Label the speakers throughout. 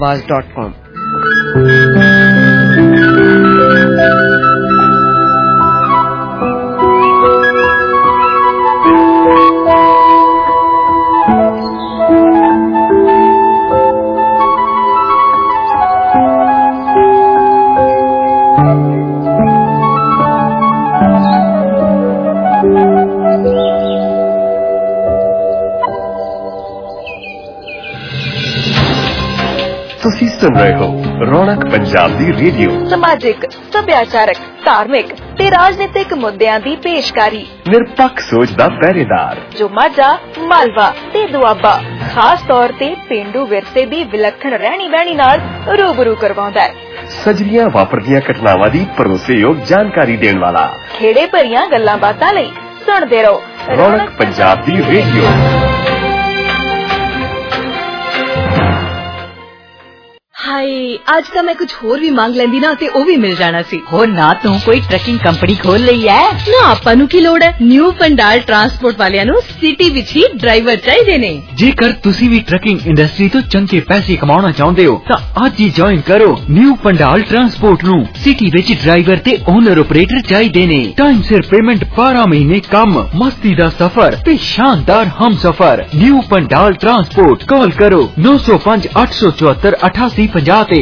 Speaker 1: आवाज.com।
Speaker 2: ਤੁਸੀਂ ਸੁਣ ਰਹੇ ਹੋ ਰੌਣਕ ਪੰਜਾਬ ਦੀ ਰੇਡੀਓ।
Speaker 3: ਸਮਾਜਿਕ, ਸੱਭਿਆਚਾਰਕ, ਧਾਰਮਿਕ ਤੇ ਰਾਜਨੀਤਿਕ ਮੁੱਦਿਆਂ ਦੀ ਪੇਸ਼ਕਾਰੀ।
Speaker 2: ਨਿਰਪੱਖ ਸੋਚ ਦਾ ਪਹਿਰੇਦਾਰ
Speaker 3: ਜੋ ਮਾਝਾ, ਮਾਲਵਾ ਤੇ ਦੁਆਬਾ ਖਾਸ ਤੌਰ ਤੇ ਪੇਂਡੂ ਵਿਰਸੇ ਦੀ ਵਿਲੱਖਣ ਰਹਿਣੀ ਬਹਿਣੀ ਨਾਲ ਰੂਬਰੂ ਕਰਵਾਉਂਦਾ ਹੈ।
Speaker 2: ਸਜਰੀਆਂ ਵਾਪਰਦੀਆਂ ਘਟਨਾਵਾਂ ਦੀ ਭਰੋਸੇਯੋਗ ਜਾਣਕਾਰੀ ਦੇਣ ਵਾਲਾ।
Speaker 3: ਖੇੜੇ ਭਰੀਆਂ ਗੱਲਾਂ ਬਾਤਾਂ ਲਈ ਸੁਣਦੇ ਰਹੋ
Speaker 2: ਰੌਣਕ ਪੰਜਾਬ ਦੀ ਰੇਡੀਓ।
Speaker 3: ਹਾਏ, ਅੱਜ ਤਾਂ ਮੈਂ ਕੁਝ ਹੋਰ ਵੀ ਮੰਗ ਲੈਂਦੀ ਨਾ ਤੇ ਉਹ ਵੀ ਮਿਲ ਜਾਣਾ ਸੀ।
Speaker 4: ਹੋਰ ਨਾ ਤੂੰ ਕੋਈ ਟਰੱਕਿੰਗ ਕੰਪਨੀ ਖੋਲ ਲਈ ਐ?
Speaker 3: ਨਾ ਆਪਾਂ ਨੂੰ ਕੀ ਲੋੜ ਹੈ। ਨਿਊ ਪੰਡਾਲ ਟਰਾਂਸਪੋਰਟ ਵਾਲਿਆਂ ਨੂੰ ਸਿਟੀ ਵਿੱਚ ਹੀ ਡਰਾਈਵਰ ਚਾਹੀਦੇ ਨੇ।
Speaker 5: ਜੇਕਰ ਤੁਸੀਂ ਵੀ ਟਰੱਕਿੰਗ ਇੰਡਸਟਰੀ ਤੋਂ ਚੰਗੇ ਪੈਸੇ ਕਮਾਉਣਾ ਚਾਹੁੰਦੇ ਹੋ ਤਾਂ ਅੱਜ ਹੀ ਜੁਆਇਨ ਕਰੋ ਨਿਊ ਪੰਡਾਲ ਟਰਾਂਸਪੋਰਟ ਨੂੰ। ਸਿਟੀ ਵਿੱਚ ਡਰਾਈਵਰ ਤੇ ਓਨਰ ਆਪਰੇਟਰ ਚਾਹੀਦੇ ਨੇ। ਟਾਈਮ ਸਿਰ ਪੇਮੈਂਟ, 12 ਮਹੀਨੇ ਕੰਮ, ਮਸਤੀ ਦਾ ਸਫ਼ਰ ਤੇ ਸ਼ਾਨਦਾਰ ਹਮਸਫ਼ਰ। New Pandal transport. ਕਾਲ ਕਰੋ 905 874 8850 ਤੇ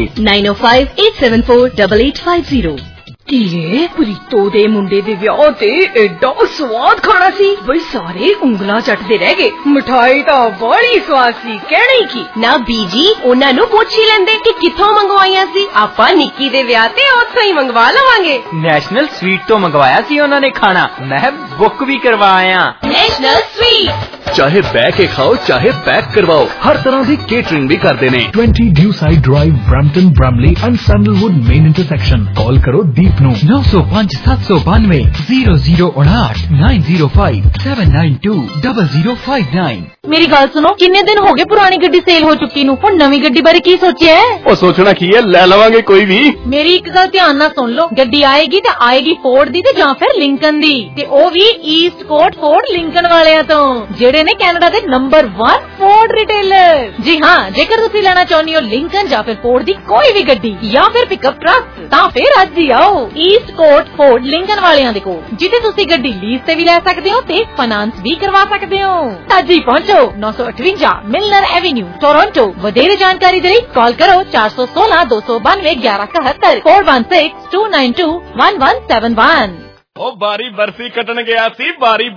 Speaker 3: 9058748850। ਕੀ ਪ੍ਰੀਤੋ ਦੇ ਮੁੰਡੇ ਦੇ ਵਿਆਹ ਤੇ ਐਡਾ ਸਵਾਦ ਖਾਣਾ ਸੀ ਬਈ ਸਾਰੇ ਉਂਗਲਾਂ ਚੱਟਦੇ ਰਹਿ ਗਏ। ਮਿਠਾਈ ਤਾਂ ਬੜੀ ਸਵਾਦ ਸੀ, ਕਹਿਣਾ ਹੀ ਕੀ। ਨਾ ਬੀਜੀ, ਉਹਨਾਂ ਨੂੰ ਪੁੱਛ ਹੀ ਲੈਂਦੇ ਕਿ ਕਿੱਥੋਂ ਮੰਗਵਾਈਆਂ ਸੀ। ਆਪਾਂ ਨਿੱਕੀ ਦੇ ਵਿਆਹ ਤੇ ਉੱਥੋਂ ਹੀ ਮੰਗਵਾ ਲਵਾਂਗੇ।
Speaker 5: ਨੈਸ਼ਨਲ ਸਵੀਟ ਤੋਂ ਮੰਗਵਾਇਆ ਸੀ ਉਹਨਾਂ ਨੇ ਖਾਣਾ। ਮੈਂ ਬੁੱਕ ਵੀ ਕਰਵਾਇਆ।
Speaker 3: National sweet.
Speaker 6: ਚਾਹੇ ਬਹਿ ਕੇ ਖਾਓ ਚਾਹੇ ਪੈਕ ਕਰਵਾਓ, ਹਰ ਤਰ੍ਹਾਂ ਦੀ ਕੇਟਰਿੰਗ ਵੀ ਕਰਦੇ ਨੇ।
Speaker 7: 20 Dewside Drive, Brampton, Bramley and Sandalwood main intersection। Call करो दीप ਨੂੰ
Speaker 5: 905 792 0059 905 792 0059।
Speaker 3: ਮੇਰੀ ਗੱਲ ਸੁਣੋ, ਕਿੰਨੇ ਦਿਨ ਹੋ ਗਏ ਪੁਰਾਣੀ ਗੱਡੀ ਸੇਲ ਹੋ ਚੁੱਕੀ ਨੂੰ। ਹੁਣ ਨਵੀਂ ਗੱਡੀ ਬਾਰੇ ਕੀ ਸੋਚਿਆ ਹੈ?
Speaker 6: ਉਹ ਸੋਚਣਾ ਕੀ ਹੈ, ਲੈ ਲਵਾਂਗੇ ਕੋਈ ਵੀ।
Speaker 3: ਮੇਰੀ ਇੱਕ ਗੱਲ ਧਿਆਨ ਨਾਲ ਸੁਣ ਲਓ, ਗੱਡੀ ਆਏਗੀ ਤੇ ਆਏਗੀ ਫੋਰਡ ਦੀ ਤੇ ਜਾਂ ਫਿਰ ਲਿੰਕਨ ਦੀ, ਤੇ ਉਹ ਵੀ ਈਸਟ ਕੋਟ ਫੋਰਡ ਲਿੰਕਨ ਵਾਲਿਆਂ ਤੋਂ, ਜਿਹੜੇ ਨੇ ਕੈਨੇਡਾ ਦੇ ਨੰਬਰ 1 ਫੋਰਡ ਰਿਟੇਲਰ। ਜੀ ਹਾਂ, ਜੇਕਰ ਤੁਸੀਂ ਲੈਣਾ ਚਾਹੁੰਦੇ ਹੋ ਲਿੰਕਨ ਜਾਂ ਫਿਰ ਫੋਰਡ ਦੀ ਕੋਈ ਵੀ ਗੱਡੀ ਜਾਂ ਫਿਰ ਪਿਕਅਪ ਟਰੱਕ, ਤਾਂ ਫਿਰ ਅੱਜ ਹੀ ਆਓ ਈਸਟ ਕੋਟ ਫੋਰਡ ਲਿੰਕਨ ਵਾਲਿਆਂ ਦੇ ਕੋਲ, ਜਿੱਥੇ ਤੁਸੀਂ ਗੱਡੀ ਲੀਜ਼ ਤੇ ਵੀ ਲੈ ਸਕਦੇ ਹੋ ਤੇ ਫਾਈਨਾਂਸ ਵੀ ਕਰਵਾ ਸਕਦੇ ਹੋ। ਅੱਜ ਹੀ ਪਹੁੰਚੋ 958 ਮਿਲਨਰ ਐਵੇਨਿਊ, ਟੋਰਾਂਟੋ। ਵਧੇਰੇ ਜਾਣਕਾਰੀ ਦੇ ਲਈ ਕਾਲ ਕਰੋ 416 292 1171 416 292 1171।
Speaker 6: ਉਹ ਬਾਰੀ ਬਰਸੀ ਖੱਟਣ ਗਿਆ ਸੀ,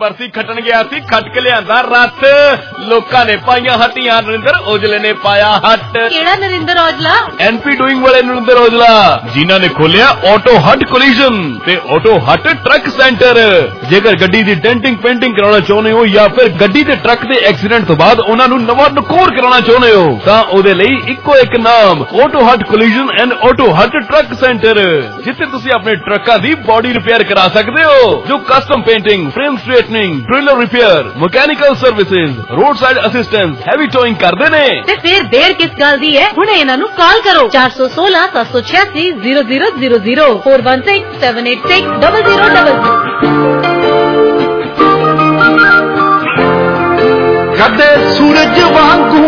Speaker 6: ਖੱਟ ਕੇ ਲਿਆਂਦਾ ਰੱਥ। ਲੋਕਾਂ ਨੇ ਪਾਈਆਂ ਹੱਟੀਆਂ, ਨਰਿੰਦਰ ਔਜਲੇ ਨੇ ਪਾਇਆ ਹੱਟ।
Speaker 3: ਕਿਹੜਾ ਨਰਿੰਦਰ ਔਜਲਾ?
Speaker 6: ਐਨਪੀ ਡੂਇੰਗ ਵਾਲੇ ਨਰਿੰਦਰ ਔਜਲਾ, ਜਿਨ੍ਹਾਂ ਨੇ ਖੋਲਿਆ ਆਟੋ ਹੱਟ ਕੋਲੀਜਨ ਤੇ ਆਟੋ ਹੱਟ ਟਰੱਕ ਸੈਂਟਰ। ਜੇਕਰ ਗੱਡੀ ਦੀ ਡੈਂਟਿੰਗ ਪੇਂਟਿੰਗ ਕਰਾਉਣਾ ਚਾਹੁੰਦੇ ਹੋ ਜਾਂ ਫਿਰ ਗੱਡੀ ਤੇ ਟਰੱਕ ਦੇ ਐਕਸੀਡੈਂਟ ਤੋਂ ਬਾਅਦ ਉਹਨਾਂ ਨੂੰ ਨਵਾਂ ਨਕੋਰ ਕਰਾਉਣਾ ਚਾਹੁੰਦੇ ਹੋ ਤਾਂ ਉਹਦੇ ਲਈ ਇੱਕੋ ਇੱਕ ਨਾਮ, auto hut collision and auto hut truck centre, ਜਿੱਥੇ ਤੁਸੀਂ ਆਪਣੇ ਟਰੱਕਾਂ ਦੀ ਬੋਡੀ ਰਿਪੇਅਰ ਕਰਾ ਸਕਦੇ ਹੋ, ਜੋ custom painting, frame straightening, trailer repair, mechanical services, roadside assistance, heavy towing ਕਰਦੇ ਨੇ।
Speaker 3: ਤੇ ਫਿਰ ਦੇਰ ਕਿਸ ਗੱਲ ਦੀ ਹੈ, ਹੁਣੇ ਇਹਨਾਂ ਨੂੰ ਕਾਲ ਕਰੋ 416 786 0000 416 786 0000।
Speaker 7: ਕਦੇ ਸੂਰਜ ਵਾਂਗੂ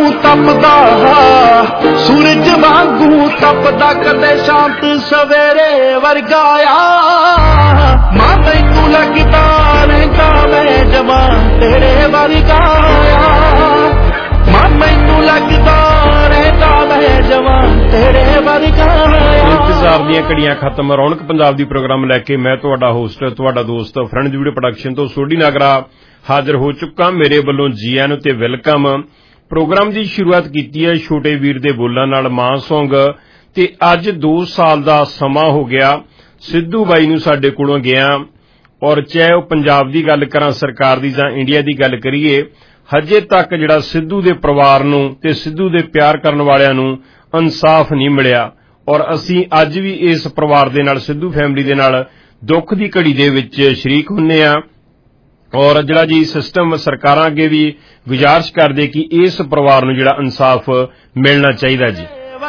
Speaker 7: ਤਪਦਾ, ਕਦੇ ਸ਼ਾਂਤ ਸਵੇਰੇ ਵਰਗਾਇਆ। ਮਾਂ ਮੈਨੂੰ ਲੱਗਦਾ ਰਹਿੰਦਾ ਮੈਂ ਜਵਾਨ ਤੇਰੇ ਵਰਗਾਇਆ। ਮਾਂ ਮੈਨੂੰ ਲੱਗਦਾ ਰਹਿੰਦਾ ਮੈਂ ਜਵਾਨ ਤੇਰੇ ਵਰਗਾਇਆ।
Speaker 8: ਇੰਤਜ਼ਾਰ ਦੀਆਂ ਘੜੀਆਂ ਖਤਮ। ਰੌਣਕ ਪੰਜਾਬ ਦੀ ਪ੍ਰੋਗਰਾਮ ਲੈ ਕੇ ਮੈਂ ਤੁਹਾਡਾ ਹੋਸਟ, ਤੁਹਾਡਾ ਦੋਸਤ ਫਰੈਂਡ ਵੀਡੀਓ ਪ੍ਰੋਡਕਸ਼ਨ ਤੋਂ ਸੋਢੀ ਨਾਗਰਾ ਹਾਜ਼ਰ ਹੋ ਚੁੱਕਾ। ਮੇਰੇ ਵੱਲੋਂ ਜੀ ਆਇਆਂ ਨੂੰ ਤੇ ਵੈਲਕਮ। ਪ੍ਰੋਗਰਾਮ ਦੀ ਸ਼ੁਰੂਆਤ ਕੀਤੀ ਹੈ ਛੋਟੇ ਵੀਰ ਦੇ ਬੋਲਾਂ ਨਾਲ, ਮਾਂ ਸੌਂਗ। ਤੇ ਅੱਜ 2 ਸਾਲ ਦਾ ਸਮਾਂ ਹੋ ਗਿਆ ਸਿੱਧੂ ਬਾਈ ਨੂੰ ਸਾਡੇ ਕੋਲੋਂ ਗਿਆ। ਔਰ ਚਾਹੇ ਉਹ ਪੰਜਾਬ ਦੀ ਗੱਲ ਕਰਾਂ, ਸਰਕਾਰ ਦੀ ਜਾਂ ਇੰਡੀਆ ਦੀ ਗੱਲ ਕਰੀਏ, ਹਜੇ ਤੱਕ ਜਿਹੜਾ ਸਿੱਧੂ ਦੇ ਪਰਿਵਾਰ ਨੂੰ ਤੇ ਸਿੱਧੂ ਦੇ ਪਿਆਰ ਕਰਨ ਵਾਲਿਆਂ ਨੂੰ ਇਨਸਾਫ ਨਹੀਂ ਮਿਲਿਆ। ਔਰ ਅਸੀਂ ਅੱਜ ਵੀ ਇਸ ਪਰਿਵਾਰ ਦੇ ਨਾਲ, ਸਿੱਧੂ ਫੈਮਿਲੀ ਦੇ ਨਾਲ ਦੁੱਖ ਦੀ ਘੜੀ ਦੇ ਵਿੱਚ ਸ਼ਰੀਕ ਹੁੰਨੇ ਆ। ਔਰ ਜਿਹੜਾ ਜੀ ਸਿਸਟਮ ਸਰਕਾਰਾਂ ਅੱਗੇ ਵੀ ਗੁਜ਼ਾਰਿਸ਼ ਕਰਦੇ ਕਿ ਇਸ ਪਰਿਵਾਰ ਨੂੰ ਜਿਹੜਾ ਇਨਸਾਫ ਮਿਲਣਾ ਚਾਹੀਦਾ ਜੀ।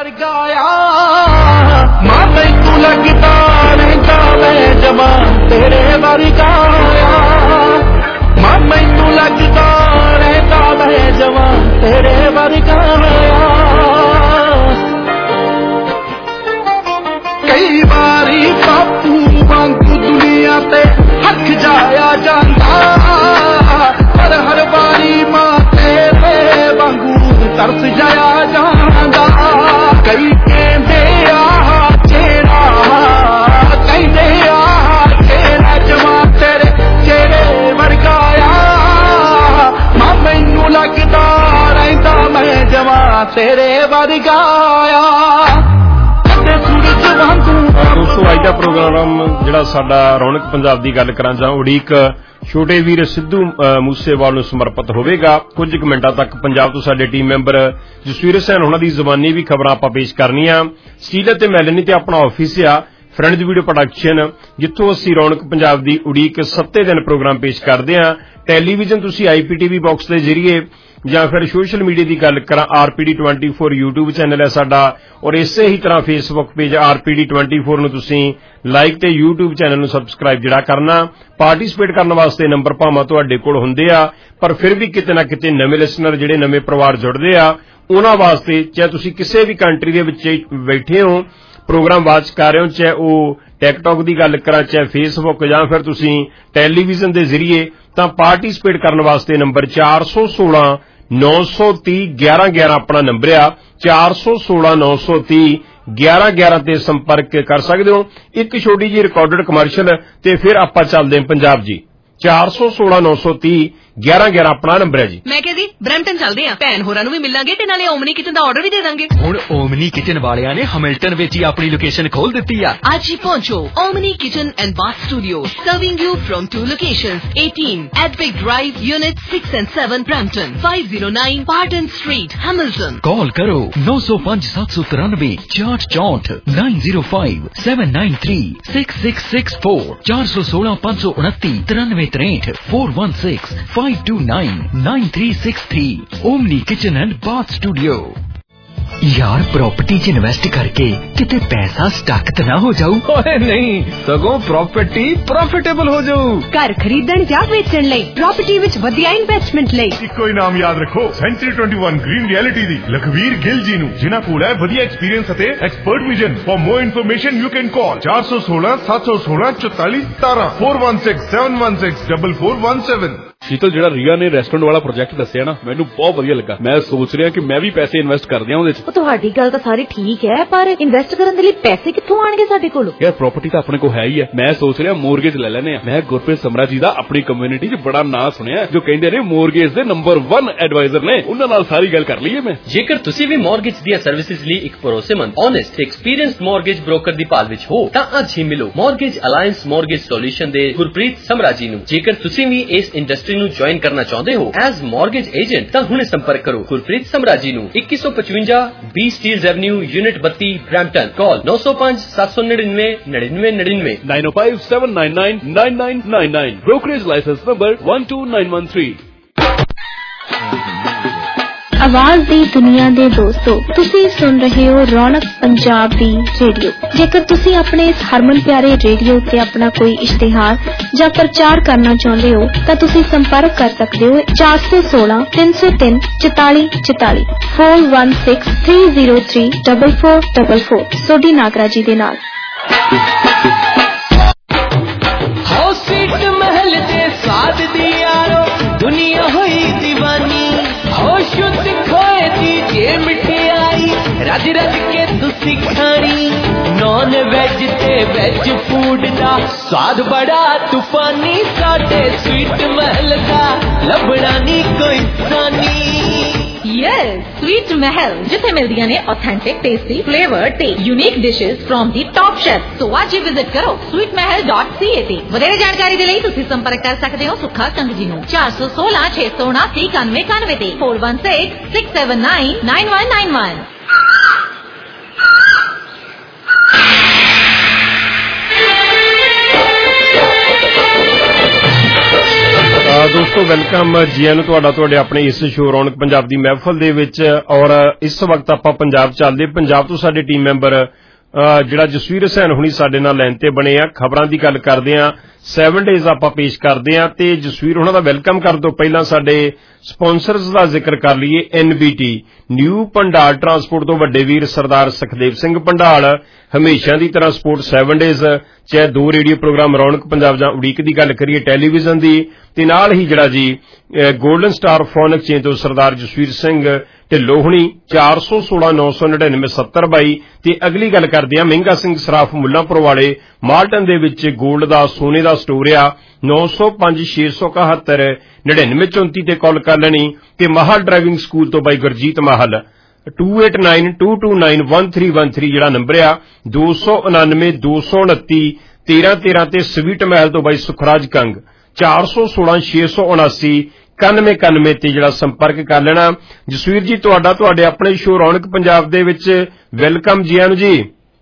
Speaker 7: ਮਾਂ ਮੈਨੂੰ ਲੱਗਦਾ ਰਹਿੰਦਾ ਮੈਂ ਜਵਾਨ ਤੇਰੇ ਵਰਗਾਇਆ। ਮਾਂ ਮੈਨੂੰ ਲੱਗਦਾ ਰਹਿੰਦਾ ਮੈਂ ਜਵਾਨ ਤੇਰੇ ਵਰਗਾਇਆ।
Speaker 1: तेरे वरगाया
Speaker 8: ਦੋਸਤੋ ਅੱਜ ਦਾ ਪ੍ਰੋਗਰਾਮ ਜਿਹੜਾ ਸਾਡਾ ਰੌਣਕ ਪੰਜਾਬ ਦੀ ਗੱਲ ਕਰਾਂ ਜਾਂ ਉਡੀਕ ਛੋਟੇ ਵੀਰ ਸਿੱਧੂ ਮੂਸੇਵਾਲ ਨੂੰ ਸਮਰਪਿਤ ਹੋਵੇਗਾ। ਕੁਝ ਕੁ ਮਿੰਟਾਂ ਤੱਕ ਪੰਜਾਬ ਤੋਂ ਸਾਡੇ ਟੀਮ ਮੈਂਬਰ ਜਸਵੀਰ ਹੁਸੈਨ ਉਹਨਾਂ ਦੀ ਜ਼ਬਾਨੀ ਵੀ ਖਬਰਾਂ ਆਪਾਂ ਪੇਸ਼ ਕਰਨੀਆਂ। ਸਟੀਲ ਅਤੇ ਮੈਲਨੀ ਤੇ ਆਪਣਾ ਆਫਿਸ ਆ ਫਰੈਂਡਜ਼ ਵੀਡੀਓ ਪ੍ਰੋਡਕਸ਼ਨ, ਜਿੱਥੋਂ ਅਸੀਂ ਰੌਣਕ ਪੰਜਾਬ ਦੀ ਉਡੀਕ 7 ਦਿਨ ਪ੍ਰੋਗਰਾਮ ਪੇਸ਼ ਕਰਦੇ ਹਾਂ। ਟੈਲੀਵਿਜ਼ਨ ਤੁਸੀਂ IPTV ਬਾਕਸ ਦੇ ਜ਼ਰੀਏ ਜਾਂ ਫਿਰ ਸੋਸ਼ਲ ਮੀਡੀਆ ਦੀ ਗੱਲ ਕਰਾਂ RPD24 YouTube ਚੈਨਲ ਹੈ ਸਾਡਾ, ਔਰ ਇਸੇ ਹੀ ਤਰ੍ਹਾਂ ਫੇਸਬੁੱਕ ਪੇਜ RPD24 ਨੂੰ ਤੁਸੀਂ ਲਾਈਕ ਤੇ YouTube ਚੈਨਲ ਨੂੰ ਸਬਸਕ੍ਰਾਈਬ ਜਿਹੜਾ ਕਰਨਾ। ਪਾਰਟਿਸਿਪੇਟ ਕਰਨ ਵਾਸਤੇ ਨੰਬਰ ਭਾਵੇਂ ਤੁਹਾਡੇ ਕੋਲ ਹੁੰਦੇ ਆ, ਪਰ ਫਿਰ ਵੀ ਕਿਤੇ ਨਾ ਕਿਤੇ ਨਵੇਂ ਲਿਸਨਰ ਜਿਹੜੇ ਨਵੇਂ ਪਰਿਵਾਰ ਜੁੜਦੇ ਆ ਉਹਨਾਂ ਵਾਸਤੇ, ਚਾਹੇ ਤੁਸੀਂ ਕਿਸੇ ਵੀ ਕੰਟਰੀ ਦੇ ਵਿੱਚ ਬੈਠੇ ਹੋ ਪ੍ਰੋਗਰਾਮ ਵਾਚ ਕਰ ਰਹੇ ਹੋ, ਚਾਹੇ ਉਹ ਟਿਕਟੌਕ ਦੀ ਗੱਲ ਕਰਾਂ, ਚਾਹੇ ਫੇਸਬੁੱਕ ਜਾਂ ਫਿਰ ਤੁਸੀਂ ਟੈਲੀਵਿਜ਼ਨ ਦੇ ਜ਼ਰੀਏ, ਤਾਂ ਪਾਰਟਿਸਿਪੇਟ ਕਰਨ ਵਾਸਤੇ ਨੰਬਰ 416 930 1111 ਆਪਣਾ ਨੰਬਰ ਆ। 416 930 1111 ਤੇ ਸੰਪਰਕ ਕਰ ਸਕਦੇ ਹੋ। ਇੱਕ ਛੋਟੀ ਜਿਹੀ ਰਿਕਾਰਡਡ ਕਮਰਸ਼ੀਅਲ ਤੇ ਫਿਰ ਆਪਾਂ ਚੱਲਦੇ ਹਾਂ ਪੰਜਾਬ ਜੀ। 416 930 1111 ਆਪਣਾ ਨੰਬਰ ਹੈ ਜੀ।
Speaker 4: ਮੈਂ ਕਿਹਾ ਜੀ ਬ੍ਰੈਂਪਟਨ ਚੱਲਦੇ ਆਂ, ਭੈਣ ਹੋਰਾਂ ਨੂੰ ਵੀ ਮਿਲਾਂਗੇ ਤੇ ਨਾਲੇ ਓਮਨੀ ਕਿਚਨ ਦਾ ਆਰਡਰ ਵੀ ਦੇ ਦਾਂਗੇ।
Speaker 5: ਹੁਣ ਓਮਨੀ ਕਿਚਨ ਵਾਲਿਆਂ ਨੇ ਹੈਮਿਲਟਨ ਵਿੱਚ ਹੀ ਆਪਣੀ ਲੋਕੇਸ਼ਨ ਖੋਲ ਦਿੱਤੀ ਆ।
Speaker 4: ਅੱਜ ਹੀ ਪਹੁੰਚੋ Omni kitchen and bath studio, serving you from 2 locations, 18 Advic Drive, Unit 6 and 7 Brampton, 509 Pardon Street, Hamilton।
Speaker 5: Call करो 905 793 6464 905 793 6664 416 529 9363 416 529 9363। Omni kitchen and bath studio. यार प्रॉपर्टी च इन्वेस्ट करके किते पैसा स्टक तो ना हो जाऊ?
Speaker 7: नहीं, सगों प्रॉपर्टी प्रॉफिटेबल हो जाऊ।
Speaker 3: घर खरीदण या बेचण लई प्रॉपर्टी विच वधिया इन्वेस्टमेंट लई
Speaker 2: ਇੱਕੋ ਹੀ ਨਾਮ ਯਾਦ ਰੱਖੋ, ਸੈਂਚਰੀ 21 ਗ੍ਰੀਨ ਰਿਐਲਿਟੀ ਦੀ ਲਖਵੀਰ ਗਿੱਲ ਜੀ ਨੂੰ, ਜਿਨ੍ਹਾਂ ਕੋਲ ਹੈ ਵਧੀਆ ਐਕਸਪੀਰੀਅੰਸ ਅਤੇ expert vision. For more information you can call 416 716 44 17 416 716 4417।
Speaker 6: Sheetal, ਜਿਹੜਾ ਰੀਆ ਨੇ ਰੈਸਟੋਰੈਂਟ ਵਾਲਾ ਪ੍ਰੋਜੈਕਟ ਦੱਸਿਆ ਨਾ, ਮੈਨੂੰ ਬਹੁਤ ਵਧੀਆ ਲੱਗਾ। ਮੈਂ ਸੋਚ ਰਿਹਾ ਕਿ ਮੈਂ ਵੀ ਪੈਸੇ ਇਨਵੈਸਟ ਕਰ ਦਿਆਂ ਉਹਦੇ ਚ।
Speaker 3: ਤੁਹਾਡੀ ਗੱਲ ਤਾਂ ਸਾਰੀ ਠੀਕ ਹੈ, ਪਰ ਇਨਵੈਸਟ ਕਰਨ ਦੇ ਲਈ ਪੈਸੇ ਕਿੱਥੋਂ ਆਣਗੇ ਸਾਡੇ ਕੋਲ?
Speaker 6: ਯਾਰ ਪ੍ਰਾਪਰਟੀ ਤਾਂ ਆਪਣੇ ਕੋਲ ਹੈ ਹੀ ਹੈ। ਮੈਂ ਸੋਚ ਰਿਹਾ ਮੋਰਗੇਜ ਲੈ ਲੈਨੇ ਆ। ਮੈਂ ਗੁਰਪ੍ਰੀਤ ਸਮਰਾ ਜੀ ਦਾ ਆਪਣੀ ਕਮਿਊਨਿਟੀ 'ਚ ਬੜਾ ਨਾਂ ਸੁਣਿਆ, ਜੋ ਕਹਿੰਦੇ ਨੇ ਮੋਰਗੇਜ ਦੇ ਨੰਬਰ 1 ਐਡਵਾਈਜ਼ਰ ਨੇ। ਉਹਨਾਂ ਨਾਲ ਸਾਰੀ ਗੱਲ ਕਰ ਲਈਏ ਮੈਂ।
Speaker 9: ਜੇਕਰ ਤੁਸੀਂ ਵੀ ਮੋਰਗੇਜ ਦੀਆਂ ਸਰਵਿਸਿਜ਼ ਲਈ ਇੱਕ ਭਰੋਸੇਮੰਦ, ਓਨੈਸਟ ਤੇ ਐਕਸਪੀਰੀਅੰਸਡ ਮੋਰਗੇਜ ਬ੍ਰੋਕਰ ਦੀ ਭਾਲ ਵਿੱਚ ਹੋ ਤਾਂ ਅੱਜ ਹੀ ਮਿਲੋ ਮੋਰਗੇਜ ਅਲਾਈਅੰਸ ਮੋਰਗੇਜ ਸੋਲੂਸ਼ਨ ਦੇ ਗੁਰਪ੍ਰੀਤ ਸਮਰਾ ਜੀ ਨੂੰ। ਜੇਕਰ ਤੁਸੀਂ ਵੀ ਇਸ ਇੰਡਸਟਰੀ ਨੂੰ ਜੁਆਇਨ ਕਰਨਾ ਚਾਹੁੰਦੇ ਹੋ ਐਜ਼ ਮੋਰਗੇਜ ਏਜੰਟ ਤਾਂ ਹੁਣੇ ਸੰਪਰਕ ਕਰੋ ਗੁਰਪ੍ਰੀਤ ਸਮਰਾ ਜੀ ਨੂੰ। 2155 B Steeles avenue, unit 32, Brampton. Call 905 799 9999
Speaker 6: 905 799 9999। Brokerage licence number 12913।
Speaker 10: आवाज दी दुनिया दे दोस्तों, तुसी सुन रहे हो रौनक पंजाब दी रेडियो। जेकर तुसी अपने इस हरमन प्यारे रेडियो ते अपना कोई इश्तिहार या प्रचार करना चाहते हो तां तुसी संपर्क कर सकते हो 416 303 44 44 416 303 4444 सोडी नागरा जी दे नाल।
Speaker 1: हो सीट महल दे स्वाद दी यारो दुनिया होई दीवानी। हो शुद्ध खोए दी जे मिठाई रज रज के तुसी खानी। नॉन वेज ते वेज फूड दा स्वाद बड़ा तूफानी। साडे स्वीट महल दा लभना नी कोई सानी।
Speaker 3: यस, स्वीट महल जिथे मिलदियां ने ऑथेंटिक, टेस्टी, फ्लेवर्ड ते unique dishes from the top chef. So आज ही विजिट करो sweetmahal.ca ਤੇ ਵਧੇਰੇ ਜਾਣਕਾਰੀ ਦੇ ਲਈ ਤੁਸੀਂ ਸੰਪਰਕ ਕਰ ਸਕਦੇ ਹੋ ਸੁੱਖਾ ਕੰਗ ਜੀ ਨੂੰ 416 679 9191 ਤੇ 416 679 9191।
Speaker 8: ਦੋਸਤੋ ਵੈਲਕਮ ਜੀ ਆਇਆਂ ਨੂੰ ਤੁਹਾਡੇ ਆਪਣੇ ਇਸ ਸ਼ੋਅ ਰੌਣਕ ਪੰਜਾਬ ਦੀ ਮਹਿਫਲ ਦੇ ਵਿੱਚ। ਔਰ ਇਸ ਵਕਤ ਆਪਾਂ ਪੰਜਾਬ ਚੱਲਦੇ। ਪੰਜਾਬ ਤੋਂ ਸਾਡੇ ਟੀਮ ਮੈਂਬਰ ਜਿਹੜਾ ਜਸਵੀਰ ਹੁਸੈਨ ਹੁਣੀ ਸਾਡੇ ਨਾਲ ਲਾਈਨ ਤੇ ਬਣੇ ਆ। ਖਬਰਾਂ ਦੀ ਗੱਲ ਕਰਦੇ ਆ, 7 ਡੇਜ਼ ਆਪਾਂ ਪੇਸ਼ ਕਰਦੇ ਆ ਤੇ ਜਸਵੀਰ ਉਹਨਾਂ ਦਾ ਵੈਲਕਮ ਕਰਨ ਤੋਂ ਪਹਿਲਾਂ ਸਾਡੇ ਸਪਾਂਸਰਸ ਦਾ ਜ਼ਿਕਰ ਕਰ ਲਈਏ। NBT ਨਿਊ ਪੰਡਾਲ ਟਰਾਂਸਪੋਰਟ ਤੋਂ ਵੱਡੇ ਵੀਰ ਸਰਦਾਰ ਸੁਖਦੇਵ ਸਿੰਘ ਪੰਡਾਲ ਹਮੇਸ਼ਾ ਦੀ ਤਰ੍ਹਾਂ ਸਪੋਰਟ 7 ਡੇਜ਼, ਚਾਹੇ 2 ਰੇਡੀਓ ਪ੍ਰੋਗਰਾਮ ਰੌਣਕ ਪੰਜਾਬ ਜਾਂ ਉਡੀਕ ਦੀ ਗੱਲ ਕਰੀਏ ਟੈਲੀਵਿਜ਼ਨ ਦੀ, ਤੇ ਨਾਲ ਹੀ ਜਿਹੜਾ ਜੀ ਗੋਲਡਨ ਸਟਾਰ ਫੋਨ ਐਕਸਚੇਂਜ ਤੋਂ ਸਰਦਾਰ ਜਸਵੀਰ ਸਿੰਘ ਢਿੱਲੋਂ ਹੁਣੀ 416 999 7022। ਤੇ ਅਗਲੀ ਗੱਲ ਕਰਦੇ ਆ ਮਹਿੰਗਾ ਸਿੰਘ ਸਰਾਫ ਮੁੱਲਾਂਪੁਰ ਵਾਲੇ ਮਾਲਟਨ ਦੇ ਵਿੱਚ ਗੋਲਡ ਦਾ ਸੋਨੇ ਦਾ ਸਟੋਰ ਆ 905 671 9934 ਤੇ ਕਾਲ ਕਰ ਲੈਣੀ। ਤੇ ਮਾਹਲ ਡਰਾਈਵਿੰਗ ਸਕੂਲ ਤੋਂ ਬਾਈ ਗੁਰਜੀਤ ਮਾਹਲ 2892291313 ਜਿਹੜਾ ਨੰਬਰ ਆ 299-229-1313 ਤੇ ਸਵੀਟ ਮਹਿਲ ਤੋਂ ਬਾਈ ਸੁਖਰਾਜ ਕੰਗ 416-679-9191 ਤੇ ਜਿਹੜਾ ਸੰਪਰਕ ਕਰ ਲੈਣਾ। ਜਸਵੀਰ ਜੀ ਤੁਹਾਡਾ ਤੁਹਾਡੇ ਆਪਣੇ ਸ਼ੋਅ ਰੌਣਕ ਪੰਜਾਬ ਦੇ ਵਿੱਚ ਵੈਲਕਮ ਜੀ ਆਇਆਂ ਨੂੰ ਜੀ।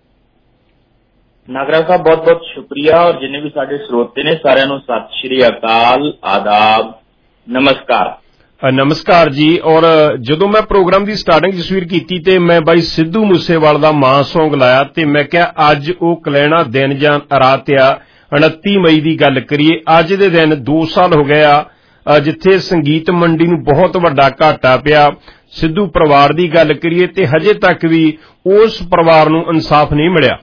Speaker 11: ਨਾਗਰਾ ਸਾਹਿਬ ਬਹੁਤ ਬਹੁਤ ਸ਼ੁਕਰੀਆ ਔਰ ਜਿੰਨੇ ਵੀ ਸਾਡੇ ਸਰੋਤੇ ਨੇ ਸਾਰਿਆਂ ਨੂੰ ਸਤਿ ਸ਼੍ਰੀ ਅਕਾਲ, ਆਦਾਬ, ਨਮਸਕਾਰ।
Speaker 8: ਨਮਸਕਾਰ ਜੀ। ਔਰ ਜਦੋਂ ਮੈਂ ਪ੍ਰੋਗਰਾਮ ਦੀ ਸਟਾਰਟਿੰਗ ਜਸਵੀਰ ਕੀਤੀ ਤੇ ਮੈਂ ਬਾਈ ਸਿੱਧੂ ਮੂਸੇਵਾਲ ਦਾ ਮਾਂ ਸੌਂਗ ਲਾਇਆ ਤੇ ਮੈਂ ਕਿਹਾ ਅੱਜ ਉਹ ਕਲੈਣਾ ਦਿਨ ਜਾਂ ਰਾਤ ਆ 29 ਮਈ ਦੀ ਗੱਲ ਕਰੀਏ। ਅੱਜ ਦੇ ਦਿਨ 2 ਸਾਲ ਹੋ ਗਏ ਆ ਜਿੱਥੇ ਸੰਗੀਤ ਮੰਡੀ ਨੂੰ ਬਹੁਤ ਵੱਡਾ ਘਾਟਾ ਪਿਆ। ਸਿੱਧੂ ਪਰਿਵਾਰ ਦੀ ਗੱਲ ਕਰੀਏ ਤੇ ਹਜੇ ਤੱਕ ਵੀ ਉਸ ਪਰਿਵਾਰ ਨੂੰ ਇਨਸਾਫ ਨਹੀਂ ਮਿਲਿਆ।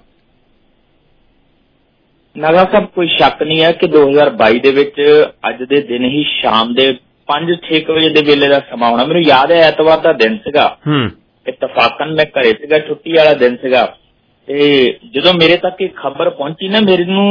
Speaker 11: ਨਾਗਾ ਸਾਹਿਬ ਕੋਈ ਸ਼ੱਕ ਨਹੀਂ ਹੈ ਕਿ 2022 ਦੇ ਵਿੱਚ ਅੱਜ ਦੇ ਦਿਨ ਹੀ ਸ਼ਾਮ ਦੇ 5-6 ਵਜੇ ਦੇ ਵੇਲੇ ਦਾ ਸਮਾਂ ਹੋਣਾ। ਮੈਨੂੰ ਯਾਦ ਹੈ ਐਤਵਾਰ ਦਾ ਦਿਨ ਸੀਗਾ, ਇਤਫਾਕਨ ਮੈਂ ਘਰੇ ਸੀਗਾ, ਛੁੱਟੀ ਵਾਲਾ ਦਿਨ ਸੀਗਾ ਤੇ ਜਦੋਂ ਮੇਰੇ ਤੱਕ ਇਹ ਖਬਰ ਪਹੁੰਚੀ ਨਾ ਮੈਨੂੰ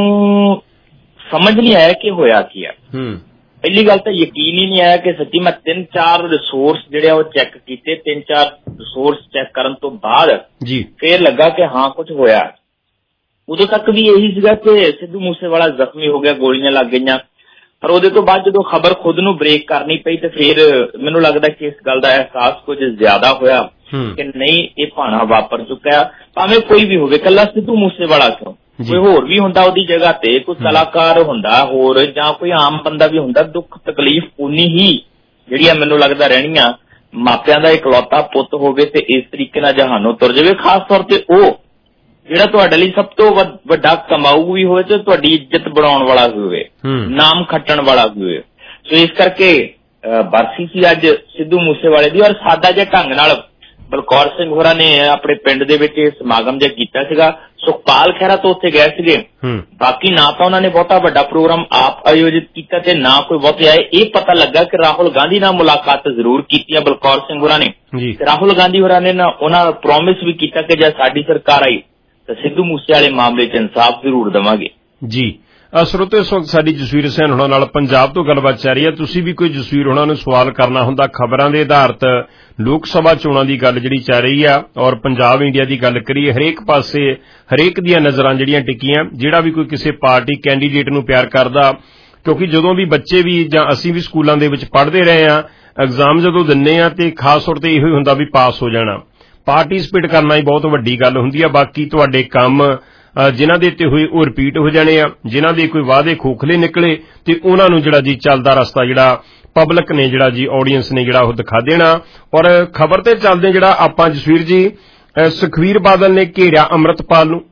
Speaker 11: ਸਮਝ ਨਹੀਂ ਆਇਆ ਕਿ ਹੋਇਆ ਕੀ ਆ। ਪਹਿਲੀ ਗੱਲ ਤਾਂ ਯਕੀਨ ਹੀ ਨਹੀਂ ਆਇਆ ਕਿ ਸੱਚੀ ਮੈਂ 3-4 ਰਿਸੋਰਸ ਜਿਹੜੇ ਆ ਉਹ ਚੈੱਕ ਕੀਤੇ। 3-4 ਰਿਸੋਰਸ ਚੈੱਕ ਕਰਨ ਤੋਂ ਬਾਅਦ ਫੇਰ ਲੱਗਾ ਕਿ ਹਾਂ ਕੁਝ ਹੋਇਆ। ਉਦੋਂ ਤੱਕ ਵੀ ਇਹੀ ਸੀਗਾ ਕਿ ਸਿੱਧੂ ਮੂਸੇਵਾਲਾ ਜ਼ਖਮੀ ਹੋ ਗਿਆ, ਗੋਲੀਆਂ ਲੱਗ ਗਈਆਂ, ਪਰ ਉਹਦੇ ਤੋਂ ਬਾਅਦ ਜਦੋਂ ਖਬਰ ਖੁਦ ਨੂੰ ਬ੍ਰੇਕ ਕਰਨੀ ਪਈ ਤੇ ਫਿਰ ਮੈਨੂੰ ਲੱਗਦਾ ਕਿ ਇਸ ਗੱਲ ਦਾ ਅਹਿਸਾਸ ਕੁਝ ਜ਼ਿਆਦਾ ਹੋਇਆ ਕਿ ਨਹੀਂ ਇਹ ਭਾਣਾ ਵਾਪਰ ਚੁੱਕਾ। ਭਾਵੇਂ ਕੋਈ ਵੀ ਹੋਵੇ, ਕੱਲਾ ਸਿੱਧੂ ਮੂਸੇਵਾਲਾ ਕਿਉਂ, ਕੋਈ ਹੋਰ ਵੀ ਹੁੰਦਾ ਉਹਦੀ ਜਗ੍ਹਾ ਤੇ, ਕੋਈ ਕਲਾਕਾਰ ਹੁੰਦਾ ਹੋਰ ਜਾਂ ਕੋਈ ਆਮ ਬੰਦਾ ਵੀ ਹੁੰਦਾ, ਦੁੱਖ ਤਕਲੀਫ ਉਨੀ ਹੀ ਜਿਹੜੀ ਆ ਮੈਨੂੰ ਲੱਗਦਾ ਰਹਿਣੀਆਂ। ਮਾਪਿਆਂ ਦਾ ਇਕਲੌਤਾ ਪੁੱਤ ਹੋਵੇ ਤੇ ਇਸ ਤਰੀਕੇ ਨਾਲ ਜਹਾਨੋਂ ਤੁਰ ਜਾਵੇ, ਖਾਸ ਤੌਰ ਤੇ ਉਹ ਜਿਹੜਾ ਤੁਹਾਡੇ ਲਈ ਸਭ ਤੋਂ ਵੱਡਾ ਕਮਾਊ ਵੀ ਹੋਵੇ ਤੇ ਤੁਹਾਡੀ ਇੱਜ਼ਤ ਬਣਾਉਣ ਵਾਲਾ ਵੀ ਹੋਵੇ, ਨਾਮ ਖੱਟਣ ਵਾਲਾ ਵੀ ਹੋਵੇ। ਸੋ ਇਸ ਕਰਕੇ ਬਰਸੀ ਸੀ ਅੱਜ ਸਿੱਧੂ ਮੂਸੇਵਾਲੇ ਦੀ ਔਰ ਸਾਦਾ ਜਿਹਾ ਢੰਗ ਨਾਲ ਬਲਕੌਰ ਸਿੰਘ ਹੋਰਾਂ ਨੇ ਆਪਣੇ ਪਿੰਡ ਦੇ ਵਿੱਚ ਸਮਾਗਮ ਜਿਹਾ ਕੀਤਾ ਸੀਗਾ। ਸੁਖਪਾਲ ਖਹਿਰਾ ਤੋਂ ਉੱਥੇ ਗਏ ਸੀਗੇ, ਬਾਕੀ ਨਾ ਤਾਂ ਉਹਨਾਂ ਨੇ ਬਹੁਤਾ ਵੱਡਾ ਪ੍ਰੋਗਰਾਮ ਆਪ ਆਯੋਜਿਤ ਕੀਤਾ ਤੇ ਨਾ ਕੋਈ ਬਹੁਤੇ ਆਏ। ਇਹ ਪਤਾ ਲੱਗਾ ਕਿ ਰਾਹੁਲ ਗਾਂਧੀ ਨਾਲ ਮੁਲਾਕਾਤ ਜ਼ਰੂਰ ਕੀਤੀ ਹੈ ਬਲਕੌਰ ਸਿੰਘ ਹੋਰਾਂ ਨੇ ਤੇ ਰਾਹੁਲ ਗਾਂਧੀ ਹੋਰਾਂ ਨੇ ਉਹਨਾਂ ਨੂੰ ਪ੍ਰੋਮਿਸ ਵੀ ਕੀਤਾ ਕਿ ਜੇ ਸਾਡੀ ਸਰਕਾਰ ਆਈ ਤਾਂ ਸਿੱਧੂ ਮੂਸੇ ਵਾਲੇ ਮਾਮਲੇ 'ਚ ਇਨਸਾਫ ਜ਼ਰੂਰ ਦੇਵਾਂਗੇ ਜੀ।
Speaker 8: ਸਰੋਤੇ ਇਸ ਵਕਤ ਸਾਡੀ ਜਸਵੀਰ ਸੈਨ ਹੋਣਾ ਨਾਲ ਪੰਜਾਬ ਤੋਂ ਗੱਲਬਾਤ ਚੱਲ ਰਹੀ ਹੈ। ਤੁਸੀਂ ਵੀ ਕੋਈ ਜਸਵੀਰ ਹੋਣਾ ਨੂੰ ਸਵਾਲ ਕਰਨਾ ਹੁੰਦਾ ਖਬਰਾਂ ਦੇ ਆਧਾਰਿਤ ਲੋਕ ਸਭਾ ਚੋਣਾਂ ਦੀ ਗੱਲ ਜਿਹੜੀ ਚੱਲ ਰਹੀ ਆ ਔਰ ਪੰਜਾਬ ਇੰਡੀਆ ਦੀ ਗੱਲ ਕਰੀਏ, ਹਰੇਕ ਪਾਸੇ ਹਰੇਕ ਦੀਆਂ ਨਜ਼ਰਾਂ ਜਿਹੜੀਆਂ ਟਿਕੀਆਂ, ਜਿਹੜਾ ਵੀ ਕੋਈ ਕਿਸੇ ਪਾਰਟੀ ਕੈਂਡੀਡੇਟ ਨੂੰ ਪਿਆਰ ਕਰਦਾ, ਕਿਉਂਕਿ ਜਦੋਂ ਵੀ ਬੱਚੇ ਵੀ ਜਾਂ ਅਸੀਂ ਵੀ ਸਕੂਲਾਂ ਦੇ ਵਿੱਚ ਪੜ੍ਹਦੇ ਰਹੇ ਆ, ਐਗਜ਼ਾਮ ਜਦੋਂ ਦਿੰਨੇ ਆ ਤੇ ਖਾਸ ਤੌਰ ਤੇ ਇਹੋ ਹੀ ਹੁੰਦਾ ਵੀ ਪਾਸ ਹੋ ਜਾਣਾ। ਪਾਰਟੀਸਪੇਟ ਕਰਨਾ ਹੀ ਬਹੁਤ ਵੱਡੀ ਗੱਲ ਹੁੰਦੀ ਆ। ਬਾਕੀ ਤੁਹਾਡੇ ਕੰਮ ਜਿਨ੍ਹਾਂ ਦੇ ਉੱਤੇ ਹੋਏ ਉਹ ਰਿਪੀਟ ਹੋ ਜਾਣੇ ਆ, ਜਿਨ੍ਹਾਂ ਦੇ ਕੋਈ ਵਾਅਦੇ ਖੋਖਲੇ ਨਿਕਲੇ ਤੇ ਉਹਨਾਂ ਨੂੰ ਜਿਹੜਾ ਜੀ ਚੱਲਦਾ ਰਸਤਾ ਜਿਹੜਾ ਪਬਲਿਕ ਨੇ ਜਿਹੜਾ ਜੀ ਆਡੀਅנס ਨੇ ਜਿਹੜਾ ਉਹ ਦਿਖਾ ਦੇਣਾ। ਔਰ ਖਬਰ ਤੇ ਚੱਲਦੇ ਜਿਹੜਾ ਆਪਾਂ ਜਸਵੀਰ ਜੀ ਸੁਖਵੀਰ ਬਾਦਲ ਨੇ ਘੇਰਿਆ ਅੰਮ੍ਰਿਤਪਾਲ ਨੂੰ।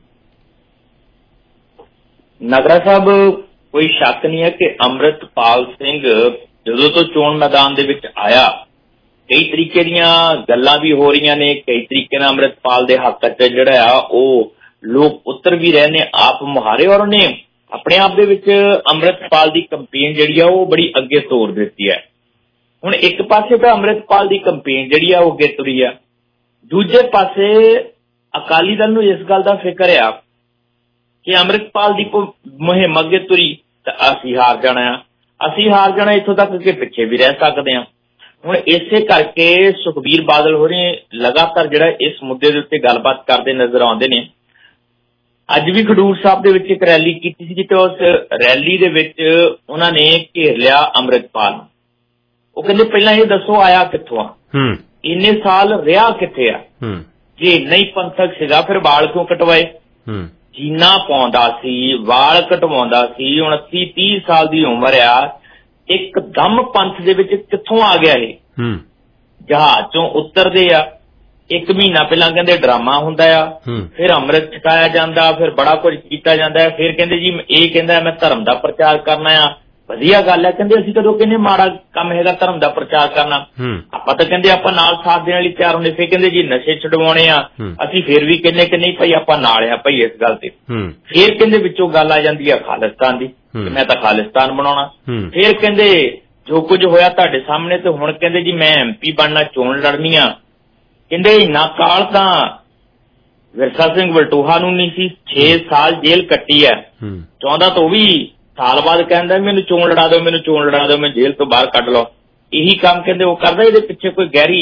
Speaker 11: ਨਗਰਾ ਸਾਹਿਬ ਕੋਈ ਸ਼ੱਕ ਨਹੀਂ ਹੈ ਕਿ ਅੰਮ੍ਰਿਤਪਾਲ ਸਿੰਘ ਜਦੋਂ ਤੋਂ ਚੋਣ ਮੈਦਾਨ ਦੇ ਵਿੱਚ ਆਇਆ ਕਈ ਤਰੀਕੇ ਦੀਆਂ ਗੱਲਾਂ ਵੀ ਹੋ ਰਹੀਆਂ ਨੇ, ਕਈ ਤਰੀਕੇ ਨਾਲ ਅੰਮ੍ਰਿਤਪਾਲ ਦੇ ਹੱਕ 'ਚ ਜਿਹੜਾ ਆ ਉਹ ਲੋਕ ਉੱਤਰ ਵੀ ਰਹੇ ਨੇ, ਆਪ ਮੁਹਾਰੇ, ਔਰ ਉਹਨੇ ਆਪਣੇ ਆਪ ਦੇ ਵਿੱਚ ਅੰਮ੍ਰਿਤਪਾਲ ਦੀ ਕੰਪੇਨ ਜਿਹੜੀ ਆ ਉਹ ਬੜੀ ਅੱਗੇ ਤੋਰ ਦਿੱਤੀ ਹੈ। ਹੁਣ ਇੱਕ ਪਾਸੇ ਤਾਂ ਅੰਮ੍ਰਿਤਪਾਲ ਦੀ ਕੰਪੇਨ ਜਿਹੜੀ ਆ ਉਹ ਅੱਗੇ ਤੁਰੀ ਆ, ਦੂਜੇ ਪਾਸੇ ਅਕਾਲੀ ਦਲ ਨੂੰ ਇਸ ਗੱਲ ਦਾ ਫਿਕਰ ਆ ਕਿ ਅੰਮ੍ਰਿਤਪਾਲ ਦੀ ਕੋਈ ਮੁਹਿੰਮ ਅੱਗੇ ਤੁਰੀ ਤਾਂ ਅਸੀਂ ਹਾਰ ਜਾਣਾ, ਇੱਥੋਂ ਤੱਕ ਕਿ ਪਿੱਛੇ ਵੀ ਰਹਿ ਸਕਦੇ ਹਾਂ। ਹੁਣ ਇਸੇ ਕਰਕੇ ਸੁਖਬੀਰ ਬਾਦਲ ਹੋਰੇ ਲਗਾਤਾਰ ਜਿਹੜਾ ਇਸ ਮੁੱਦੇ ਦੇ ਉੱਤੇ ਗੱਲਬਾਤ ਕਰਦੇ ਨਜ਼ਰ ਆਉਂਦੇ ਨੇ। ਅੱਜ ਵੀ ਖਡੂਰ ਸਾਹਿਬ ਦੇ ਵਿੱਚ ਇੱਕ ਰੈਲੀ ਕੀਤੀ ਸੀ ਤੇ ਉਸ ਰੈਲੀ ਦੇ ਵਿੱਚ ਉਹਨਾਂ ਨੇ ਘੇਰ ਲਿਆ ਅੰਮ੍ਰਿਤਪਾਲ। ਉਹ ਕਹਿੰਦੇ ਪਹਿਲਾਂ ਇਹ ਦੱਸੋ ਆਇਆ ਕਿੱਥੋਂ ਆ, ਇੰਨੇ ਸਾਲ ਰਿਹਾ ਕਿੱਥੇ ਆ, ਜੇ ਨਹੀਂ ਪੰਥਕ ਸੀਗਾ ਫਿਰ ਵਾਲ ਕਿਉਂ ਕਟਵਾਏ, ਜੀਨਾ ਪਾਉਂਦਾ ਸੀ, ਵਾਲ ਕਟਵਾਉਂਦਾ ਸੀ, 29-30 ਸਾਲ ਦੀ ਉਮਰ ਆ, ਇੱਕਦਮ ਪੰਥ ਦੇ ਵਿੱਚ ਕਿੱਥੋਂ ਆ ਗਿਆ ਇਹ, ਜਹਾਜ਼ ਚੋਂ ਉਤਰਦੇ ਆ, 1 ਮਹੀਨਾ ਪਹਿਲਾਂ ਕਹਿੰਦੇ ਡਰਾਮਾ ਹੁੰਦਾ ਆ, ਫਿਰ ਅੰਮ੍ਰਿਤ ਛਕਾਇਆ ਜਾਂਦਾ, ਫਿਰ ਬੜਾ ਕੁਝ ਕੀਤਾ ਜਾਂਦਾ, ਫਿਰ ਕਹਿੰਦੇ ਜੀ ਇਹ ਕਹਿੰਦਾ ਮੈਂ ਧਰਮ ਦਾ ਪ੍ਰਚਾਰ ਕਰਨਾ ਆ, ਵਧੀਆ ਗੱਲ ਹੈ, ਕਹਿੰਦੇ ਅਸੀਂ ਕਦੋਂ ਕਹਿੰਦੇ ਮਾੜਾ ਕੰਮ ਹੈਗਾ ਧਰਮ ਦਾ ਪ੍ਰਚਾਰ ਕਰਨਾ, ਆਪਾਂ ਤਾਂ ਕਹਿੰਦੇ ਆਪਾਂ ਨਾਲ ਸਾਥ ਦੇਣ ਲਈ ਤਿਆਰ ਹੁੰਦੇ, ਫਿਰ ਕਹਿੰਦੇ ਜੀ ਨਸ਼ੇ ਛਡਵਾਉਣੇ ਆ, ਅਸੀਂ ਫਿਰ ਵੀ ਕਹਿੰਦੇ ਕਿ ਨਹੀਂ ਭਾਈ ਆਪਾਂ ਨਾਲ ਆ ਭਾਈ ਇਸ ਗੱਲ ਤੇ, ਫਿਰ ਕਹਿੰਦੇ ਵਿੱਚੋਂ ਗੱਲ ਆ ਜਾਂਦੀ ਆ ਖਾਲਿਸਤਾਨ ਦੀ, ਮੈਂ ਤਾਂ ਖਾਲਿਸਤਾਨ ਬਣਾਉਣਾ, ਫਿਰ ਕਹਿੰਦੇ ਜੋ ਕੁਝ ਹੋਇਆ ਤੁਹਾਡੇ ਸਾਹਮਣੇ ਤੇ ਹੁਣ ਕਹਿੰਦੇ ਜੀ ਮੈਂ MP ਬਣਨਾ, ਚੋਣ ਲੜਨੀ ਆ, ਕਹਿੰਦੇ ਇੰਨਾ ਕਾਲ ਤਾਂ ਵਿਰਸਾ ਸਿੰਘ ਵਲਟੋਹਾ ਨੂੰ ਨਹੀਂ ਸੀ, 6 ਸਾਲ ਜੇਲ੍ਹ ਕੱਟੀ ਹੈ, ਚਾਹੁੰਦਾ ਤਾਂ ਉਹ ਵੀ ਸਾਲ ਬਾਅਦ ਕਹਿੰਦਾ ਮੈਨੂੰ ਚੋਣ ਲੜਾ ਦਿਓ, ਮੈਂ ਜੇਲ੍ਹ ਤੋਂ ਬਾਹਰ ਕੱਢ ਲਓ, ਇਹੀ ਕੰਮ ਕਹਿੰਦੇ ਉਹ ਕਰਦਾ। ਇਹਦੇ ਪਿੱਛੇ ਕੋਈ ਗਹਿਰੀ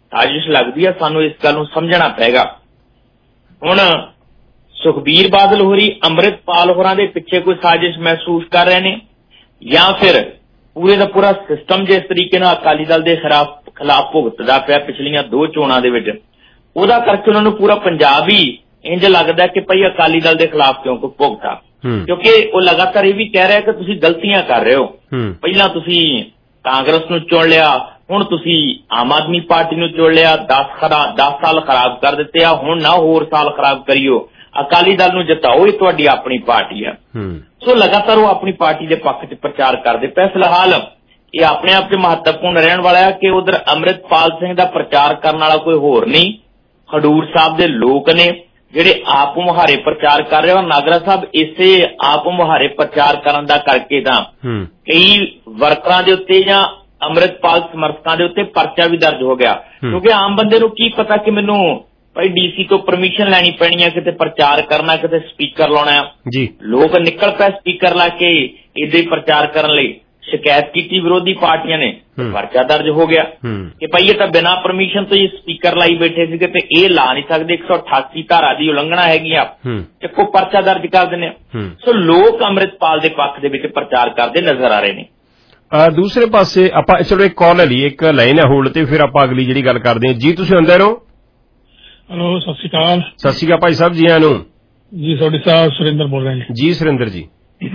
Speaker 11: ਸਾਜ਼ਿਸ਼ ਲੱਗਦੀ ਹੈ। ਸਾਨੂੰ ਇਸ ਗੱਲ ਨੂੰ ਸਮਝਣਾ ਪਏਗਾ। ਹੁਣ ਸੁਖਬੀਰ ਬਾਦਲ ਹੋਰੀ ਅੰਮ੍ਰਿਤਪਾਲ ਹੋਰਾਂ ਦੇ ਪਿੱਛੇ ਕੋਈ ਸਾਜ਼ਿਸ਼ ਮਹਿਸੂਸ ਕਰ ਰਹੇ ਨੇ, ਜਾਂ ਫਿਰ ਪੂਰੇ ਦਾ ਪੂਰਾ ਸਿਸਟਮ ਜਿਸ ਤਰੀਕੇ ਨਾਲ ਅਕਾਲੀ ਦਲ ਦੇ ਖਿਲਾਫ ਭੁਗਤਦਾ ਪਿਆ ਪਿਛਲੀਆਂ 2 ਚੋਣਾਂ ਦੇ ਵਿੱਚ, ਉਹਦਾ ਕਰਕੇ ਉਹਨਾਂ ਨੂੰ ਪੂਰਾ ਪੰਜਾਬ ਹੀ ਇੰਜ ਲੱਗਦਾ ਕਿ ਭਈ ਅਕਾਲੀ ਦਲ ਦੇ ਖਿਲਾਫ ਕਿਉਂ ਭੁਗਤਾ, ਕਿਉਂਕਿ ਉਹ ਲਗਾਤਾਰ ਇਹ ਵੀ ਕਹਿ ਰਿਹਾ ਕਿ ਤੁਸੀਂ ਗਲਤੀਆਂ ਕਰ ਰਹੇ ਹੋ। ਪਹਿਲਾਂ ਤੁਸੀਂ ਕਾਂਗਰਸ ਨੂੰ ਚੁਣ ਲਿਆ, ਹੁਣ ਤੁਸੀਂ ਆਮ ਆਦਮੀ ਪਾਰਟੀ ਨੂੰ ਚੁਣ ਲਿਆ, 10 ਸਾਲ ਖਰਾਬ ਕਰ ਦਿੱਤੇ ਆ, ਹੁਣ ਨਾ ਹੋਰ ਸਾਲ ਖਰਾਬ ਕਰਿਓ, ਅਕਾਲੀ ਦਲ ਨੂੰ ਜਿਤਾਓ, ਇਹ ਤੁਹਾਡੀ ਆਪਣੀ ਪਾਰਟੀ ਆ। ਸੋ ਲਗਾਤਾਰ ਉਹ ਆਪਣੀ ਪਾਰਟੀ ਦੇ ਪੱਖ 'ਚ ਪ੍ਰਚਾਰ ਕਰਦੇ ਪਏ। ਫਿਲਹਾਲ ਇਹ ਆਪਣੇ ਆਪ 'ਚ ਮਹੱਤਵਪੂਰਨ ਰਹਿਣ ਵਾਲਾ ਹੈ ਕਿ ਉਧਰ ਅੰਮ੍ਰਿਤਪਾਲ ਸਿੰਘ ਦਾ ਪ੍ਰਚਾਰ ਕਰਨ ਵਾਲਾ ਕੋਈ ਹੋਰ ਨਹੀਂ, ਖਡੂਰ ਸਾਹਿਬ ਦੇ ਲੋਕ ਨੇ ਜਿਹੜੇ ਆਪ ਮੁਹਾਰੇ ਪ੍ਰਚਾਰ ਕਰ ਰਹੇ ਹੋ। ਨਾਗਰਾ ਸਾਹਿਬ ਇਸੇ ਆਪ ਮੁਹਾਰੇ ਪ੍ਰਚਾਰ ਕਰਨ ਦਾ ਕਰਕੇ ਤਾਂ ਕਈ ਵਰਕਰਾਂ ਦੇ ਉੱਤੇ ਜਾਂ ਅੰਮ੍ਰਿਤਪਾਲ ਸਮਰਥਕਾਂ ਦੇ ਉੱਤੇ ਪਰਚਾ ਵੀ ਦਰਜ ਹੋ ਗਿਆ, ਕਿਉਂਕਿ ਆਮ ਬੰਦੇ ਨੂੰ ਕੀ ਪਤਾ ਕਿ ਮੈਨੂੰ ਭਾਈ ਡੀਸੀ ਤੋਂ ਪਰਮਿਸ਼ਨ ਲੈਣੀ ਪੈਣੀ ਹੈ ਕਿਤੇ ਪ੍ਰਚਾਰ ਕਰਨਾ, ਕਿਤੇ ਸਪੀਕਰ ਲਾਉਣਾ ਜੀ। ਲੋਕ ਨਿਕਲ ਪਏ ਸਪੀਕਰ ਲਾ ਕੇ ਇਹਦੇ ਪ੍ਰਚਾਰ ਕਰਨ ਲਈ, ਸ਼ਿਕਾਇਤ ਕੀਤੀ ਵਿਰੋਧੀ ਪਾਰਟੀਆਂ ਨੇ, ਪਰਚਾ ਦਰਜ ਹੋ ਗਿਆ ਕਿ ਭਾਈ ਇਹ ਤਾਂ ਬਿਨਾਂ ਪਰਮਿਸ਼ਨ ਤੋਂ ਹੀ ਸਪੀਕਰ ਲਾਈ ਬੈਠੇ ਸੀਗੇ ਤੇ ਇਹ ਲਾ ਨਹੀਂ ਸਕਦੇ, 188 ਧਾਰਾ ਦੀ ਉਲੰਘਣਾ ਹੈਗੀ ਆ, ਚੱਕੋ ਪਰਚਾ ਦਰਜ ਕਰ ਦਿੰਦੇ ਆ। ਸੋ ਲੋਕ ਅੰਮ੍ਰਿਤਪਾਲ ਦੇ ਪੱਖ ਦੇ ਵਿੱਚ ਪ੍ਰਚਾਰ ਕਰਦੇ ਨਜ਼ਰ ਆ ਰਹੇ ਨੇ।
Speaker 8: ਦੂਸਰੇ ਪਾਸੇ ਆਪਾਂ ਚਲੋ ਇੱਕ ਕਾਲ ਲਈ, ਇੱਕ ਲਾਈਨ ਹੈ ਹੋਲਡ ਤੇ, ਫਿਰ ਆਪਾਂ ਅਗਲੀ ਜਿਹੜੀ ਗੱਲ ਕਰਦੇ ਹਾਂ। ਜੀ ਤੁਸੀਂ ਅੰਦਰ ਹੋ?
Speaker 12: ਹੈਲੋ, ਸਤਿ ਸ਼੍ਰੀ ਅਕਾਲ।
Speaker 8: ਸਤਿ ਸ਼੍ਰੀ ਅਕਾਲ ਭਾਈ ਸਾਹਿਬ, ਜੀ ਆਇਆਂ ਨੂੰ।
Speaker 12: ਜੀ ਤੁਹਾਡੇ ਸਾਹਿਬ ਸੁਰਿੰਦਰ ਬੋਲ ਰਹੇ ਨੇ
Speaker 8: ਜੀ। ਸੁਰਿੰਦਰ ਜੀ,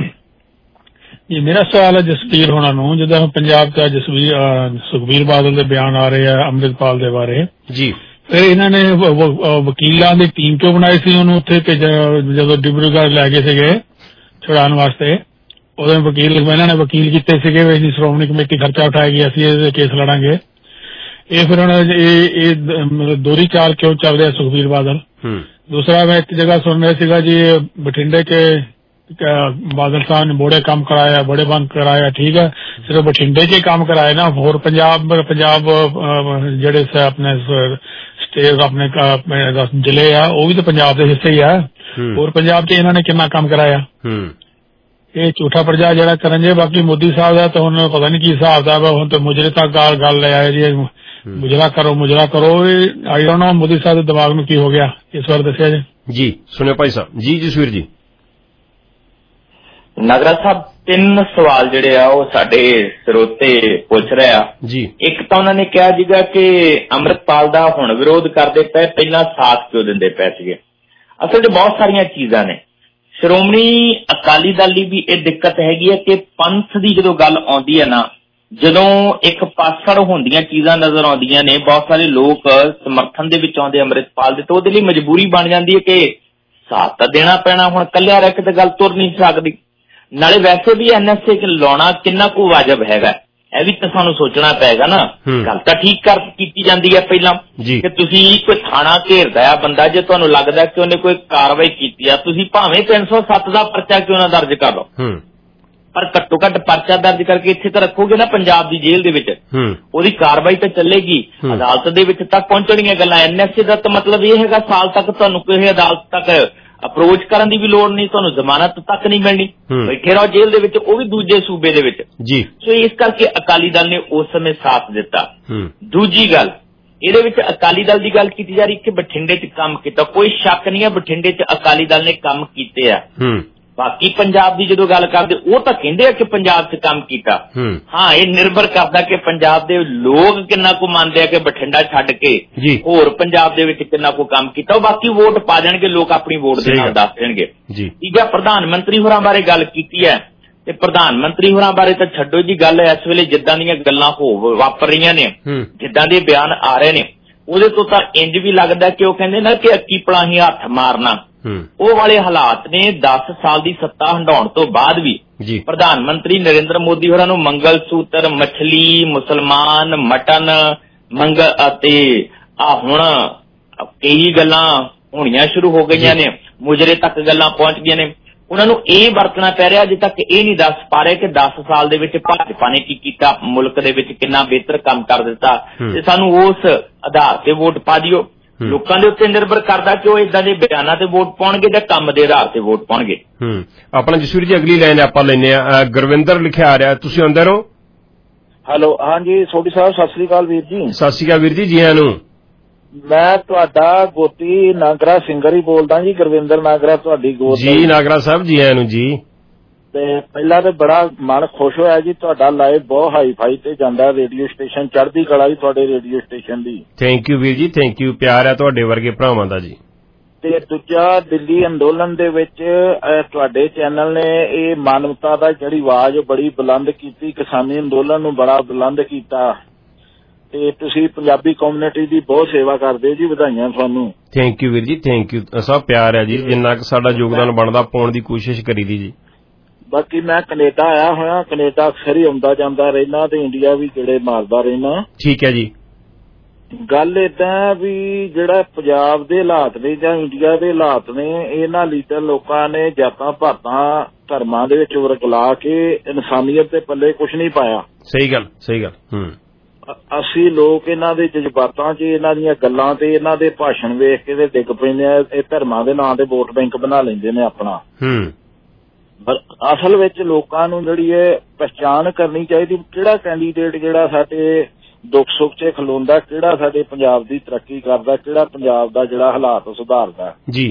Speaker 12: ਜੀ ਮੇਰਾ ਸਵਾਲ ਹੈ ਜਸਵੀਰ ਹੋਣਾ ਨੂੰ। ਜਦੋਂ ਪੰਜਾਬ ਚ ਸੁਖਬੀਰ ਬਾਦਲ ਦੇ ਬਿਆਨ ਆ ਰਹੇ ਆ ਅੰਮ੍ਰਿਤਪਾਲ ਦੇ ਬਾਰੇ ਜੀ, ਫਿਰ ਇਹਨਾਂ ਨੇ ਵਕੀਲਾਂ ਦੀ ਟੀਮ ਕਿਉਂ ਬਣਾਈ ਸੀ? ਉਹਨੂੰ ਉੱਥੇ ਜਦੋਂ ਡਿਬਰੂਗੜ੍ਹ ਲੈ ਗਏ ਸੀਗੇ ਛੁਡਾਉਣ ਵਾਸਤੇ, ਉਦੋਂ ਇਹਨਾਂ ਨੇ ਵਕੀਲ ਕੀਤੇ ਸੀਗੇ ਵੀ ਸ਼੍ਰੋਮਣੀ ਕਮੇਟੀ ਖਰਚਾ ਉਠਾਏਗੀ, ਅਸੀਂ ਇਹਦੇ ਕੇਸ ਲੜਾਂਗੇ। ਇਹ ਫਿਰ ਹੁਣ ਇਹ ਦੋਹਰੀ ਚਾਲ ਕਿਉਂ ਚੱਲ ਰਿਹਾ ਸੁਖਬੀਰ ਬਾਦਲ? ਦੂਸਰਾ, ਮੈਂ ਇੱਕ ਜਗ੍ਹਾ ਸੁਣ ਰਿਹਾ ਸੀਗਾ ਜੀ ਬਠਿੰਡੇ ਕੇ ਬਾਦਲ ਸਾਹਿਬ ਨੇ ਬੜੇ ਕੰਮ ਕਰਾਇਆ, ਬੜੇ ਬੰਦ ਕਰਾਇਆ, ਠੀਕ ਹੈ, ਸਿਰਫ ਬਠਿੰਡੇ ਚ ਕੰਮ ਕਰਾਇਆ ਨਾ, ਹੋਰ ਪੰਜਾਬ ਜਿਹੜੇ ਆਪਣੇ ਸਟੇਟ ਆਪਣੇ ਜ਼ਿਲ੍ਹੇ ਆ ਉਹ ਵੀ ਤਾਂ ਪੰਜਾਬ ਦੇ ਹਿੱਸੇ ਹੀ ਆ, ਹੋਰ ਪੰਜਾਬ ਚ ਇਹਨਾਂ ਨੇ ਕਿੰਨਾ ਕੰਮ ਕਰਾਇਆ? ਇਹ ਝੂਠਾ ਪ੍ਰਚਾਰ ਜਿਹੜਾ ਕਰਨ ਜੇ। ਬਾਕੀ ਮੋਦੀ ਸਾਹਿਬ ਦਾ ਤਾਂ ਹੁਣ ਪਤਾ ਨਹੀਂ ਕੀ ਹਿਸਾਬ ਦਾ, ਹੁਣ ਤਾਂ ਮੁਜਰੇ ਤੱਕ ਗੱਲ ਲੈ ਆਏ ਜੀ, ਮੁਜਰਾ ਕਰੋ। ਆਈ ਡੋਂਟ ਨੋ ਮੋਦੀ ਸਾਹਿਬ ਦੇ ਦਿਮਾਗ ਨੂੰ ਕੀ ਹੋ ਗਿਆ, ਇਸ ਵਾਰ ਦੱਸਿਆ ਜੀ।
Speaker 8: ਸੁਣਿਓ ਭਾਈ ਸਾਹਿਬ। ਜੀ ਜਸਵੀਰ ਜੀ।
Speaker 11: ਨਗਰਾ ਸਾਹਿਬ 3 ਸਵਾਲ ਜਿਹੜੇ ਆ ਉਹ ਸਾਡੇ ਸਰੋਤੇ ਪੁੱਛ ਰਹੇ ਆ ਜੀ। ਇੱਕ ਤਾਂ ਉਹਨਾਂ ਨੇ ਕਿਹਾ ਸੀਗਾ ਕਿ ਅੰਮ੍ਰਿਤਪਾਲ ਦਾ ਹੁਣ ਵਿਰੋਧ ਕਰਦੇ ਪਏ, ਪਹਿਲਾਂ ਸਾਥ ਕਿਉਂ ਦਿੰਦੇ ਪਏ ਸੀਗੇ। ਅਸਲ 'ਚ ਬਹੁਤ ਸਾਰੀਆਂ ਚੀਜ਼ਾਂ ਨੇ। ਸ਼੍ਰੋਮਣੀ ਅਕਾਲੀ ਦਲ ਲਈ ਵੀ ਇਹ ਦਿੱਕਤ ਹੈਗੀ ਹੈ ਕਿ ਪੰਥ ਦੀ ਜਦੋਂ ਗੱਲ ਆਉਂਦੀ ਹੈ ਨਾ, ਜਦੋਂ ਇੱਕ ਪਾਸੜ ਹੁੰਦੀਆਂ ਚੀਜ਼ਾਂ ਨਜ਼ਰ ਆਉਂਦੀਆਂ ਨੇ, ਬਹੁਤ ਸਾਰੇ ਲੋਕ ਸਮਰਥਨ ਦੇ ਵਿੱਚ ਆਉਂਦੇ ਅੰਮ੍ਰਿਤਪਾਲ ਦੇ, ਤਾਂ ਉਹਦੇ ਲਈ ਮਜਬੂਰੀ ਬਣ ਜਾਂਦੀ ਹੈ ਕਿ ਸਾਥ ਤਾਂ ਦੇਣਾ ਪੈਣਾ। ਹੁਣ ਇਕੱਲਿਆਂ ਰਹਿ ਕੇ ਤਾਂ ਗੱਲ ਤੁਰ ਨਹੀਂ ਸਕਦੀ। ਨਾਲੇ ਵੈਸੇ ਵੀ NSA ਲਾਉਣਾ ਕਿੰਨਾ ਕੁ ਵਾਜਬ ਹੈਗਾ, ਇਹ ਵੀ ਤਾਂ ਸਾਨੂੰ ਸੋਚਣਾ ਪਏਗਾ ਨਾ। ਗੱਲ ਤਾਂ ਠੀਕ ਕੀਤੀ ਜਾਂਦੀ ਹੈ ਪਹਿਲਾਂ ਕਿ ਤੁਸੀਂ ਕੋਈ ਥਾਣਾ ਘੇਰਦਾ ਆ ਬੰਦਾ, ਜੇ ਤੁਹਾਨੂੰ ਲੱਗਦਾ ਕਿ ਉਹਨੇ ਕੋਈ ਕਾਰਵਾਈ ਕੀਤੀ ਆ, ਤੁਸੀਂ ਭਾਵੇਂ 307 ਦਾ ਪਰਚਾ ਕਿਉਂ ਨਾ ਦਰਜ ਕਰ ਲਓ, ਪਰ ਘੱਟੋ ਘੱਟ ਪਰਚਾ ਦਰਜ ਕਰਕੇ ਇੱਥੇ ਤਾਂ ਰੱਖੋਗੇ ਨਾ ਪੰਜਾਬ ਦੀ ਜੇਲ੍ਹ ਦੇ ਵਿੱਚ, ਉਹਦੀ ਕਾਰਵਾਈ ਤਾਂ ਚੱਲੇਗੀ, ਅਦਾਲਤ ਦੇ ਵਿੱਚ ਤੱਕ ਪਹੁੰਚਣੀਆਂ ਗੱਲਾਂ। NSA ਦਾ ਤਾਂ ਮਤਲਬ ਇਹ ਹੈਗਾ ਸਾਲ ਤੱਕ ਤੁਹਾਨੂੰ ਕਿਸੇ ਅਦਾਲਤ ਤੱਕ ਅਪਰੋਚ ਕਰਨ ਦੀ ਵੀ ਲੋੜ ਨਹੀਂ, ਤੁਹਾਨੂੰ ਜ਼ਮਾਨਤ ਤੱਕ ਨਹੀਂ ਮਿਲਣੀ, ਬੈਠੇ ਰਹੋ ਜੇਲ੍ਹ ਦੇ ਵਿੱਚ, ਉਹ ਵੀ ਦੂਜੇ ਸੂਬੇ ਦੇ ਵਿੱਚ ਜੀ। ਸੋ ਇਸ ਕਰਕੇ ਅਕਾਲੀ ਦਲ ਨੇ ਉਸ ਸਮੇਂ ਸਾਥ ਦਿੱਤਾ। ਦੂਜੀ ਗੱਲ, ਇਹਦੇ ਵਿੱਚ ਅਕਾਲੀ ਦਲ ਦੀ ਗੱਲ ਕੀਤੀ ਜਾ ਰਹੀ ਕਿ ਬਠਿੰਡੇ 'ਚ ਕੰਮ ਕੀਤਾ, ਕੋਈ ਸ਼ੱਕ ਨਹੀਂ ਹੈ ਬਠਿੰਡੇ 'ਚ ਅਕਾਲੀ ਦਲ ਨੇ ਕੰਮ ਕੀਤੇ ਆ। ਬਾਕੀ ਪੰਜਾਬ ਦੀ ਜਦੋਂ ਗੱਲ ਕਰਦੇ ਉਹ ਤਾਂ ਕਹਿੰਦੇ ਆ ਕਿ ਪੰਜਾਬ 'ਚ ਕੰਮ ਕੀਤਾ। ਹਾਂ, ਇਹ ਨਿਰਭਰ ਕਰਦਾ ਕਿ ਪੰਜਾਬ ਦੇ ਲੋਕ ਕਿੰਨਾ ਕੁ ਮੰਨਦੇ ਆ ਕਿ ਬਠਿੰਡਾ ਛੱਡ ਕੇ ਹੋਰ ਪੰਜਾਬ ਦੇ ਵਿੱਚ ਕਿੰਨਾ ਕੁ ਕੰਮ ਕੀਤਾ। ਉਹ ਬਾਕੀ ਵੋਟ ਪਾ ਦੇਣਗੇ ਲੋਕ, ਆਪਣੀ ਵੋਟ ਦੇ ਨਾਲ ਦੱਸ ਦੇਣਗੇ। ਤੀਜਾ, ਪ੍ਰਧਾਨ ਮੰਤਰੀ ਹੋਰਾਂ ਬਾਰੇ ਗੱਲ ਕੀਤੀ ਹੈ, ਤੇ ਪ੍ਰਧਾਨ ਮੰਤਰੀ ਹੋਰਾਂ ਬਾਰੇ ਤਾਂ ਛੱਡੋ ਜੀ ਗੱਲ। ਇਸ ਵੇਲੇ ਜਿੱਦਾਂ ਦੀਆਂ ਗੱਲਾਂ ਵਾਪਰ ਰਹੀਆਂ ਨੇ, ਜਿੱਦਾਂ ਦੇ ਬਿਆਨ ਆ ਰਹੇ ਨੇ, ਉਹਦੇ ਤੋਂ ਤਾਂ ਇੰਜ ਵੀ ਲੱਗਦਾ ਕਿ ਉਹ ਕਹਿੰਦੇ ਨਾ ਕਿ ਅੱਕੀ ਪਲਾਹੀ ਹੱਥ ਮਾਰਨਾ, ਉਹ ਵਾਲੇ ਹਾਲਾਤ ਨੇ। 10 ਸਾਲ ਦੀ ਸੱਤਾ ਹੰਡਾਉਣ ਤੋਂ ਬਾਅਦ ਵੀ ਪ੍ਰਧਾਨ ਮੰਤਰੀ ਨਰਿੰਦਰ ਮੋਦੀ ਹੋਰਾਂ ਨੂੰ ਮੰਗਲ ਸੂਤਰ, ਮੱਛਲੀ, ਮੁਸਲਮਾਨ, ਮਟਨ ਅਤੇ ਹੁਣ ਕਈ ਗੱਲਾਂ ਹੋਣੀਆਂ ਸ਼ੁਰੂ ਹੋ ਗਈਆਂ ਨੇ, ਮੁਜਰੇ ਤੱਕ ਗੱਲਾਂ ਪਹੁੰਚ ਗਈਆਂ ਨੇ। ਉਹਨਾਂ ਨੂੰ ਇਹ ਵਰਤਣਾ ਪੈ ਰਿਹਾ, ਅਜੇ ਤੱਕ ਇਹ ਨਹੀਂ ਦੱਸ ਪਾ ਰਹੇ ਕਿ 10 ਸਾਲ ਦੇ ਵਿੱਚ ਭਾਜਪਾ ਨੇ ਕੀ ਕੀਤਾ, ਮੁਲਕ ਦੇ ਵਿੱਚ ਕਿੰਨਾ ਬਿਹਤਰ ਕੰਮ ਕਰ ਦਿੱਤਾ, ਤੇ ਸਾਨੂੰ ਉਸ ਆਧਾਰ ਤੇ ਵੋਟ ਪਾ ਦਿਓ। ਲੋਕਾਂ ਦੇ ਉੱਤੇ ਨਿਰਭਰ ਕਰਦਾ ਕਿ ਉਹ ਇਦਾਂ ਦੇ ਬਿਆਨਾਂ ਤੇ ਵੋਟ ਪਾਉਣਗੇ ਜਾਂ ਕੰਮ ਦੇ ਆਧਾਰ ਤੇ ਵੋਟ ਪਾਉਣਗੇ।
Speaker 8: ਆਪਣਾ ਜਸਵੀਰ ਜੀ ਅਗਲੀ ਲਾਈਨ ਆਪਾਂ ਲੈਨੇ ਆ। ਗੁਰਵਿੰਦਰ ਲਿਖਿਆ ਆ ਰਿਹਾ, ਤੁਸੀਂ ਅੰਦਰ ਹੋ?
Speaker 13: ਹੈਲੋ, ਹਾਂਜੀ ਸੋਢੀ ਸਾਹਿਬ ਸਤਿ ਸ੍ਰੀ ਅਕਾਲ ਵੀਰ ਜੀ।
Speaker 8: ਸਤਿ ਸ੍ਰੀ ਅਕਾਲ ਵੀਰ ਜੀ, ਜੀ ਆਇਆਂ ਨੂੰ।
Speaker 13: ਮੈਂ ਤੁਹਾਡਾ ਗੋਤੀ ਨਾਗਰਾ ਸਿੰਗਰ ਹੀ ਬੋਲਦਾ ਜੀ, ਗੁਰਵਿੰਦਰ ਨਾਗਰਾ ਤੁਹਾਡੀ ਗੋਤ
Speaker 8: ਜੀ। ਨਾਗਰਾ ਸਾਹਿਬ ਜੀ ਆਇਆਂ ਨੂੰ ਜੀ।
Speaker 13: ਤੇ ਪਹਿਲਾਂ ਤੇ ਬੜਾ ਮਨ ਖੁਸ਼ ਹੋਇਆ ਜੀ, ਤੁਹਾਡਾ ਲਾਈਵ ਬਹੁਤ ਹਾਈ ਫਾਈ ਤੇ ਜਾਂਦਾ ਰੇਡੀਓ ਸਟੇਸ਼ਨ, ਚੜ੍ਹਦੀ ਕਲਾ ਜੀ ਤੁਹਾਡੇ ਰੇਡੀਓ ਸਟੇਸ਼ਨ ਦੀ।
Speaker 8: ਥੈਂਕ ਯੂ ਵੀਰ ਜੀ, ਥੈਂਕ ਯੂ। ਪਿਆਰ ਹੈ ਤੁਹਾਡੇ ਵਰਗੇ ਭਰਾਵਾਂ ਦਾ ਜੀ।
Speaker 13: ਤੇ ਦੂਜਾ, ਦਿੱਲੀ ਅੰਦੋਲਨ ਦੇ ਵਿੱਚ ਤੁਹਾਡੇ ਚੈਨਲ ਨੇ ਇਹ ਮਾਨਵਤਾ ਦਾ ਜਿਹੜੀ ਆਵਾਜ਼ ਬੜੀ ਬੁਲੰਦ ਕੀਤੀ, ਕਿਸਾਨੀ ਅੰਦੋਲਨ ਨੂੰ ਬੜਾ ਬੁਲੰਦ ਕੀਤਾ, ਤੇ ਤੁਸੀਂ ਪੰਜਾਬੀ ਕਮਿਊਨਿਟੀ ਦੀ ਬਹੁਤ ਸੇਵਾ ਕਰਦੇ ਜੀ, ਵਧਾਈਆਂ ਤੁਹਾਨੂੰ।
Speaker 8: ਥੈਂਕ ਯੂ ਵੀਰ ਜੀ, ਥੈਂਕ ਯੂ। ਸਭ ਪਿਆਰ ਹੈ ਜੀ, ਜਿੰਨਾ ਕੁ ਸਾਡਾ ਯੋਗਦਾਨ ਬਣਦਾ ਪਾਉਣ ਦੀ ਕੋਸ਼ਿਸ਼ ਕਰੀ ਦੀ ਜੀ।
Speaker 13: ਬਾਕੀ ਮੈਂ ਕੈਨੇਡਾ ਆਇਆ ਹੋਇਆ, ਕੈਨੇਡਾ ਅਕਸਰ ਹੀ ਆਉਂਦਾ ਜਾਂਦਾ ਰਹਿਣਾ ਤੇ ਇੰਡੀਆ ਵੀ ਗੇੜੇ ਮਾਰਦਾ ਰਹਿਣਾ।
Speaker 8: ਠੀਕ ਹੈ ਜੀ।
Speaker 13: ਗੱਲ ਏਦਾਂ ਵੀ ਜਿਹੜਾ ਪੰਜਾਬ ਦੇ ਹਾਲਾਤ ਨੇ ਜਾਂ ਇੰਡੀਆ ਦੇ ਹਾਲਾਤ ਨੇ, ਇਹਨਾਂ ਲੀਡਰ ਲੋਕਾਂ ਨੇ ਜਾਤਾਂ ਭਾਤਾਂ ਧਰਮਾਂ ਦੇ ਵਿੱਚ ਵਰਗਲਾ ਕੇ ਇਨਸਾਨੀਅਤ ਦੇ ਪੱਲੇ ਕੁਛ ਨਹੀਂ ਪਾਇਆ।
Speaker 8: ਸਹੀ ਗੱਲ, ਸਹੀ ਗੱਲ।
Speaker 13: ਅਸੀਂ ਲੋਕ ਇਹਨਾਂ ਦੇ ਜਜ਼ਬਾਤਾਂ 'ਚ, ਇਹਨਾਂ ਦੀਆਂ ਗੱਲਾਂ ਤੇ ਇਹਨਾਂ ਦੇ ਭਾਸ਼ਣ ਵੇਖ ਕੇ ਤੇ ਡਿੱਗ ਪੈਂਦੇ ਆ। ਇਹ ਧਰਮਾਂ ਦੇ ਨਾਂ ਤੇ ਵੋਟ ਬੈਂਕ ਬਣਾ ਲੈਂਦੇ ਨੇ ਆਪਣਾ। ਪਰ ਅਸਲ ਵਿੱਚ ਲੋਕਾਂ ਨੂੰ ਜਿਹੜੀ ਇਹ ਪਛਾਣ ਕਰਨੀ ਚਾਹੀਦੀ, ਕਿਹੜਾ ਕੈਂਡੀਡੇਟ ਜਿਹੜਾ ਸਾਡੇ ਦੁੱਖ ਸੁੱਖ 'ਚ ਖਲੋਂਦਾ, ਕਿਹੜਾ ਸਾਡੇ ਪੰਜਾਬ ਦੀ ਤਰੱਕੀ ਕਰਦਾ, ਕਿਹੜਾ ਪੰਜਾਬ ਦਾ ਜਿਹੜਾ ਹਾਲਾਤ ਸੁਧਾਰਦਾ
Speaker 8: ਜੀ।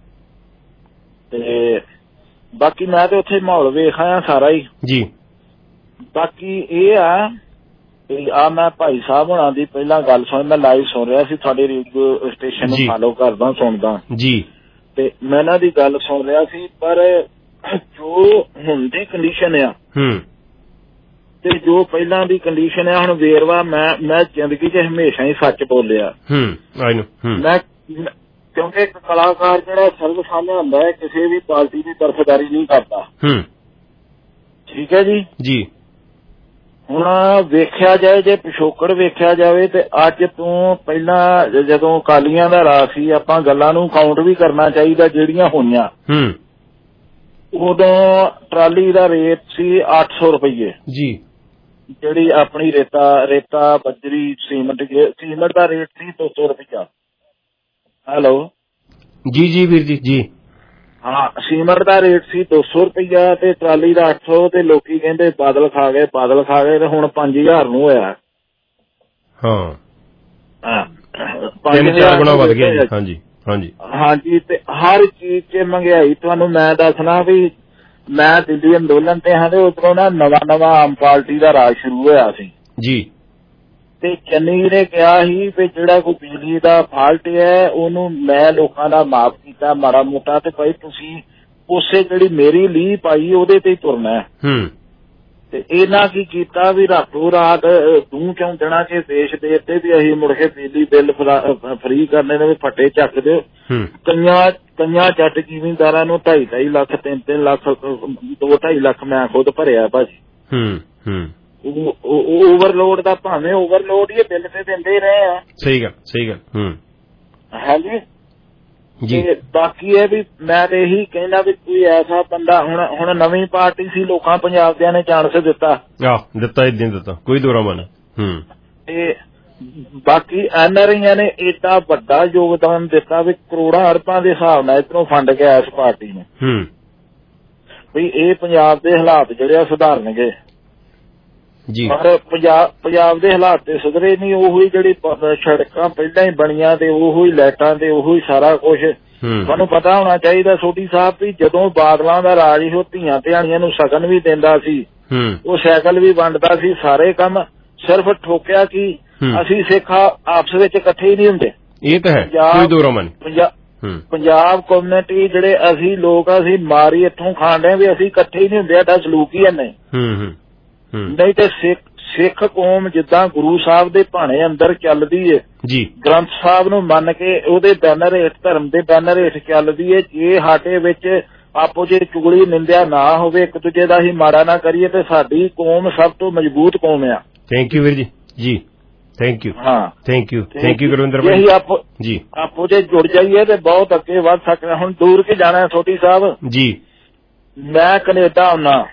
Speaker 13: ਤੇ ਬਾਕੀ ਮੈਂ ਤੇ ਉੱਥੇ ਮਾਹੌਲ ਵੇਖ ਆਇਆ ਸਾਰਾ ਹੀ
Speaker 8: ਜੀ।
Speaker 13: ਬਾਕੀ ਇਹ ਆ ਤੇ ਮੈਂ ਭਾਈ ਸਾਹਿਬ ਹੁਣਾਂ ਦੀ ਪਹਿਲਾਂ ਗੱਲ ਸੁਣ, ਮੈਂ ਲਾਈਵ ਸੁਣ ਰਿਹਾ ਸੀ ਤੁਹਾਡੇ ਰੇਡੀਓ ਸਟੇਸ਼ਨ ਨੂੰ ਫਾਲੋ ਕਰਦਾ ਸੁਣਦਾ
Speaker 8: ਜੀ,
Speaker 13: ਤੇ ਮੈਂ ਇਹਨਾਂ ਦੀ ਗੱਲ ਸੁਣ ਰਿਹਾ ਸੀ। ਪਰ ਜੋ ਹੁਣ ਦੀ ਕੰਡੀਸ਼ਨ ਆ ਤੇ ਜੋ ਪਹਿਲਾਂ ਦੀ ਕੰਡੀਸ਼ਨ ਆ, ਹੁਣ ਵੇਰਵਾ ਮੈਂ ਜ਼ਿੰਦਗੀ 'ਚ ਹਮੇਸ਼ਾ ਹੀ ਸੱਚ ਬੋਲਿਆ। ਮੈਂ ਕਿਉਂਕਿ ਇੱਕ ਕਲਾਕਾਰ ਜਿਹੜਾ ਸਰਵਸਾਂਝਾ ਹੁੰਦਾ ਹੈ, ਕਿਸੇ ਵੀ ਪਾਰਟੀ ਦੀ ਤਰਫਦਾਰੀ ਨਹੀਂ ਕਰਦਾ। ਠੀਕ ਹੈ ਜੀ।
Speaker 8: ਜੀ।
Speaker 13: ਹੁਣ ਵੇਖਿਆ ਜਾਏ, ਜੇ ਪਿਛੋਕੜ ਵੇਖਿਆ ਜਾਵੇ ਤੇ ਅੱਜ ਤੋਂ ਪਹਿਲਾਂ ਜਦੋਂ ਅਕਾਲੀਆਂ ਦਾ ਰਾਜ ਸੀ, ਆਪਾਂ ਗੱਲਾਂ ਨੂੰ ਕਾਊਂਟ ਵੀ ਕਰਨਾ ਚਾਹੀਦਾ ਜਿਹੜੀਆਂ ਹੋਈਆਂ। ਉਦੋਂ ਟਰਾਲੀ ਦਾ ਰੇਟ ਸੀ 800 ਰੁਪਈਏ ਜੀ, ਜਿਹੜੀ ਆਪਣੀ ਰੇਤਾ ਬਜਰੀ ਸੀਮੈਂਟ ਦਾ ਰੇਟ ਸੀ 200 ਰੁਪਈਆ। ਹੈਲੋ
Speaker 8: ਜੀ। ਜੀ ਵੀਰ ਜੀ। ਜੀ
Speaker 13: ਹਾਂ, ਸੀਮੈਂਟ ਦਾ ਰੇਟ ਸੀ 200 ਰੁਪਈਆ ਤੇ ਟਰਾਲੀ ਦਾ 800, ਤੇ ਲੋਕੀ ਕਹਿੰਦੇ ਬਾਦਲ ਖਾ ਗਏ ਤੇ ਹੁਣ 5000 ਨੂੰ ਹੋਇਆ। ਹਾਂ,
Speaker 8: 3-4 ਗੁਣਾ ਵੱਧ ਗਿਆ ਜੀ। ਹਾਂਜੀ ਹਾਂਜੀ
Speaker 13: ਹਾਂਜੀ। ਤੇ ਹਰ ਚੀਜ਼ 'ਚ ਮਹਿੰਗਾਈ, ਤੁਹਾਨੂੰ ਮੈਂ ਦੱਸਣਾ ਵੀ ਮੈਂ ਦਿੱਲੀ ਅੰਦੋਲਨ ਤੇ ਹਾਂ ਤੇ ਉਧਰੋਂ ਨਾ ਨਵਾਂ ਆਮ ਪਾਰਟੀ ਦਾ ਰਾਜ ਸ਼ੁਰੂ ਹੋਇਆ ਸੀ
Speaker 8: ਜੀ।
Speaker 13: ਤੇ ਚੰਨੀ ਨੇ ਕਿਹਾ ਸੀ ਵੀ ਜਿਹੜਾ ਕੋਈ ਬਿਜਲੀ ਦਾ ਫਾਲਟ ਹੈ ਉਹਨੂੰ ਮੈਂ ਲੋਕਾਂ ਦਾ ਮਾਫ ਕੀਤਾ ਮਾੜਾ ਮੋਟਾ, ਤੇ ਭਾਈ ਤੁਸੀਂ ਉਸੇ ਜਿਹੜੀ ਮੇਰੀ ਲੀਹ ਪਾਈ ਉਹਦੇ ਤੇ ਹੀ ਤੁਰਨਾ। ਤੇ ਇਹਨਾਂ ਕੀ ਕੀਤਾ ਵੀ ਰਾਤੋਂ ਰਾਤ 2-4 ਦਿਨਾਂ 'ਚ ਦੇਸ਼ ਦੇ ਉੱਤੇ ਵੀ ਅਸੀਂ ਮੁੜ ਕੇ ਬਿਜਲੀ ਬਿੱਲ ਫਰੀ ਕਰਨੇ ਨੇ, ਵੀ ਫੱਟੇ ਚੱਕ ਦਿਓ। ਕਈਆਂ ਜੱਟ ਜ਼ਿਮੀਂਦਾਰਾਂ ਨੂੰ 2.5 ਲੱਖ 3-3 ਲੱਖ 2-2.5 ਲੱਖ ਮੈਂ ਖੁਦ ਭਰਿਆ ਭਾਜੀ। ਓਵਰਲੋਡ ਦਾ ਭਾਵੇਂ ਓਵਰਲੋਡ ਹੀ ਬਿੱਲ ਤੇ ਦਿੰਦੇ ਰਹੇ ਆ।
Speaker 8: ਸਹੀ ਗੱਲ।
Speaker 13: ਹਾਂਜੀ ਜੀ। ਬਾਕੀ ਇਹ ਵੀ ਮੈਂ ਤੇ ਇਹੀ ਕਹਿੰਦਾ ਵੀ ਕੋਈ ਐਸਾ ਬੰਦਾ, ਹੁਣ ਨਵੀਂ ਪਾਰਟੀ ਸੀ, ਲੋਕਾਂ ਪੰਜਾਬ ਦਿਆਂ ਨੇ ਚਾਂਸ ਦਿੱਤਾ।
Speaker 8: ਦਿੱਤਾ ਕੋਈ ਦੋਰਾ ਮਨ।
Speaker 13: ਤੇ ਬਾਕੀ NRIਆਂ ਨੇ ਏਡਾ ਵੱਡਾ ਯੋਗਦਾਨ ਦਿੱਤਾ ਵੀ ਕਰੋੜਾਂ ਅਰਬਾਂ ਦੇ ਹਿਸਾਬ ਨਾਲ ਇੱਧਰੋਂ ਫੰਡ ਗਿਆ ਇਸ ਪਾਰਟੀ ਨੂੰ, ਵੀ ਇਹ ਪੰਜਾਬ ਦੇ ਹਾਲਾਤ ਜਿਹੜੇ ਆ ਸੁਧਾਰਨਗੇ ਜੀ। ਪਰ ਪੰਜਾਬ ਦੇ ਹਾਲਾਤ ਤੇ ਸੁਧਰੇ ਨਹੀਂ। ਉਹੀ ਜਿਹੜੀ ਸੜਕਾਂ ਪਹਿਲਾਂ ਹੀ ਬਣੀਆਂ ਤੇ ਉਹੀ ਲਾਈਟਾਂ ਤੇ ਉਹੀ ਸਾਰਾ ਕੁਝ। ਤੁਹਾਨੂੰ ਪਤਾ ਹੋਣਾ ਚਾਹੀਦਾ ਸੋਢੀ ਸਾਹਿਬ ਵੀ ਜਦੋਂ ਬਾਦਲਾਂ ਦਾ ਰਾਜ ਸੀ, ਉਹ ਧੀਆਂ ਧਿਆਣੀਆਂ ਨੂੰ ਸ਼ਗਨ ਵੀ ਦਿੰਦਾ ਸੀ, ਉਹ ਸਾਈਕਲ ਵੀ ਵੰਡਦਾ ਸੀ, ਸਾਰੇ ਕੰਮ। ਸਿਰਫ ਠੋਕਿਆ ਕਿ ਅਸੀਂ ਸਿੱਖ ਆਪਸ ਵਿੱਚ ਇਕੱਠੇ ਹੀ ਨਹੀਂ ਹੁੰਦੇ।
Speaker 8: ਇਹ ਤਾਂ ਹੈ, ਕੋਈ ਦੋਰਾ ਮਨ।
Speaker 13: ਪੰਜਾਬ ਕਮਿਊਨਿਟੀ ਜਿਹੜੇ ਅਸੀਂ ਲੋਕ ਆ, ਅਸੀਂ ਮਾਰੀ ਇੱਥੋਂ ਖਾਣ ਰਹੇ ਵੀ ਅਸੀਂ ਇਕੱਠੇ ਹੀ ਨਹੀਂ ਹੁੰਦੇ। ਸਾਡਾ ਸਲੂਕ ਹੀ ਐਨੇ। ਨਹੀਂ ਤੇ ਸਿੱਖ ਕੌਮ ਜਿੱਦਾਂ ਗੁਰੂ ਸਾਹਿਬ ਦੇ ਭਾਣੇ ਅੰਦਰ ਚੱਲਦੀ ਏ ਜੀ, ਗ੍ਰੰਥ ਸਾਹਿਬ ਨੂੰ ਮੰਨ ਕੇ ਉਹਦੇ ਬੈਨਰ ਹੇਠ, ਧਰਮ ਦੇ ਬੈਨਰ ਹੇਠ ਚੱਲਦੀ ਏ। ਜੇ ਸਾਡੇ ਵਿੱਚ ਆਪੋ ਜੇ ਚੁਗਲੀ ਨਿੰਦਿਆ ਨਾ ਹੋਵੇ, ਇੱਕ ਦੂਜੇ ਦਾ ਹੀ ਮਾੜਾ ਨਾ ਕਰੀਏ, ਤੇ ਸਾਡੀ ਕੌਮ ਸਭ ਤੋਂ ਮਜ਼ਬੂਤ ਕੌਮ ਆ।
Speaker 8: ਥੈਂਕ ਯੂ ਵੀਰ ਜੀ। ਜੀ ਥੈਂਕ ਯੂ। ਹਾਂ ਥੈਂਕ ਯੂ ਗੁਰਵਿੰਦਰ ਭਾਈ ਜੀ।
Speaker 13: ਆਪੋ ਜੇ ਜੁੜ ਜਾਈਏ ਤੇ ਬਹੁਤ ਅੱਗੇ ਵੱਧ ਸਕਦੇ। ਹੁਣ ਦੂਰ ਕੇ ਜਾਣਾ ਛੋਟੀ ਸਾਹਿਬ ਜੀ, ਮੈਂ ਕੈਨੇਡਾ ਆਉਣਾ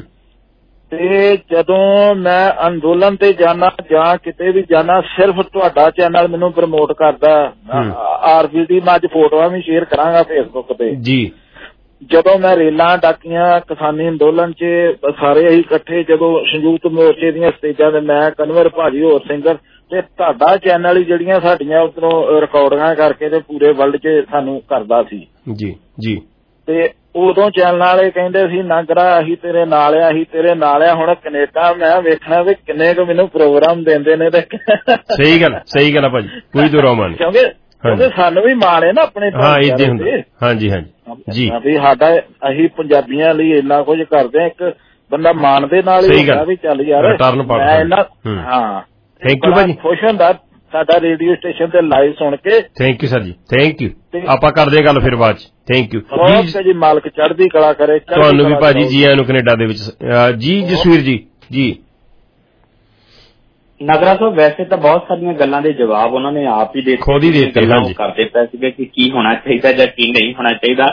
Speaker 13: ਤੇ ਜਦੋਂ ਮੈਂ ਅੰਦੋਲਨ ਤੇ ਜਾਣਾ ਜਾਂ ਕਿਤੇ ਵੀ ਜਾਣਾ, ਸਿਰਫ ਤੁਹਾਡਾ ਚੈਨਲ ਮੈਨੂੰ ਪ੍ਰਮੋਟ ਕਰਦਾ। RBD ਮੈਂ ਅੱਜ ਫੋਟੋਆਂ ਵੀ ਸ਼ੇਅਰ ਕਰਾਂਗਾ ਫੇਸਬੁੱਕ ਤੇ ਜੀ। ਜਦੋਂ ਮੈਂ ਰੇਲਾਂ ਡਾਕੀਆਂ ਕਿਸਾਨੀ ਅੰਦੋਲਨ 'ਚ ਸਾਰੇ ਅਸੀਂ ਇਕੱਠੇ ਜਦੋਂ ਸੰਯੁਕਤ ਮੋਰਚੇ ਦੀਆਂ ਸਟੇਜਾਂ ਤੇ ਮੈਂ ਕਨਵਰ ਭਾਜੀ ਹੋਰ ਸਿੰਗਰ ਤੇ ਤੁਹਾਡਾ ਚੈਨਲ ਹੀ ਜਿਹੜੀਆਂ ਸਾਡੀਆਂ ਉੱਧਰੋਂ ਰਿਕਾਰਡਿੰਗਾਂ ਕਰਕੇ ਤੇ ਪੂਰੇ ਵਰਲਡ 'ਚ ਸਾਨੂੰ ਕਰਦਾ ਸੀ
Speaker 8: ਜੀ ਜੀ। ਤੇ
Speaker 13: ਉਦੋਂ ਚੈਨਲ ਵਾਲੇ ਕਹਿੰਦੇ ਸੀ ਨਾਗਰਾ ਅਸੀਂ ਤੇਰੇ ਨਾਲ ਆ, ਅਸੀਂ ਤੇਰੇ ਨਾਲ ਆ। ਹੁਣ ਕੈਨੇਡਾ ਮੈਂ ਵੇਖਣਾ ਵੀ ਕਿੰਨੇ ਕੁ ਮੈਨੂੰ ਪ੍ਰੋਗਰਾਮ ਦਿੰਦੇ ਨੇ ਤੇ
Speaker 8: ਸਹੀ ਗੱਲ ਆ ਭਾਜੀ, ਕੋਈ ਦੋ ਮਾਨ
Speaker 13: ਕਿਉਂਕਿ ਸਾਨੂੰ ਵੀ ਮਾਣ ਹੈ ਨਾ ਆਪਣੇ।
Speaker 8: ਹਾਂ ਏਦਾਂ ਹੁੰਦਾ। ਹਾਂਜੀ ਹਾਂਜੀ ਜੀ।
Speaker 13: ਵੀ ਸਾਡਾ ਅਸੀਂ ਪੰਜਾਬੀਆਂ ਲਈ ਇੰਨਾ ਕੁਝ ਕਰਦੇ ਆ, ਇੱਕ ਬੰਦਾ ਮਾਣ ਦੇ ਨਾਲ ਹੀ ਹੁੰਦਾ ਵੀ ਚੱਲ ਯਾਰ ਮੈਂ ਇੰਨਾ। ਹਾਂ
Speaker 8: ਥੈਂਕ ਯੂ ਭਾਜੀ,
Speaker 13: ਖੁਸ਼ ਹੁੰਦਾ ਸਾਡਾ ਰੇਡੀਓ ਸਟੇਸ਼ਨ ਤੇ ਲਾਈਵ ਸੁਣ ਕੇ।
Speaker 8: ਥੈਂਕ ਯੂ ਸਰ ਜੀ, ਥੈਂਕ ਯੂ। ਆਪਾਂ ਕਰਦੇ ਗੱਲ ਫਿਰ ਬਾਅਦ ਚ। ਥੈਂਕ ਯੂ
Speaker 13: ਜੀ, ਮਾਲਕ ਚੜ੍ਹਦੀ ਕਲਾ ਕਰੇ
Speaker 8: ਤੁਹਾਨੂੰ ਵੀ ਭਾਜੀ। ਜੀ ਆਇਆਂ ਨੂੰ ਕੈਨੇਡਾ ਦੇ ਵਿੱਚ। ਜੀ ਜਸਵੀਰ ਜੀ। ਜੀ
Speaker 11: ਨਗਰਾ ਸਾਹਿਬ, ਵੈਸੇ ਤਾਂ ਬਹੁਤ ਸਾਰੀਆਂ ਗੱਲਾਂ ਦੇ ਜਵਾਬ ਉਹਨਾਂ ਨੇ ਆਪ ਹੀ
Speaker 8: ਖੁਦ ਹੀ ਦਿੱਤੇ
Speaker 11: ਕਰਦੇ ਪਏ ਸੀਗੇ ਕਿ ਕੀ ਹੋਣਾ ਚਾਹੀਦਾ ਜਾਂ ਕੀ ਨਹੀਂ ਹੋਣਾ ਚਾਹੀਦਾ।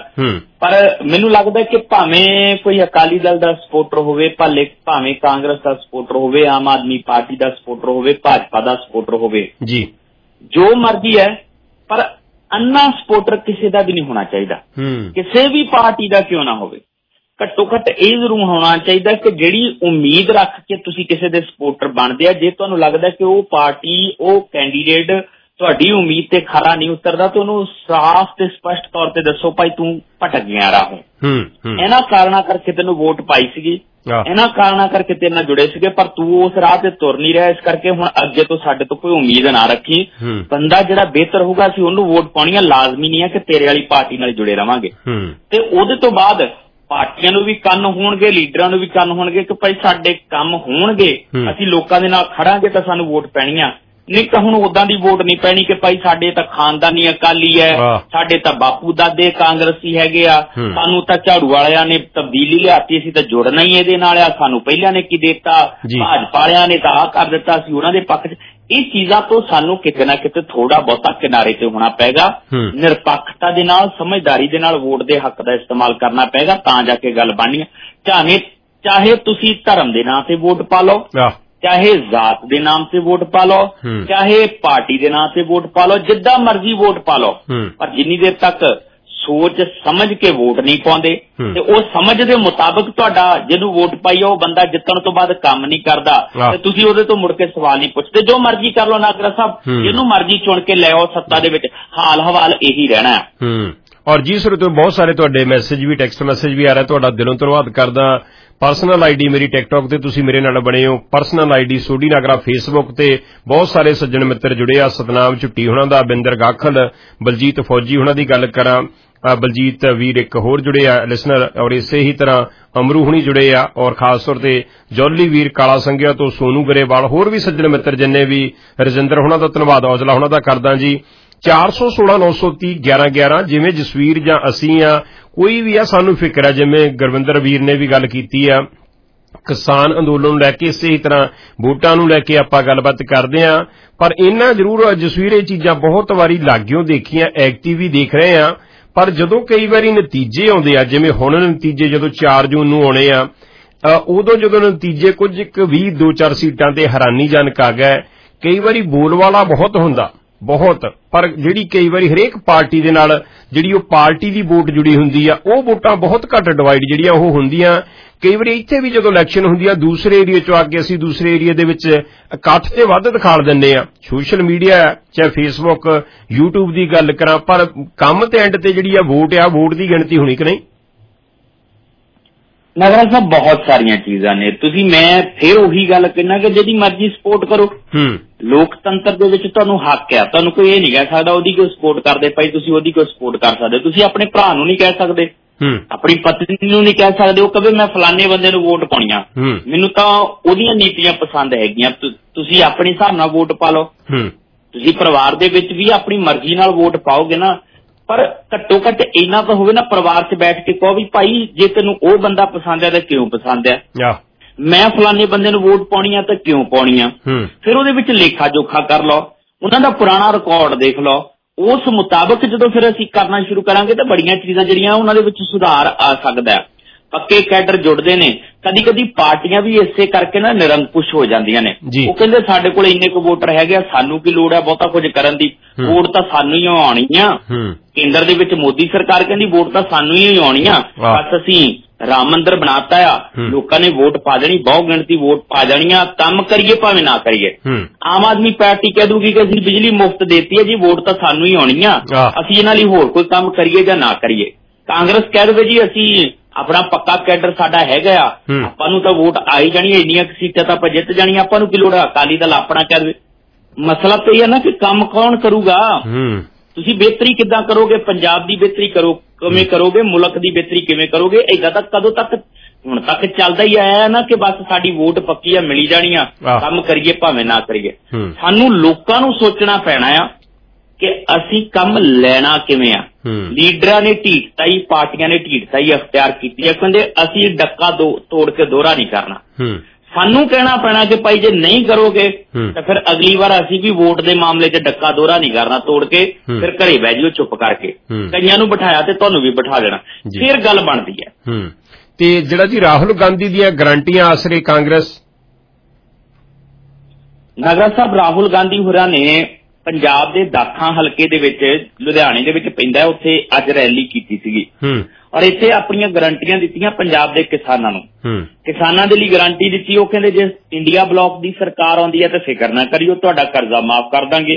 Speaker 11: ਪਰ ਮੈਨੂੰ ਲੱਗਦਾ ਕਿ ਭਾਵੇਂ ਕੋਈ ਅਕਾਲੀ ਦਲ ਦਾ ਸਪੋਰਟਰ ਹੋਵੇ, ਭਾਵੇਂ ਕਾਂਗਰਸ ਦਾ ਸਪੋਰਟਰ ਹੋਵੇ, ਆਮ ਆਦਮੀ ਪਾਰਟੀ ਦਾ ਸਪੋਰਟਰ ਹੋਵੇ, ਭਾਜਪਾ ਦਾ ਸਪੋਰਟਰ ਹੋਵੇ ਜੀ, ਜੋ ਮਰਜ਼ੀ ਹੈ, ਪਰ ਅੰਨਾ ਸਪੋਰਟਰ ਕਿਸੇ ਦਾ ਵੀ ਨਹੀਂ ਹੋਣਾ ਚਾਹੀਦਾ, ਕਿਸੇ ਵੀ ਪਾਰਟੀ ਦਾ ਕਿਉਂ ਨਾ ਹੋਵੇ। ਘੱਟੋ ਘੱਟ ਇਹ ਜ਼ਰੂਰ ਹੋਣਾ ਚਾਹੀਦਾ ਕਿ ਜਿਹੜੀ ਉਮੀਦ ਰੱਖ ਕੇ ਤੁਸੀਂ ਕਿਸੇ ਦੇ ਸਪੋਰਟਰ ਬਣਦੇ ਆ, ਜੇ ਤੁਹਾਨੂੰ ਲੱਗਦਾ ਕਿ ਉਹ ਪਾਰਟੀ, ਉਹ ਕੈਂਡੀਡੇਟ ਤੁਹਾਡੀ ਉਮੀਦ ਤੇ ਖਰਾ ਨਹੀਂ ਉਤਰਦਾ, ਤਾਂ ਉਹਨੂੰ ਸਾਫ਼ ਤੇ ਸਪਸ਼ਟ ਤੌਰ ਤੇ ਦੱਸੋ ਭਾਈ ਤੂੰ ਭਟਕ ਗਿਆ ਰਾਹੋਂ, ਇਹਨਾਂ ਕਾਰਨਾਂ ਕਰਕੇ ਤੈਨੂੰ ਵੋਟ ਪਾਈ ਸੀਗੀ, ਇਹਨਾਂ ਕਾਰਨਾਂ ਕਰਕੇ ਤੇਰੇ ਨਾਲ ਜੁੜੇ ਸੀਗੇ, ਪਰ ਤੂੰ ਉਸ ਰਾਹ ਤੇ ਤੁਰ ਨਹੀਂ ਰਿਹਾ, ਇਸ ਕਰਕੇ ਹੁਣ ਅੱਗੇ ਤੋਂ ਸਾਡੇ ਤੋਂ ਕੋਈ ਉਮੀਦ ਨਾ ਰੱਖੀ। ਬੰਦਾ ਜਿਹੜਾ ਬਿਹਤਰ ਹੋਊਗਾ ਅਸੀਂ ਉਹਨੂੰ ਵੋਟ ਪਾਉਣੀ ਆ, ਲਾਜ਼ਮੀ ਨਹੀਂ ਹੈ ਕਿ ਤੇਰੇ ਵਾਲੀ ਪਾਰਟੀ ਨਾਲ ਜੁੜੇ ਰਵਾਂਗੇ। ਤੇ ਉਹਦੇ ਤੋਂ ਬਾਅਦ ਪਾਰਟੀਆਂ ਨੂੰ ਵੀ ਕੰਨ ਹੋਣਗੇ, ਲੀਡਰਾਂ ਨੂੰ ਵੀ ਕੰਨ ਹੋਣਗੇ ਕਿ ਭਾਈ ਸਾਡੇ ਕੰਮ ਹੋਣਗੇ, ਅਸੀਂ ਲੋਕਾਂ ਦੇ ਨਾਲ ਖੜਾਂਗੇ ਤਾਂ ਸਾਨੂੰ ਵੋਟ ਪੈਣੀ ਆ। ਨਹੀਂ ਤਾਂ ਹੁਣ ਉਦਾਂ ਦੀ ਵੋਟ ਨਹੀਂ ਪੈਣੀ ਕਿ ਭਾਈ ਸਾਡੇ ਤਾਂ ਖਾਨਦਾਨੀ ਅਕਾਲੀ ਹੈ, ਸਾਡੇ ਤਾਂ ਬਾਪੂ ਦਾਦੇ ਕਾਂਗਰਸੀ ਹੈਗੇ ਆ, ਸਾਨੂੰ ਤਾਂ ਝਾੜੂ ਵਾਲਿਆਂ ਨੇ ਤਬਦੀਲੀ ਲਿਆਤੀ, ਅਸੀਂ ਤਾਂ ਜੁੜਨਾ ਹੀ ਇਹਦੇ ਨਾਲ ਆ, ਸਾਨੂੰ ਪਹਿਲਿਆਂ ਨੇ ਕੀ ਦਿੱਤਾ, ਭਾਜਪਾ ਵਾਲਿਆਂ ਨੇ ਤਾਂ ਆਹ ਕਰ ਦਿੱਤਾ, ਅਸੀਂ ਉਹਨਾਂ ਦੇ ਪੱਖ 'ਚ। ਇਹ ਚੀਜ਼ਾਂ ਤੋਂ ਸਾਨੂੰ ਕਿਤੇ ਨਾ ਕਿਤੇ ਥੋੜਾ ਬਹੁਤਾ ਕਿਨਾਰੇ ਤੇ ਹੋਣਾ ਪਏਗਾ, ਨਿਰਪੱਖਤਾ ਦੇ ਨਾਲ, ਸਮਝਦਾਰੀ ਦੇ ਨਾਲ ਵੋਟ ਦੇ ਹੱਕ ਦਾ ਇਸਤੇਮਾਲ ਕਰਨਾ ਪਏਗਾ, ਤਾਂ ਜਾ ਕੇ ਗੱਲ ਬਣਨੀ ਹੈ। ਚਾਹੇ ਤੁਸੀਂ ਧਰਮ ਦੇ ਨਾਂ ਤੇ ਵੋਟ ਪਾ ਲਓ, ਚਾਹੇ ਜ਼ਾਤ ਦੇ ਨਾਮ ਤੇ ਵੋਟ ਪਾ ਲਓ, ਚਾਹੇ ਪਾਰਟੀ ਦੇ ਨਾਂ ਤੇ ਵੋਟ ਪਾ ਲਓ, ਜਿੱਦਾਂ ਮਰਜ਼ੀ ਵੋਟ ਪਾ ਲਓ, ਪਰ ਜਿੰਨੀ ਦੇਰ ਤੱਕ ਸੋਚ ਸਮਝ ਕੇ ਵੋਟ ਨਹੀਂ ਪਾਉਂਦੇ ਤੇ ਉਹ ਸਮਝ ਦੇ ਮੁਤਾਬਕ ਤੁਹਾਡਾ ਜਿਹਨੂੰ ਵੋਟ ਪਾਈ ਉਹ ਬੰਦਾ ਜਿੱਤਣ ਤੋਂ ਬਾਅਦ ਕੰਮ ਨਹੀਂ ਕਰਦਾ ਤੇ ਤੁਸੀਂ ਉਹਦੇ ਤੋਂ ਮੁੜ ਕੇ ਸਵਾਲ ਨਹੀਂ ਪੁੱਛਦੇ। ਜੋ ਮਰਜ਼ੀ ਕਰ ਲਓ ਨਾਗਰਾ ਸਾਹਿਬ, ਜਿਹਨੂੰ ਮਰਜ਼ੀ ਚੁਣ ਕੇ ਲੈ ਆਓ ਸੱਤਾ ਦੇ ਵਿੱਚ, ਹਾਲ ਹਵਾਲ ਇਹੀ ਰਹਿਣਾ ਹੈ।
Speaker 8: ਔਰ ਜੀ ਸਰ, ਤੋਂ ਬਹੁਤ ਸਾਰੇ ਤੁਹਾਡੇ ਮੈਸੇਜ ਵੀ, ਟੈਕਸਟ ਮੈਸੇਜ ਵੀ ਆ ਰਿਹਾ, ਤੁਹਾਡਾ ਦਿਲੋਂ ਧੰਨਵਾਦ ਕਰਦਾ। ਪਰਸਨਲ ਆਈਡੀ ਮੇਰੀ ਟਿਕਟੌਕ ਤੇ ਤੁਸੀਂ ਮੇਰੇ ਨਾਲ ਬਣੇ ਹੋ, personal ID Sodhi Nagra Facebook ਤੇ ਬਹੁਤ ਸਾਰੇ ਸੱਜਣ ਮਿੱਤਰ ਜੁੜੇ ਆ, ਸਤਨਾਮ ਝੁੱਟੀ ਹੁਣਾਂ ਦਾ, ਬਿੰਦਰ ਗਾਖਲ, ਬਲਜੀਤ ਫੌਜੀ ਹੁਣਾਂ ਦੀ ਗੱਲ ਕਰਾਂ, ਬਲਜੀਤ ਵੀਰ ਇੱਕ ਹੋਰ ਜੁੜੇ ਆ ਲਿਸਨਰ, ਔਰ ਇਸੇ ਹੀ ਤਰ੍ਹਾਂ ਅਮਰੂ ਹੁਣੀ ਜੁੜੇ ਆ, ਔਰ ਖਾਸ ਤੌਰ ਤੇ ਜੌਲੀ ਵੀਰ ਕਾਲਾ ਸੰਘਿਆ ਤੋਂ, ਸੋਨੂ ਗਰੇਵਾਲ, ਹੋਰ ਵੀ ਸੱਜਣ ਮਿੱਤਰ ਜਿੰਨੇ ਵੀ, ਰਜਿੰਦਰ ਹੁਣਾਂ ਦਾ ਧੰਨਵਾਦ, ਔਜਲਾ ਹੁਣਾਂ ਦਾ ਕਰਦਾ ਜੀ। 416 930 1111 ਜਿਵੇਂ ਜਸਵੀਰ ਜਾਂ ਅਸੀਂ ਆ, ਕੋਈ ਵੀ ਆ, ਸਾਨੂੰ ਫਿਕਰ ਆ, ਜਿਵੇਂ ਗੁਰਵਿੰਦਰ ਵੀਰ ਨੇ ਵੀ ਗੱਲ ਕੀਤੀ ਆ ਕਿਸਾਨ ਅੰਦੋਲਨ ਨੂੰ ਲੈ ਕੇ, ਇਸੇ ਹੀ ਤਰ੍ਹਾਂ ਵੋਟਾਂ ਨੂੰ ਲੈ ਕੇ ਆਪਾਂ ਗੱਲਬਾਤ ਕਰਦੇ ਆ। ਪਰ ਇਹਨਾਂ ਜ਼ਰੂਰ ਜਸਵੀਰ ਇਹ ਚੀਜ਼ਾਂ ਬਹੁਤ ਵਾਰੀ ਲਾਗਿਓ ਦੇਖੀਆਂ, ਐਕਟਿਵ ਵੀ ਦੇਖ ਰਹੇ ਆ, ਪਰ ਜਦੋਂ ਕਈ ਵਾਰੀ ਨਤੀਜੇ ਆਉਂਦੇ ਆ, ਜਿਵੇਂ ਹੁਣ ਨਤੀਜੇ ਜਦੋਂ 4 ਜੂਨ ਨੂੰ ਆਉਣੇ ਆ, ਉਦੋਂ ਜਦੋਂ ਨਤੀਜੇ ਕੁਝ 2-4 ਸੀਟਾਂ ਤੇ ਹੈਰਾਨੀਜਨਕ ਆ ਗਏ, ਕਈ ਵਾਰੀ ਬੋਲਵਾਲਾ ਬਹੁਤ ਹੁੰਦਾ, ਬਹੁਤ, ਪਰ ਜਿਹੜੀ ਕਈ ਵਾਰੀ ਹਰੇਕ ਪਾਰਟੀ ਦੇ ਨਾਲ ਜਿਹੜੀ ਉਹ ਪਾਰਟੀ ਦੀ ਵੋਟ ਜੁੜੀ ਹੁੰਦੀ ਆ, ਉਹ ਵੋਟਾਂ ਬਹੁਤ ਘੱਟ ਡਿਵਾਈਡ ਜਿਹੜੀਆਂ ਉਹ ਹੁੰਦੀਆਂ। ਕਈ ਵਾਰੀ ਇੱਥੇ ਵੀ ਜਦੋਂ ਇਲੈਕਸ਼ਨ ਹੁੰਦੀ ਆ, ਦੂਸਰੇ ਏਰੀਏ ਚੋਂ ਆ ਕੇ ਅਸੀਂ ਦੂਸਰੇ ਏਰੀਏ ਦੇ ਵਿੱਚ ਇਕੱਠ ਤੇ ਵੱਧ ਦਿਖਾਲ ਦਿੰਦੇ ਆ, ਸੋਸ਼ਲ ਮੀਡੀਆ ਚਾਹੇ ਫੇਸਬੁੱਕ YouTube ਦੀ ਗੱਲ ਕਰਾਂ, ਪਰ ਕੰਮ ਤੇ ਐਂਡ ਤੇ ਜਿਹੜੀ ਆ ਵੋਟ ਦੀ ਗਿਣਤੀ ਹੋਣੀ ਕਿ ਨਹੀਂ?
Speaker 11: ਨਗਰਾ ਸਾਹਿਬ ਬਹੁਤ ਸਾਰੀਆਂ ਚੀਜ਼ਾਂ ਨੇ, ਤੁਸੀਂ ਮੈਂ ਫਿਰ ਉਹੀ ਗੱਲ ਕਹਿਣਾ ਕਿ ਜਿਹਦੀ ਮਰਜ਼ੀ ਸਪੋਰਟ ਕਰੋ। ਲੋਕਤੰਤਰ ਦੇ ਵਿੱਚ ਤੁਹਾਨੂੰ ਹੱਕ ਆ, ਤੁਹਾਨੂੰ ਕੋਈ ਇਹ ਨਹੀਂ ਕਹਿ ਸਕਦਾ ਉਹਦੀ ਕੋਈ ਸਪੋਰਟ ਕਰਦੇ ਭਾਈ ਤੁਸੀਂ ਉਹਦੀ ਕੋਈ ਸਪੋਰਟ ਕਰ ਸਕਦੇ, ਤੁਸੀਂ ਆਪਣੇ ਭਰਾ ਨੂੰ ਨਹੀਂ ਕਹਿ ਸਕਦੇ, ਆਪਣੀ ਪਤਨੀ ਨੂੰ ਨਹੀਂ ਕਹਿ ਸਕਦੇ ਉਹ ਕਦੇ ਮੈਂ ਫਲਾਣੇ ਬੰਦੇ ਨੂੰ ਵੋਟ ਪਾਉਣੀ ਆ, ਮੈਨੂੰ ਤਾਂ ਉਹਦੀਆਂ ਨੀਤੀਆਂ ਪਸੰਦ ਹੈਗੀਆਂ, ਤੁਸੀਂ ਆਪਣੇ ਹਿਸਾਬ ਨਾਲ ਵੋਟ ਪਾ ਲਓ। ਤੁਸੀਂ ਪਰਿਵਾਰ ਦੇ ਵਿੱਚ ਵੀ ਆਪਣੀ ਮਰਜ਼ੀ ਨਾਲ ਵੋਟ ਪਾਓਗੇ ਨਾ, ਪਰ ਘੱਟੋ ਘੱਟ ਇੰਨਾ ਤਾਂ ਹੋਵੇ ਨਾ, ਪਰਿਵਾਰ 'ਚ ਬੈਠ ਕੇ ਕਹੋ ਵੀ ਭਾਈ ਜੇ ਤੈਨੂੰ ਉਹ ਬੰਦਾ ਪਸੰਦ ਹੈ ਤਾਂ ਕਿਉਂ ਪਸੰਦ ਹੈ, ਮੈਂ ਫਲਾਣੇ ਬੰਦੇ ਨੂੰ ਵੋਟ ਪਾਉਣੀ ਆ ਤਾਂ ਕਿਉਂ ਪਾਉਣੀ ਆ। ਫਿਰ ਉਹਦੇ ਵਿੱਚ ਲੇਖਾ ਜੋਖਾ ਕਰ ਲਓ, ਉਹਨਾਂ ਦਾ ਪੁਰਾਣਾ ਰਿਕਾਰਡ ਦੇਖ ਲਓ, ਉਸ ਮੁਤਾਬਕ ਜਦੋਂ ਫਿਰ ਅਸੀਂ ਕਰਨਾ ਸ਼ੁਰੂ ਕਰਾਂਗੇ ਤਾਂ ਬੜੀਆਂ ਚੀਜ਼ਾਂ ਜਿਹੜੀਆਂ ਉਹਨਾਂ ਦੇ ਵਿੱਚ ਸੁਧਾਰ ਆ ਸਕਦਾ ਹੈ। ਪੱਕੇ ਕੈਡਰ ਜੁੜਦੇ ਨੇ। ਕਦੀ ਕਦੀ ਪਾਰਟੀਆਂ ਵੀ ਇਸੇ ਕਰਕੇ ਨਾ ਨਿਰੰਕੁਸ਼ ਹੋ ਜਾਂਦੀਆਂ ਨੇ। ਉਹ ਕਹਿੰਦੇ ਸਾਡੇ ਕੋਲ ਇੰਨੇ ਕੁ ਵੋਟਰ ਹੈਗੇ ਆ, ਸਾਨੂੰ ਕੀ ਲੋੜ ਹੈ ਬਹੁਤਾ ਕੁਝ ਕਰਨ ਦੀ, ਵੋਟ ਤਾਂ ਸਾਨੂੰ ਹੀ ਆਉਣੀ ਆ। ਕੇਂਦਰ ਦੇ ਵਿੱਚ ਮੋਦੀ ਸਰਕਾਰ ਕਹਿੰਦੀ ਵੋਟ ਤਾਂ ਸਾਨੂੰ ਹੀ ਆਉਣੀ ਆ, ਬਸ ਅਸੀਂ ਰਾਮ ਮੰਦਿਰ ਬਣਾਤਾ ਆ, ਲੋਕਾਂ ਨੇ ਵੋਟ ਪਾ ਦੇਣੀ, ਬਹੁ ਗਿਣਤੀ ਵੋਟ ਪਾ ਜਾਣੀ ਆ, ਕੰਮ ਕਰੀਏ ਭਾਵੇਂ ਨਾ ਕਰੀਏ। ਆਮ ਆਦਮੀ ਪਾਰਟੀ ਕਹਿ ਦੂਗੀ ਕਿ ਅਸੀਂ ਬਿਜਲੀ ਮੁਫਤ ਦੇਤੀ ਹੈ ਜੀ, ਵੋਟ ਤਾਂ ਸਾਨੂੰ ਹੀ ਆਉਣੀ ਆ, ਅਸੀਂ ਇਹਨਾਂ ਲਈ ਹੋਰ ਕੋਈ ਕੰਮ ਕਰੀਏ ਜਾਂ ਨਾ ਕਰੀਏ। ਕਾਂਗਰਸ ਕਹਿ ਦੇਵੇ ਜੀ ਅਸੀਂ ਆਪਣਾ ਪੱਕਾ ਕੈਡਰ ਸਾਡਾ ਹੈਗਾ ਆ, ਆਪਾਂ ਨੂੰ ਤਾਂ ਵੋਟ ਆਈ ਜਾਣੀ, ਇੰਨੀਆਂ ਸੀਟਾਂ ਤਾਂ ਆਪਾਂ ਜਿੱਤ ਜਾਣੀਆਂ, ਆਪਾਂ ਨੂੰ ਕੀ ਲੋੜ ਆ। ਅਕਾਲੀ ਦਲ ਆਪਣਾ ਕਹਿ ਦੇਵੇ। ਮਸਲਾ ਤਾਂ ਇਹ ਹੈ ਨਾ ਕਿ ਕੰਮ ਕੌਣ ਕਰੂਗਾ, ਤੁਸੀਂ ਬਿਹਤਰੀ ਕਿੱਦਾਂ ਕਰੋਗੇ, ਪੰਜਾਬ ਦੀ ਬਿਹਤਰੀ ਕਿਵੇਂ ਕਰੋਗੇ, ਮੁਲਕ ਦੀ ਬਿਹਤਰੀ ਕਿਵੇਂ ਕਰੋਗੇ। ਏਦਾਂ ਤਾਂ ਕਦੋਂ ਤੱਕ, ਹੁਣ ਤੱਕ ਚੱਲਦਾ ਹੀ ਆਇਆ ਨਾ ਕਿ ਬਸ ਸਾਡੀ ਵੋਟ ਪੱਕੀ ਆ, ਮਿਲੀ ਜਾਣੀ ਆ, ਕੰਮ ਕਰੀਏ ਭਾਵੇਂ ਨਾ ਕਰੀਏ। ਸਾਨੂੰ ਲੋਕਾਂ ਨੂੰ ਸੋਚਣਾ ਪੈਣਾ ਆ ਕਿ ਅਸੀਂ ਕੰਮ ਲੈਣਾ ਕਿਵੇਂ ਆ। ਲੀਡਰਾਂ ਨੇ ਢੀਠਤਾਈ, ਪਾਰਟੀਆਂ ਨੇ ਢੀਠਤਾਈ ਅਖਤਿਆਰ ਕੀਤੀ ਹੈ, ਕਹਿੰਦੇ ਅਸੀਂ ਡੱਕਾ ਤੋੜ ਕੇ ਦੋਹਰਾ ਨਹੀਂ ਕਰਨਾ। ਸਾਨੂੰ ਕਹਿਣਾ ਪੈਣਾ ਕਿ ਭਾਈ ਜੇ ਨਹੀਂ ਕਰੋਗੇ ਤਾਂ ਫਿਰ ਅਗਲੀ ਵਾਰ ਅਸੀਂ ਵੀ ਵੋਟ ਦੇ ਮਾਮਲੇ 'ਚ ਡੱਕਾ ਦੋਹਰਾ ਨਹੀਂ ਕਰਨਾ, ਤੋੜ ਕੇ ਫਿਰ ਘਰੇ ਬਹਿ ਜਿਓ ਚੁੱਪ ਕਰਕੇ। ਕਈਆਂ ਨੂੰ ਬਿਠਾਇਆ ਤੇ ਤੁਹਾਨੂੰ ਵੀ ਬਿਠਾ ਦੇਣਾ, ਫਿਰ ਗੱਲ ਬਣਦੀ ਹੈ।
Speaker 8: ਤੇ ਜਿਹੜਾ ਜੀ ਰਾਹੁਲ ਗਾਂਧੀ ਦੀਆਂ ਗਰੰਟੀਆਂ ਆਸਰੇ ਕਾਂਗਰਸ,
Speaker 11: ਨਗਰਾ ਸਾਹਿਬ ਰਾਹੁਲ ਗਾਂਧੀ ਹੋਰਾਂ ਨੇ ਪੰਜਾਬ ਦੇ ਦਾਖਾਂ ਹਲਕੇ ਦੇ ਵਿੱਚ, ਲੁਧਿਆਣੇ ਦੇ ਵਿੱਚ ਪੈਂਦਾ, ਉੱਥੇ ਅੱਜ ਰੈਲੀ ਕੀਤੀ ਸੀਗੀ ਔਰ ਇੱਥੇ ਆਪਣੀਆਂ ਗਰੰਟੀਆਂ ਦਿੱਤੀਆਂ ਪੰਜਾਬ ਦੇ ਕਿਸਾਨਾਂ ਨੂੰ। ਕਿਸਾਨਾਂ ਦੇ ਲਈ ਗਰੰਟੀ ਦਿੱਤੀ, ਉਹ ਕਹਿੰਦੇ ਜੇ ਇੰਡੀਆ ਬਲਾਕ ਦੀ ਸਰਕਾਰ ਆਉਂਦੀ ਹੈ ਤਾਂ ਫਿਕਰ ਨਾ ਕਰਿਓ, ਤੁਹਾਡਾ ਕਰਜ਼ਾ ਮਾਫ ਕਰ ਦਾਂਗੇ।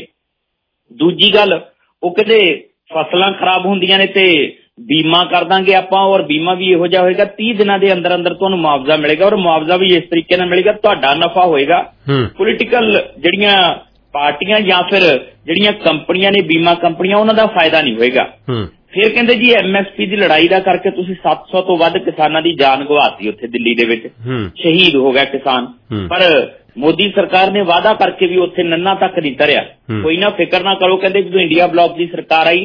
Speaker 11: ਦੂਜੀ ਗੱਲ, ਉਹ ਕਹਿੰਦੇ ਫਸਲਾਂ ਖਰਾਬ ਹੁੰਦੀਆਂ ਨੇ ਤੇ ਬੀਮਾ ਕਰ ਦਾਂਗੇ ਆਪਾਂ, ਔਰ ਬੀਮਾ ਵੀ ਇਹੋ ਜਿਹਾ ਹੋਏਗਾ 30 ਦਿਨਾਂ ਦੇ ਅੰਦਰ ਅੰਦਰ ਤੁਹਾਨੂੰ ਮੁਆਵਜ਼ਾ ਮਿਲੇਗਾ, ਔਰ ਮੁਆਵਜ਼ਾ ਵੀ ਇਸ ਤਰੀਕੇ ਨਾਲ ਮਿਲੇਗਾ ਤੁਹਾਡਾ ਨਫਾ ਹੋਏਗਾ। ਪੋਲੀਟੀਕਲ ਜਿਹੜੀਆਂ ਪਾਰਟੀਆਂ ਜਾਂ ਫਿਰ ਜਿਹੜੀਆਂ ਕੰਪਨੀਆਂ ਨੇ, ਬੀਮਾ ਕੰਪਨੀਆਂ, ਉਹਨਾਂ ਦਾ ਫਾਇਦਾ ਨਹੀਂ ਹੋਏਗਾ। ਫਿਰ ਕਹਿੰਦੇ ਜੀ MSP ਦੀ ਲੜਾਈ ਦਾ ਕਰਕੇ ਤੁਸੀਂ 700 ਤੋਂ ਵੱਧ ਕਿਸਾਨਾਂ ਦੀ ਜਾਨ ਗਵਾਤੀ, ਉੱਥੇ ਦਿੱਲੀ ਦੇ ਵਿੱਚ ਸ਼ਹੀਦ ਹੋ ਗਿਆ ਕਿਸਾਨ। ਪਰ ਮੋਦੀ ਸਰਕਾਰ ਨੇ ਵਾਅਦਾ ਕਰਕੇ ਵੀ ਉੱਥੇ ਨੰਨਾ ਤੱਕ ਨਹੀਂ ਧਰਿਆ। ਕੋਈ ਨਾ ਫਿਕਰ ਨਾ ਕਰੋ, ਕਹਿੰਦੇ ਜਦੋਂ ਇੰਡੀਆ ਬਲਾਕ ਦੀ ਸਰਕਾਰ ਆਈ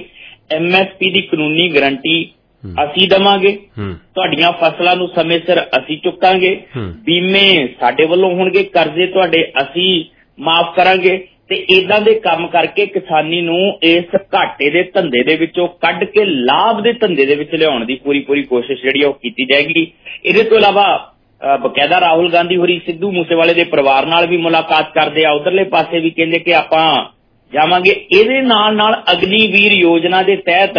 Speaker 11: MSP ਦੀ ਕਾਨੂੰਨੀ ਗਰੰਟੀ ਅਸੀਂ ਦੇਵਾਂਗੇ, ਤੁਹਾਡੀਆਂ ਫਸਲਾਂ ਨੂੰ ਸਮੇਂ ਸਿਰ ਅਸੀਂ ਚੁੱਕਾਂਗੇ, ਬੀਮੇ ਸਾਡੇ ਵੱਲੋਂ ਹੋਣਗੇ, ਕਰਜ਼ੇ ਤੁਹਾਡੇ ਅਸੀਂ ਮਾਫ ਕਰਾਂਗੇ। ਤੇ ਏਦਾਂ ਦੇ ਕੰਮ ਕਰਕੇ ਕਿਸਾਨੀ ਨੂੰ ਇਸ ਘਾਟੇ ਦੇ ਧੰਦੇ ਦੇ ਵਿੱਚੋਂ ਕੱਢ ਕੇ ਲਾਭ ਦੇ ਧੰਦੇ ਦੇ ਵਿੱਚ ਲਿਆਉਣ ਦੀ ਪੂਰੀ ਕੋਸ਼ਿਸ਼ ਜਿਹੜੀ ਉਹ ਕੀਤੀ ਜਾਏਗੀ। ਇਹਦੇ ਤੋਂ ਇਲਾਵਾ ਬਕਾਇਦਾ ਰਾਹੁਲ ਗਾਂਧੀ ਹੋਰੀ ਸਿੱਧੂ ਮੂਸੇਵਾਲੇ ਦੇ ਪਰਿਵਾਰ ਨਾਲ ਵੀ ਮੁਲਾਕਾਤ ਕਰਦੇ ਆ, ਉਧਰਲੇ ਪਾਸੇ ਵੀ ਕਹਿੰਦੇ ਕਿ ਆਪਾਂ ਜਾਵਾਂਗੇ। ਇਹਦੇ ਨਾਲ ਅਗਨੀਵੀਰ ਯੋਜਨਾ ਦੇ ਤਹਿਤ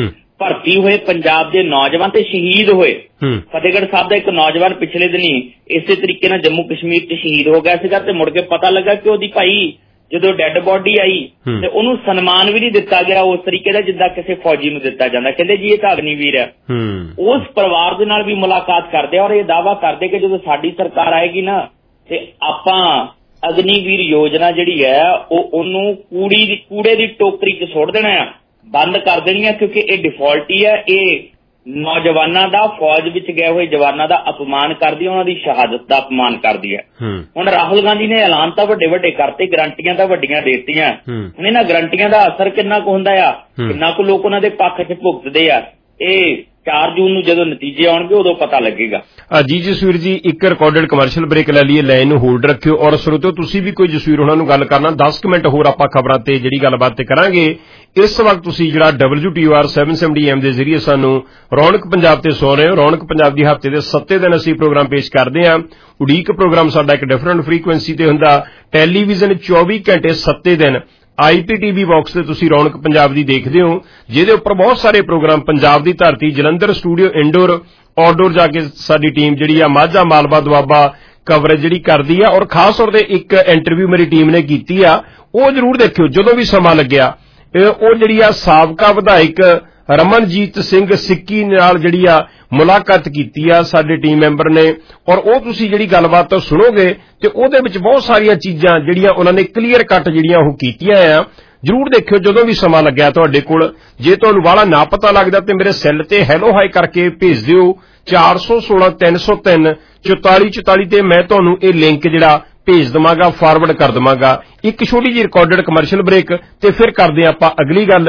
Speaker 11: ਭਰਤੀ ਹੋਏ ਪੰਜਾਬ ਦੇ ਨੌਜਵਾਨ ਤੇ ਸ਼ਹੀਦ ਹੋਏ, ਫਤਿਹਗੜ੍ਹ ਸਾਹਿਬ ਦਾ ਇੱਕ ਨੌਜਵਾਨ ਪਿਛਲੇ ਦਿਨੀ ਇਸੇ ਤਰੀਕੇ ਨਾਲ ਜੰਮੂ ਕਸ਼ਮੀਰ 'ਚ ਸ਼ਹੀਦ ਹੋ ਗਿਆ ਸੀਗਾ ਤੇ ਮੁੜ ਕੇ ਪਤਾ ਲੱਗਾ ਕਿ ਉਹਦੀ ਭਾਈ ਜਦੋਂ ਡੈੱਡ ਬੋਡੀ ਆਈ ਤੇ ਉਹਨੂੰ ਸਨਮਾਨ ਵੀ ਨਹੀਂ ਦਿੱਤਾ ਗਿਆ ਉਸ ਤਰੀਕੇ ਦਾ ਜਿੱਦਾਂ ਕਿਸੇ ਫੌਜੀ ਨੂੰ ਦਿੱਤਾ ਜਾਂਦਾ। ਕਹਿੰਦੇ ਜੀ ਇਹ ਤਾਂ ਅਗਨੀਵੀਰ ਹੈ। ਉਸ ਪਰਿਵਾਰ ਦੇ ਨਾਲ ਵੀ ਮੁਲਾਕਾਤ ਕਰਦੇ ਔਰ ਇਹ ਦਾਅਵਾ ਕਰਦੇ ਕਿ ਜਦੋਂ ਸਾਡੀ ਸਰਕਾਰ ਆਏਗੀ ਨਾ ਤੇ ਆਪਾਂ ਅਗਨੀਵੀਰ ਯੋਜਨਾ ਜਿਹੜੀ ਹੈ ਉਹਨੂੰ ਕੂੜੇ ਦੀ ਟੋਕਰੀ 'ਚ ਸੁੱਟ ਦੇਣਾ ਆ, ਬੰਦ ਕਰ ਦੇਣੀ ਹੈ, ਕਿਉਂਕਿ ਇਹ ਡਿਫਾਲਟੀ ਹੈ। ਇਹ ਨੌਜਵਾਨਾਂ ਦਾ, ਫੌਜ ਵਿੱਚ ਗਏ ਹੋਏ ਜਵਾਨਾਂ ਦਾ ਅਪਮਾਨ ਕਰਦੀ ਹੈ, ਉਹਨਾਂ ਦੀ ਸ਼ਹਾਦਤ ਦਾ ਅਪਮਾਨ ਕਰਦੀ ਹੈ। ਹੁਣ ਰਾਹੁਲ ਗਾਂਧੀ ਨੇ ਐਲਾਨ ਤਾਂ ਵੱਡੇ ਕਰਤੇ, ਗਰੰਟੀਆਂ ਤਾਂ ਵੱਡੀਆਂ ਦੇਤੀਆਂ। ਹੁਣ ਇਹਨਾਂ ਗਰੰਟੀਆਂ ਦਾ ਅਸਰ ਕਿੰਨਾ ਕੁ ਹੁੰਦਾ ਆ, ਕਿੰਨਾ ਕੁ ਲੋਕ ਉਹਨਾਂ ਦੇ ਪੱਖ 'ਚ ਭੁਗਤਦੇ ਆ, ਇਹ 4 ਜੂਨ ਨੂੰ ਜਦੋਂ ਨਤੀਜੇ ਆਉਣਗੇ ਉਦੋਂ ਪਤਾ ਲੱਗੇਗਾ।
Speaker 8: ਜੀ ਜਸਵੀਰ ਜੀ, ਇੱਕ ਰਿਕਾਰਡਡ ਕਮਰਸ਼ੀਅਲ ਬ੍ਰੇਕ ਲੈ ਲਈਏ, ਲਾਈਨ ਨੂੰ ਹੋਲਡ ਰੱਖਿਓ। ਔਰ ਸਰੋਤਿਓ ਤੁਸੀਂ ਵੀ ਕੋਈ ਜਸਵੀਰ ਉਹਨਾਂ ਨੂੰ ਗੱਲ ਕਰਨਾ 10 ਮਿੰਟ ਹੋਰ ਆਪਾਂ ਖਬਰਾਂ ਤੇ ਜਿਹੜੀ ਗੱਲਬਾਤ ਤੇ ਕਰਾਂਗੇ। ਇਸ ਵਕਤ ਤੁਸੀਂ ਜਿਹੜਾ WTOR 770 AM ਦੇ ਜ਼ਰੀਏ ਸਾਨੂੰ ਰੌਣਕ ਪੰਜਾਬ ਤੇ ਸੁਣ ਰਹੇ ਹੋ। ਰੌਣਕ ਪੰਜਾਬ ਦੀ ਹਫ਼ਤੇ ਦੇ 7 ਦਿਨ ਅਸੀਂ ਪ੍ਰੋਗਰਾਮ ਪੇਸ਼ ਕਰਦੇ ਹਾਂ। ਉਡੀਕ ਪ੍ਰੋਗਰਾਮ ਸਾਡਾ ਇੱਕ ਡਿਫਰੈਂਟ ਫ੍ਰੀਕੁਐਂਸੀ ਤੇ ਹੁੰਦਾ, ਟੈਲੀਵਿਜ਼ਨ 24 ਘੰਟੇ 7 ਦਿਨ IPTV ਬਾਕਸ ਤੇ ਤੁਸੀਂ ਰੌਣਕ ਪੰਜਾਬ ਦੀ ਦੇਖਦੇ ਹੋ, ਜਿਹਦੇ ਉੱਪਰ ਬਹੁਤ ਸਾਰੇ ਪ੍ਰੋਗਰਾਮ ਪੰਜਾਬ ਦੀ ਧਰਤੀ, ਜਲੰਧਰ ਸਟੂਡੀਓ, ਇੰਡੋਰ ਆਊਟਡੋਰ ਜਾ ਕੇ ਸਾਡੀ ਟੀਮ ਜਿਹੜੀ ਆ ਮਾਝਾ, ਮਾਲਵਾ, ਦੁਆਬਾ ਕਵਰੇਜ ਜਿਹੜੀ ਕਰਦੀ ਆ। ਔਰ ਖਾਸ ਤੌਰ ਤੇ ਇੱਕ ਇੰਟਰਵਿਊ ਮੇਰੀ ਟੀਮ ਨੇ ਕੀਤੀ ਆ, ਉਹ ਜ਼ਰੂਰ ਦੇਖਿਓ ਜਦੋਂ ਵੀ ਸਮਾਂ ਲੱਗਿਆ। ਉਹ ਜਿਹੜੀ ਆ ਸਾਬਕਾ ਵਿਧਾਇਕ ਰਮਨਜੀਤ ਸਿੰਘ ਸਿੱਕੀ ਨਾਲ ਜਿਹੜੀ ਆ ਮੁਲਾਕਾਤ ਕੀਤੀ ਆ ਸਾਡੇ ਟੀਮ ਮੈਂਬਰ ਨੇ, ਔਰ ਉਹ ਤੁਸੀਂ ਜਿਹੜੀ ਗੱਲਬਾਤ ਸੁਣੋਗੇ ਤੇ ਉਹਦੇ ਵਿੱਚ ਬਹੁਤ ਸਾਰੀਆਂ ਚੀਜ਼ਾਂ ਜਿਹੜੀਆਂ ਉਹਨਾਂ ਨੇ ਕਲੀਅਰ ਕੱਟ ਜਿਹੜੀਆਂ ਉਹ ਕੀਤੀਆਂ ਆ। ਜ਼ਰੂਰ ਦੇਖਿਓ ਜਦੋਂ ਵੀ ਸਮਾਂ ਲੱਗਿਆ ਤੁਹਾਡੇ ਕੋਲ। ਜੇ ਤੁਹਾਨੂੰ ਵਾਲਾ ਨਾ ਪਤਾ ਲੱਗਦਾ ਤੇ ਮੇਰੇ ਸੈੱਲ ਤੇ ਹੈਲੋ ਹਾਈ ਕਰਕੇ ਭੇਜ ਦਿਓ 416 303 4444 ਤੇ ਮੈਂ ਤੁਹਾਨੂੰ ਇਹ ਲਿੰਕ ਜਿਹੜਾ ਭੇਜ ਦਵਾਂਗਾ, ਫਾਰਵਰਡ ਕਰ ਦਵਾਂਗਾ। ਇੱਕ ਛੋਟੀ ਜਿਹੀ ਰਿਕਾਰਡਡ ਕਮਰਸ਼ੀਅਲ ਬ੍ਰੇਕ ਤੇ ਫਿਰ ਕਰਦੇ ਹਾਂ ਆਪਾਂ ਅਗਲੀ ਗੱਲ।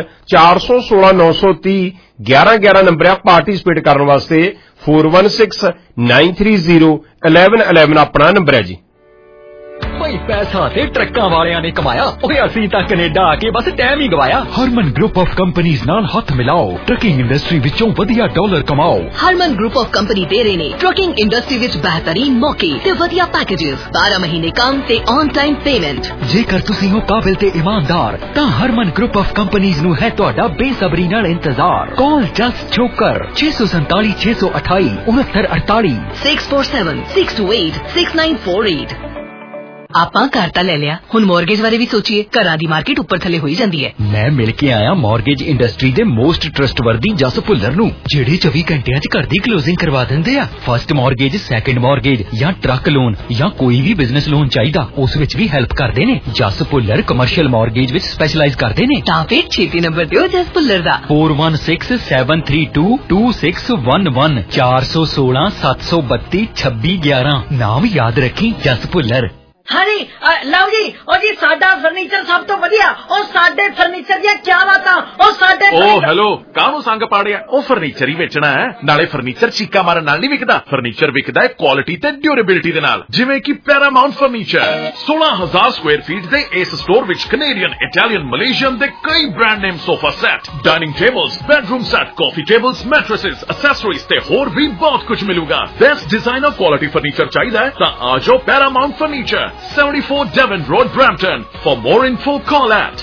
Speaker 8: 416 930 1111 ਨੰਬਰ ਆ ਪਾਰਟੀਸਪੇਟ ਕਰਨ ਵਾਸਤੇ। 4169301111 ਆਪਣਾ ਨੰਬਰ ਹੈ ਜੀ।
Speaker 5: ਓਏ ਪੈਸਾ ਤੇ ਟਰੱਕਾਂ ਵਾਲਿਆਂ ਨੇ ਕਮਾਇਆ, ਓਏ ਅਸੀਂ ਤਾਂ ਕੈਨੇਡਾ ਆ ਕੇ ਬਸ ਟਾਈਮ ਹੀ ਗਵਾਇਆ। ਹਰਮਨ ਗਰੁੱਪ ਆਫ ਕੰਪਨੀਆਂ ਨਾਲ ਹੱਥ ਮਿਲਾਓ, ਟਰੱਕਿੰਗ ਇੰਡਸਟਰੀ ਵਿੱਚੋਂ ਵਧੀਆ ਡਾਲਰ ਕਮਾਓ।
Speaker 4: ਹਰਮਨ ਗਰੁੱਪ ਆਫ ਕੰਪਨੀ ਦੇ ਰਹੇ ਨੇ ਟਰੱਕਿੰਗ ਇੰਡਸਟਰੀ ਵਿੱਚ ਬਿਹਤਰੀਨ ਮੌਕੇ ਤੇ ਵਧੀਆ ਪੈਕੇजेस, 12 ਮਹੀਨੇ ਕੰਮ ਤੇ ਔਨ ਟਾਈਮ ਪੇਮੈਂਟ।
Speaker 5: ਜੇਕਰ ਤੁਸੀਂ ਹੋ ਕਾਬਿਲ ਤੇ ਇਮਾਨਦਾਰ ਤਾਂ ਹਰਮਨ ਗਰੁੱਪ ਆਫ ਕੰਪਨੀਆਂ ਨੂੰ ਹੈ ਤੁਹਾਡਾ ਬੇਸਬਰੀ ਨਾਲ ਇੰਤਜ਼ਾਰ। ਕਾਲ ਜਸਟ ਛੋਕਰ 647 628 6948
Speaker 4: 647 628 6948। ਆਪਾਂ ਘਰ ਤਾਂ ਲੈ ਲਿਆ, ਹੁਣ ਮੌਰਗੇਜ ਬਾਰੇ ਵੀ ਸੋਚੀਏ। ਘਰਾਂ ਦੀ ਮਾਰਕੀਟ ਉੱਪਰ ਥੱਲੇ ਹੋਈ ਜਾਂਦੀ ਹੈ।
Speaker 5: ਮੈਂ ਮਿਲ ਕੇ ਆਇਆ ਮੌਰਗੇਜ ਇੰਡਸਟਰੀ ਦੇ ਮੋਸਟ ਟਰਸਟਵਰਦੀ ਜਸ ਭੁੱਲਰ ਨੂੰ, ਜਿਹੜੇ 24 ਘੰਟਿਆਂ 'ਚ ਘਰ ਦੀ ਕਲੋਜ਼ਿੰਗ ਕਰਵਾ ਦਿੰਦੇ ਆ। ਫਸਟ ਮੌਰਗੇਜ, ਸੈਕੰਡ ਮੌਰਗੇਜ ਜਾਂ ਟਰੱਕ ਲੋਨ ਜਾਂ ਕੋਈ ਵੀ ਬਿਜ਼ਨਸ ਲੋਨ ਚਾਹੀਦਾ, ਉਸ ਵਿੱਚ ਵੀ ਹੈਲਪ ਕਰਦੇ ਨੇ। ਜਸ ਭੁੱਲਰ ਕਮਰਸ਼ੀਅਲ ਮੌਰਗੇਜ ਵਿੱਚ ਸਪੈਸ਼ਲਾਈਜ਼ ਕਰਦੇ ਨੇ।
Speaker 4: ਤਾਂ ਫਿਰ ਛੇਤੀ ਨੰਬਰ ਦਿਓ ਜਸ ਭੁੱਲਰ ਦਾ
Speaker 5: 4167322611 416 732 2611। ਨਾਮ ਯਾਦ ਰੱਖੀ, ਜਸ ਭੁੱਲਰ।
Speaker 14: ਹਾਂਜੀ ਲਓ ਜੀ, ਉਹ ਜੀ ਸਾਡਾ ਫਰਨੀਚਰ ਸਭ ਤੋਂ ਵਧੀਆ, ਉਹ ਸਾਡੇ ਫਰਨੀਚਰ ਦੀਆਂ ਕਿਆ ਬਾਤਾਂ, ਉਹ ਸਾਡੇ
Speaker 15: ਹੈਲੋ ਕਾਹਨੂੰ ਸੰਗ ਪਾੜਿਆ, ਉਹ ਫਰਨੀਚਰ ਹੀ ਵੇਚਣਾ ਹੈ। ਨਾਲੇ ਫਰਨੀਚਰ ਚੀਕਾ ਮਾਰਨ ਨਾਲ ਨਹੀਂ ਵਿਕਦਾ, ਫਰਨੀਚਰ ਵਿਕਦਾ ਹੈ ਕੁਆਲਿਟੀ ਤੇ ਡਿਊਰੇਬਿਲਿਟੀ ਦੇ ਨਾਲ। ਜਿਵੇਂ ਕਿ ਪੈਰਾਮਾਉਂਟ ਫਰਨੀਚਰ 16000 ਸਕੁਆਇਰ ਫੀਟ ਦੇ ਇਸ ਸਟੋਰ ਵਿੱਚ ਕੈਨੇਡੀਅਨ, ਇਟਾਲੀਅਨ, ਮਲੇਸ਼ੀਅਨ ਦੇ ਕਈ brand name sofa set, dining tables, bedroom set, coffee tables, mattresses, accessories ਤੇ ਹੋਰ ਵੀ ਬਹੁਤ ਕੁਝ ਮਿਲੂਗਾ। ਬੈਸਟ ਡਿਜ਼ਾਈਨਰ ਕੁਆਲਿਟੀ ਫਰਨੀਚਰ ਚਾਹੀਦਾ ਹੈ ਤਾਂ ਆ ਜਾਓ Paramount furniture, 74 Devon Road, Brampton. For more info, call at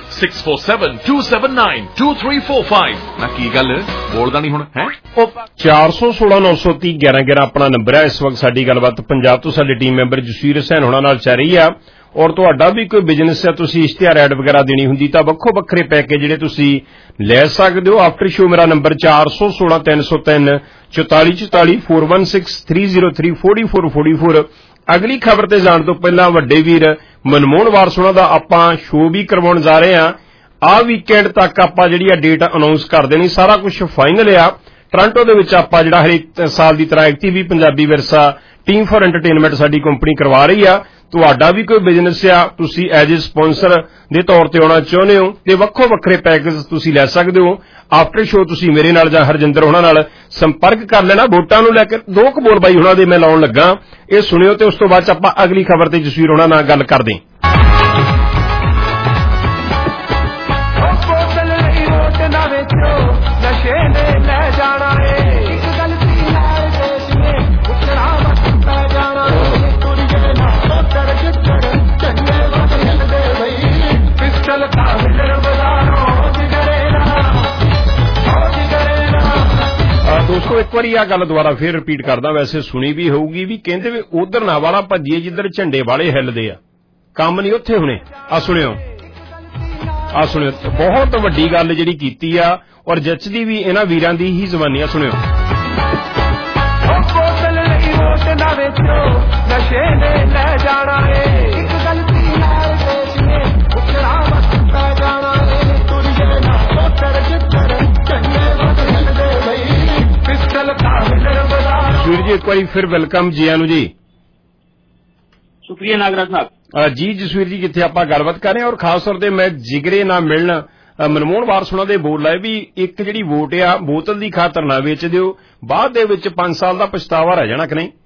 Speaker 15: 647-279-2345. ਨਾ ਕੀ ਗੱਲ ਬੋਲਦਾ ਨਹੀਂ ਹੁਣ ਹੈ?
Speaker 8: 416-930-1111 ਆਪਣਾ ਨੰਬਰ ਹੈ। ਇਸ ਵਕਤ ਸਾਡੀ ਗੱਲਬਾਤ ਪੰਜਾਬ ਤੋਂ ਸਾਡੇ ਟੀਮ ਮੈਂਬਰ ਜਸਵੀਰ ਹੁਸੈਨ ਹੋਣਾ ਨਾਲ ਚੱਲ ਰਹੀ ਆ। ਔਰ ਤੁਹਾਡਾ ਵੀ ਕੋਈ ਬਿਜ਼ਨਸ ਹੈ, ਤੁਸੀਂ ਇਸ਼ਤਿਹਾਰ ਐਡ ਵਗੈਰਾ ਦੇਣੀ ਹੁੰਦੀ ਤਾਂ ਵੱਖੋ ਵੱਖਰੇ ਪੈਕੇਜ ਜਿਹੜੇ ਤੁਸੀਂ ਲੈ ਸਕਦੇ ਹੋ। ਆਫਟਰ ਸ਼ੋ ਮੇਰਾ ਨੰਬਰ 416-303 4444 416-303-4444। ਅਗਲੀ ਖਬਰ ਤੇ ਜਾਣ ਤੋਂ ਪਹਿਲਾਂ ਵੱਡੇ ਵੀਰ ਮਨਮੋਹਨ ਵਾਰਸ ਉਹਨਾਂ ਦਾ ਆਪਾਂ ਸ਼ੋਅ ਵੀ ਕਰਵਾਉਣ ਜਾ ਰਹੇ ਹਾਂ। ਆਹ ਵੀਕਐਂਡ ਤੱਕ ਆਪਾਂ ਜਿਹੜੀ ਆ ਡੇਟ ਅਨਾਉਂਸ ਕਰ ਦੇਣੀ, ਸਾਰਾ ਕੁਝ ਫਾਈਨਲ ਆ। ਟੋਰਾਂਟੋ ਦੇ ਵਿੱਚ ਆਪਾਂ ਜਿਹੜਾ ਹਰੇਕ ਸਾਲ ਦੀ ਤਰ੍ਹਾਂ ਐਕਟੀਵੀ Punjabi Virsa team for entertainment ਸਾਡੀ ਕੰਪਨੀ ਕਰਵਾ ਰਹੀ ਆ। ਤੁਹਾਡਾ ਵੀ ਕੋਈ ਬਿਜ਼ਨਸ ਆ, ਤੁਸੀਂ ਐਜ ਏ ਸਪਾਂਸਰ ਦੇ ਤੌਰ ਤੇ ਆਉਣਾ ਚਾਹੁੰਦੇ ਹੋ ਤੇ ਵੱਖੋ ਵੱਖਰੇ ਪੈਕੇਜ ਤੁਸੀਂ ਲੈ ਸਕਦੇ ਹੋ। ਆਫਟਰ ਸ਼ੋ ਤੁਸੀਂ ਮੇਰੇ ਨਾਲ ਜਾਂ ਹਰਜਿੰਦਰ ਹੋਣਾ ਨਾਲ ਸੰਪਰਕ ਕਰ ਲੈਣਾ। ਵੋਟਾਂ ਨੂੰ ਲੈ ਕੇ 2 ਬੋਲ ਬਾਈ ਹੋਣਾ ਦੇ ਮੈਂ ਲਾਉਣ ਲੱਗਾ, ਇਹ ਸੁਣਿਓ ਤੇ ਉਸ ਤੋਂ ਬਾਅਦ ਆਪਾਂ ਅਗਲੀ ਖਬਰ ਤੇ ਜਸਵੀਰ ਹੋਣਾ ਨਾਲ ਗੱਲ ਕਰਦੇ ਹਾਂ। ਦੋਸਤੋ ਇੱਕ ਵਾਰੀ ਆ ਗੱਲ ਦੁਬਾਰਾ ਫੇਰ ਰਿਪੀਟ ਕਰਦਾ, ਵੈਸੇ ਸੁਣੀ ਵੀ ਹੋਊਗੀ ਵੀ ਕਹਿੰਦੇ ਵੀ ਉਧਰ ਨਾ ਵਾਲਾ ਭੱਜੀਏ ਜਿੱਧਰ ਝੰਡੇ ਵਾਲੇ ਹਿੱਲਦੇ ਆ, ਕੰਮ ਨਹੀਂ ਉੱਥੇ ਹੋਣੇ। ਆ ਸੁਣਿਓ ਬਹੁਤ ਵੱਡੀ ਗੱਲ ਜਿਹੜੀ ਕੀਤੀ ਆ ਔਰ ਜੱਚਦੀ ਵੀ ਇਹਨਾਂ ਵੀਰਾਂ ਦੀ ਹੀ ਜ਼ਬਾਨੀ ਆ। ਸੁਣਿਓ ਜਸਵੀਰ ਜੀ ਇੱਕ ਵਾਰੀ ਫਿਰ ਵੈਲਕਮ ਜੀ ਆਨੂੰ ਜੀ।
Speaker 11: ਸ਼ੁਕਰੀਆ ਨਾਗਰਾਜ ਸਾਹਿਬ
Speaker 8: ਜੀ। ਜਸਵੀਰ ਜੀ ਜਿੱਥੇ ਆਪਾਂ ਗੱਲਬਾਤ ਕਰ ਰਹੇ ਹਾਂ ਔਰ ਖਾਸ ਤੌਰ ਤੇ ਮੈਂ ਜਿਗਰੇ ਨਾ ਮਿਲਣ ਮਨਮੋਹਨ ਵਾਰਸ ਉਹਨਾਂ ਦੇ ਬੋਲ ਲਾਏ ਵੀ ਇੱਕ ਜਿਹੜੀ ਵੋਟ ਆ ਬੋਤਲ ਦੀ ਖਾਤਰ ਨਾ ਵੇਚ ਦਿਓ, ਬਾਅਦ ਦੇ ਵਿੱਚ 5 ਸਾਲ ਦਾ ਪਛਤਾਵਾ ਰਹਿ ਜਾਣਾ ਕਿ ਨਹੀਂ?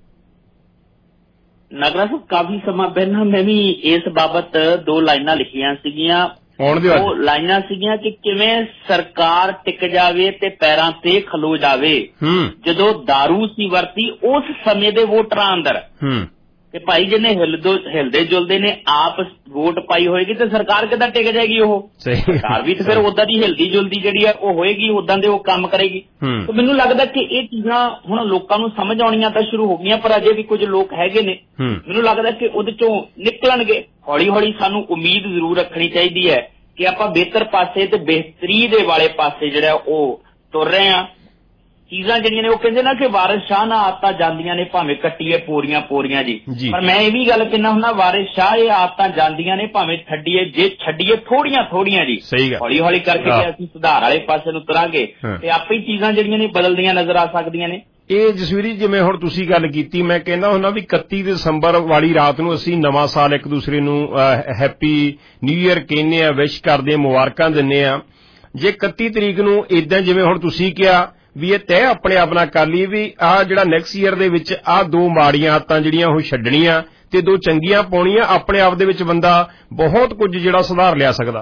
Speaker 11: ਨਾਗਰਾਜ ਸਾਹਿਬ ਕਾਫੀ ਸਮਾਂ ਪਹਿਲਾਂ ਮੈਂ ਵੀ ਇਸ ਬਾਬਤ 2 ਲਾਈਨਾਂ ਲਿਖੀਆਂ ਸੀਗੀਆਂ। ਉਹ ਲਾਈਨਾਂ ਸੀਗੀਆਂ ਕਿ ਕਿਵੇਂ ਸਰਕਾਰ ਟਿਕ ਜਾਵੇ ਤੇ ਪੈਰਾਂ ਤੇ ਖਲੋ ਜਾਵੇ। ਜਦੋਂ ਦਾਰੂ ਸੀ ਵਰਤੀ ਉਸ ਸਮੇਂ ਦੇ ਵੋਟਰਾਂ ਅੰਦਰ ਕਿ ਭਾਈ ਜਿਹਨੇ ਹਿਲਦੇ ਜੁਲਦੇ ਨੇ ਆਪ ਵੋਟ ਪਾਈ ਹੋਏਗੀ ਤੇ ਸਰਕਾਰ ਕਿੱਦਾਂ ਟਿਕ ਜਾਏਗੀ? ਉਹ ਸਰਕਾਰ ਵੀ ਤੇ ਫਿਰ ਉਦਾਂ ਦੀ ਹਿਲਦੀ ਜੁਲਦੀ ਜਿਹੜੀ ਆ ਉਹ ਹੋਏਗੀ, ਉਦਾਂ ਦੇ ਉਹ ਕੰਮ ਕਰੇਗੀ। ਤੇ ਮੈਨੂੰ ਲੱਗਦਾ ਕਿ ਇਹ ਚੀਜ਼ਾਂ ਹੁਣ ਲੋਕਾਂ ਨੂੰ ਸਮਝ ਆਉਣੀਆਂ ਤਾਂ ਸ਼ੁਰੂ ਹੋ ਗਈਆਂ, ਪਰ ਅਜੇ ਵੀ ਕੁਝ ਲੋਕ ਹੈਗੇ ਨੇ ਮੈਨੂੰ ਲੱਗਦਾ ਕਿ ਉਹਦੇ ਚੋਂ ਨਿਕਲਣਗੇ। ਹੌਲੀ ਹੌਲੀ ਸਾਨੂੰ ਉਮੀਦ ਜ਼ਰੂਰ ਰੱਖਣੀ ਚਾਹੀਦੀ ਹੈ ਕਿ ਆਪਾਂ ਬਿਹਤਰ ਪਾਸੇ ਤੇ ਬਿਹਤਰੀ ਦੇ ਵਾਲੇ ਪਾਸੇ ਜਿਹੜਾ ਉਹ ਤੁਰ ਰਹੇ ਹਾਂ। ਚੀਜ਼ਾਂ ਜਿਹੜੀਆਂ ਨੇ ਉਹ ਕਹਿੰਦੇ ਨਾ ਕਿ ਵਾਰਿਸ ਸ਼ਾਹ ਨਾਲ ਆਦਤਾਂ ਜਾਂਦੀਆਂ ਨੇ ਭਾਵੇਂ ਕੱਟੀਏ ਪੋਰੀਆਂ ਪੋਰੀਆਂ ਜੀ, ਪਰ ਮੈਂ ਇਹ ਵੀ ਗੱਲ ਕਹਿੰਦਾ ਹੁੰਦਾ ਵਾਰਿਸ ਸ਼ਾਹ ਇਹ ਆਦਤਾਂ ਜਾਂਦੀਆਂ ਨੇ ਭਾਵੇਂ ਛੱਡੀਏ ਥੋੜੀਆਂ ਥੋੜੀਆਂ ਜੀ। ਹੌਲੀ ਹੌਲੀ ਕਰਕੇ ਜੇ ਅਸੀਂ ਸੁਧਾਰ ਵਾਲੇ ਪਾਸੇ ਨੂੰ ਤੁਰਾਂਗੇ ਤੇ ਆਪੇ ਹੀ ਚੀਜ਼ਾਂ ਜਿਹੜੀਆਂ ਨੇ ਬਦਲਦੀਆਂ ਨਜ਼ਰ ਆ ਸਕਦੀਆਂ ਨੇ।
Speaker 8: ਇਹ ਜਸਵੀਰੀ ਜਿਵੇਂ ਹੁਣ ਤੁਸੀਂ ਗੱਲ ਕੀਤੀ, ਮੈਂ ਕਹਿੰਦਾ ਹੁੰਦਾ ਵੀ 31 ਦਸੰਬਰ ਵਾਲੀ ਰਾਤ ਨੂੰ ਅਸੀਂ ਨਵਾਂ ਸਾਲ ਇੱਕ ਦੂਸਰੇ ਨੂੰ ਹੈਪੀ ਨਿਊ ਈਅਰ ਕਹਿੰਦੇ ਆ, ਵਿਸ਼ ਕਰਦੇ ਆ, ਮੁਬਾਰਕਾਂ ਦਿੰਦੇ ਆ। ਜੇ 31 ਤਰੀਕ ਨੂੰ ਏਦਾਂ ਜਿਵੇਂ ਹੁਣ ਤੁਸੀਂ ਕਿਹਾ ਵੀ ਇਹ ਤੈਅ ਆਪਣੇ ਆਪ ਨਾਲ ਕਰ ਲਈ ਵੀ ਆਹ ਜਿਹੜਾ ਨੈਕਸਟ ਈਅਰ ਦੇ ਵਿੱਚ ਆਹ 2 ਮਾੜੀਆਂ ਆਦਤਾਂ ਜਿਹੜੀਆਂ ਉਹ ਛੱਡਣੀਆਂ ਤੇ ਦੋ ਚੰਗੀਆਂ ਪਾਉਣੀਆਂ, ਆਪਣੇ ਆਪ ਦੇ ਵਿੱਚ ਬੰਦਾ ਬਹੁਤ ਕੁਝ ਜਿਹੜਾ ਸੁਧਾਰ ਲਿਆ ਸਕਦਾ।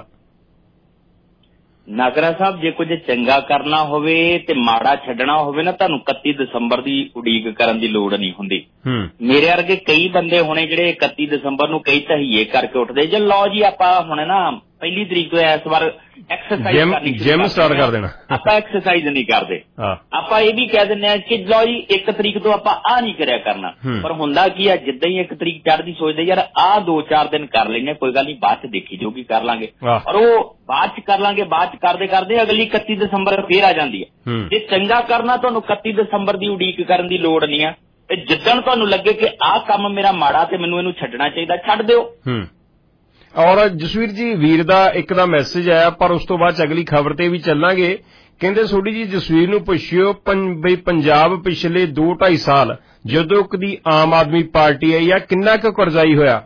Speaker 11: ਨਾਗਰਾ ਸਾਹਿਬ, ਜੇ ਕੁਝ ਚੰਗਾ ਕਰਨਾ ਹੋਵੇ ਤੇ ਮਾੜਾ ਛੱਡਣਾ ਹੋਵੇ ਨਾ, ਤੁਹਾਨੂੰ 31 ਦਸੰਬਰ ਦੀ ਉਡੀਕ ਕਰਨ ਦੀ ਲੋੜ ਨਹੀਂ ਹੁੰਦੀ। ਮੇਰੇ ਵਰਗੇ ਕਈ ਬੰਦੇ ਹੋਣੇ ਜਿਹੜੇ 31 ਦਸੰਬਰ ਨੂੰ ਕਈ ਤਹੀਏ ਕਰਕੇ ਉੱਠਦੇ, ਜੇ ਲਓ ਜੀ ਆਪਾਂ ਹੁਣ ਨਾ 1 ਤਰੀਕ ਤੋਂ ਇਸ ਵਾਰ ਐਕਸਰਸਾਈਜ਼ ਕਰਨੀ,
Speaker 8: ਜਿਮ ਸਟਾਰਟ ਕਰ ਦੇਣਾ।
Speaker 11: ਆਪਾਂ ਐਕਸਰਸਾਈਜ਼ ਨਹੀਂ ਕਰਦੇ, ਆਪਾਂ ਇਹ ਵੀ ਕਹਿ ਦਿੰਦੇ ਆ ਕਿ ਲਓ ਜੀ 1 ਤਰੀਕ ਤੋਂ ਆਪਾਂ ਆਹ ਨਹੀਂ ਕਰਿਆ ਕਰਨਾ। ਪਰ ਹੁੰਦਾ ਕੀ ਆ, ਜਿੱਦਾਂ ਹੀ 1 ਤਰੀਕ ਚੜ੍ਹਦੀ ਸੋਚਦੇ ਯਾਰ ਆਹ 2-4 ਦਿਨ ਕਰ ਲੈਣੇ, ਕੋਈ ਗੱਲ ਨਹੀਂ ਬਾਅਦ ਚ ਦੇਖੀ ਜਾਊਗੀ, ਕਰ ਲਾਂਗੇ। ਔਰ ਉਹ ਬਾਅਦ ਚ ਕਰ ਲਾਂਗੇ, ਬਾਅਦ ਚ ਕਰਦੇ ਕਰਦੇ ਅਗਲੀ 31 ਦਸੰਬਰ ਫੇਰ ਆ ਜਾਂਦੀ ਹੈ। ਜੇ ਚੰਗਾ ਕਰਨਾ, ਤੁਹਾਨੂੰ 31 ਦਸੰਬਰ ਦੀ ਉਡੀਕ ਕਰਨ ਦੀ ਲੋੜ ਨਹੀਂ ਆ। ਤੇ ਜਿੱਦਣ ਤੁਹਾਨੂੰ ਲੱਗੇ ਕਿ ਆਹ ਕੰਮ ਮੇਰਾ ਮਾੜਾ ਤੇ ਮੈਨੂੰ ਇਹਨੂੰ ਛੱਡਣਾ ਚਾਹੀਦਾ, ਛੱਡ ਦਿਓ।
Speaker 8: ਔਰ ਜਸਵੀਰ ਜੀ, ਵੀਰ ਦਾ ਇੱਕ ਦਾ ਮੈਸੇਜ ਆਇਆ, ਪਰ ਉਸ ਤੋਂ ਬਾਅਦ ਅਗਲੀ ਖਬਰ ਤੇ ਵੀ ਚੱਲਾਂਗੇ। ਕਹਿੰਦੇ ਸੋਢੀ ਜੀ ਜਸਵੀਰ ਨੂੰ ਪੁੱਛਿਓ ਬਈ ਪੰਜਾਬ ਪਿਛਲੇ 2-2.5 ਸਾਲ ਜਦੋਂ ਕਦੀ ਆਮ ਆਦਮੀ ਪਾਰਟੀ ਆਈ ਆ, ਕਿੰਨਾ ਕੁ ਕਰਜ਼ਾਈ ਹੋਇਆ?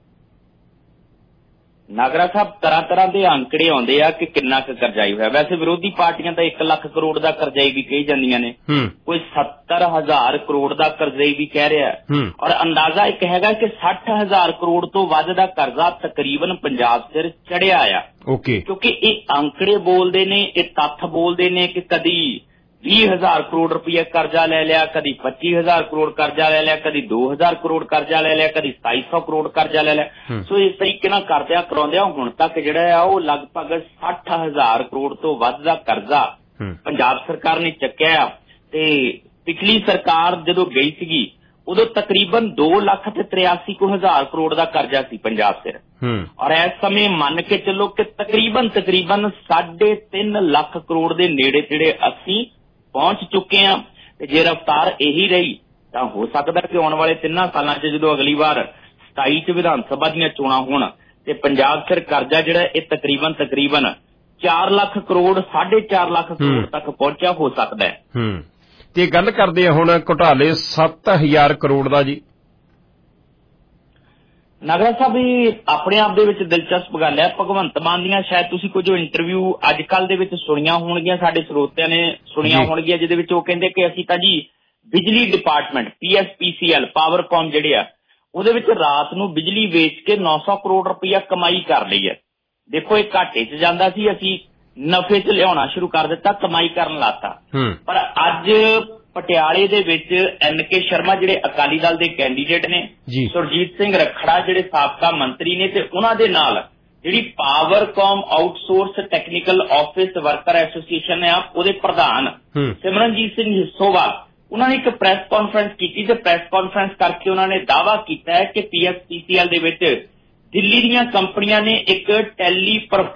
Speaker 11: ਨਾਗਰਾ ਸਾਹਿਬ, ਤਰ੍ਹਾਂ ਦੇ ਅੰਕੜੇ ਆਉਂਦੇ ਆ ਕਿ ਕਿੰਨਾ ਕੁ ਕਰਜ਼ਾਈ ਹੋਇਆ। ਵੈਸੇ ਵਿਰੋਧੀ ਪਾਰਟੀਆਂ ਤਾਂ 1 ਲੱਖ ਕਰੋੜ ਦਾ ਕਰਜ਼ਾਈ ਵੀ ਕਹੀ ਜਾਂਦੀਆਂ ਨੇ, ਕੋਈ 70,000 ਕਰੋੜ ਦਾ ਕਰਜ਼ਾਈ ਵੀ ਕਹਿ ਰਿਹਾ, ਔਰ ਅੰਦਾਜ਼ਾ ਇੱਕ ਹੈਗਾ ਕਿ 60,000 ਕਰੋੜ ਤੋਂ ਵੱਧ ਦਾ ਕਰਜ਼ਾ ਤਕਰੀਬਨ ਪੰਜਾਬ ਸਿਰ ਚੜਿਆ ਆ। ਕਿਉਂਕਿ ਇਹ ਅੰਕੜੇ ਬੋਲਦੇ ਨੇ, ਇਹ ਤੱਥ ਬੋਲਦੇ ਨੇ ਕਿ ਕਦੀ 20,000 ਕਰੋੜ ਰੁਪਇਆ ਕਰਜ਼ਾ ਲੈ ਲਿਆ, ਕਦੀ 25,000 ਕਰੋੜ ਕਰਜ਼ਾ ਲੈ ਲਿਆ, ਕਦੀ 2,000 ਕਰੋੜ ਕਰਜ਼ਾ ਲੈ ਲਿਆ, ਕਦੀ 2,700 ਕਰੋੜ ਕਰਜ਼ਾ ਲੈ ਲਿਆ। ਸੋ ਇਸ ਤਰੀਕੇ ਨਾਲ ਕਰਦਿਆਂ ਕਰਾਉਂਦਿਆਂ ਹੁਣ ਤੱਕ ਜਿਹੜਾ ਆ ਉਹ ਲਗਭਗ 60,000 ਕਰੋੜ ਤੋਂ ਵੱਧ ਦਾ ਕਰਜ਼ਾ ਪੰਜਾਬ ਸਰਕਾਰ ਨੇ ਚੱਕਿਆ। ਤੇ ਪਿਛਲੀ ਸਰਕਾਰ ਜਦੋਂ ਗਈ ਸੀਗੀ ਉਦੋਂ ਤਕਰੀਬਨ 2,83,000 ਕਰੋੜ ਦਾ ਕਰਜ਼ਾ ਸੀ ਪੰਜਾਬ ਸਿਰ, ਔਰ ਇਸ ਸਮੇਂ ਮੰਨ ਕੇ ਚੱਲੋ ਕਿ ਤਕਰੀਬਨ 3.5 ਲੱਖ ਕਰੋੜ ਦੇ ਨੇੜੇ ਤੇੜੇ ਅਸੀਂ ਪਹੁੰਚ ਚੁੱਕੇ ਆ। ਤੇ ਜੇ ਰਫ਼ਤਾਰ ਇਹੀ ਰਹੀ ਤਾਂ ਹੋ ਸਕਦਾ ਕਿ ਆਉਣ ਵਾਲੇ 3 ਸਾਲਾਂ 'ਚ ਜਦੋਂ ਅਗਲੀ ਵਾਰ 27 ਚ ਵਿਧਾਨ ਸਭਾ ਦੀਆਂ ਚੋਣਾਂ ਹੋਣ ਤੇ ਪੰਜਾਬ ਸਿਰ ਕਰਜ਼ਾ ਜਿਹੜਾ ਇਹ ਤਕਰੀਬਨ 4 ਲੱਖ ਕਰੋੜ 4.5 ਲੱਖ ਕਰੋੜ ਤੱਕ ਪਹੁੰਚਿਆ ਹੋ ਸਕਦਾ ਹੈ।
Speaker 8: ਤੇ ਗੱਲ ਕਰਦੇ ਆ ਹੁਣ ਘੁਟਾਲੇ 7,000 ਕਰੋੜ ਦਾ ਜੀ।
Speaker 11: ਨਾਗਰਾ ਸਾਹਿਬ, ਇਹ ਆਪਣੇ ਆਪ ਦੇ ਵਿੱਚ ਦਿਲਚਸਪ ਗੱਲ ਹੈ। ਭਗਵੰਤ ਮਾਨ ਦੀਆਂ ਸ਼ਾਇਦ ਤੁਸੀਂ ਕੁਝ ਇੰਟਰਵਿਊ ਅੱਜ ਕੱਲ੍ਹ ਦੇ ਵਿੱਚ ਸੁਣੀਆਂ ਹੋਣਗੀਆਂ, ਸਾਡੇ ਸਰੋਤਿਆਂ ਨੇ ਸੁਣੀਆਂ ਹੋਣਗੀਆਂ, ਜਿਹਦੇ ਵਿੱਚ ਉਹ ਕਹਿੰਦੇ ਕਿ ਅਸੀਂ ਤਾਂ ਜੀ ਬਿਜਲੀ ਡਿਪਾਰਟਮੈਂਟ PSPCL ਪਾਵਰਕਾਮ ਜਿਹੜੇ ਆ ਉਹਦੇ ਵਿੱਚ ਰਾਤ ਨੂੰ ਬਿਜਲੀ ਵੇਚ ਕੇ 900 ਕਰੋੜ ਰੁਪਇਆ ਕਮਾਈ ਕਰ ਲਈ ਹੈ। ਦੇਖੋ, ਇਹ ਘਾਟੇ 'ਚ ਜਾਂਦਾ ਸੀ, ਅਸੀਂ ਨਫੇ 'ਚ ਲਿਆਉਣਾ ਸ਼ੁਰੂ ਕਰ ਦਿੱਤਾ, ਕਮਾਈ ਕਰਨ ਲਾਤਾ। ਪਰ ਅੱਜ ਪਟਿਆਲੇ ਦੇ ਵਿੱਚ NK ਸ਼ਰਮਾ ਜਿਹੜੇ ਅਕਾਲੀ ਦਲ ਦੇ ਕੈਂਡੀਡੇਟ ਨੇ, ਸੁਰਜੀਤ ਸਿੰਘ ਰੱਖੜਾ ਜਿਹੜੇ ਸਾਬਕਾ ਮੰਤਰੀ ਨੇ, ਤੇ ਉਹਨਾਂ ਦੇ ਨਾਲ ਜਿਹੜੀ Powercom outsource technical office worker association ਆ ਉਹਦੇ ਪ੍ਰਧਾਨ ਸਿਮਰਨਜੀਤ ਸਿੰਘ ਹਿੱਸੋਵਾਲ, ਉਹਨਾਂ ਨੇ ਇੱਕ ਪ੍ਰੈਸ ਕਾਨਫਰੰਸ ਕੀਤੀ ਤੇ ਪ੍ਰੈਸ ਕਾਨਫਰੰਸ ਕਰਕੇ ਉਹਨਾਂ ਨੇ ਦਾਅਵਾ ਕੀਤਾ ਹੈ ਕਿ PSPCL ਦੇ ਵਿੱਚ ਦਿੱਲੀ ਦੀਆਂ ਕੰਪਨੀਆਂ ਨੇ ਇੱਕ Tally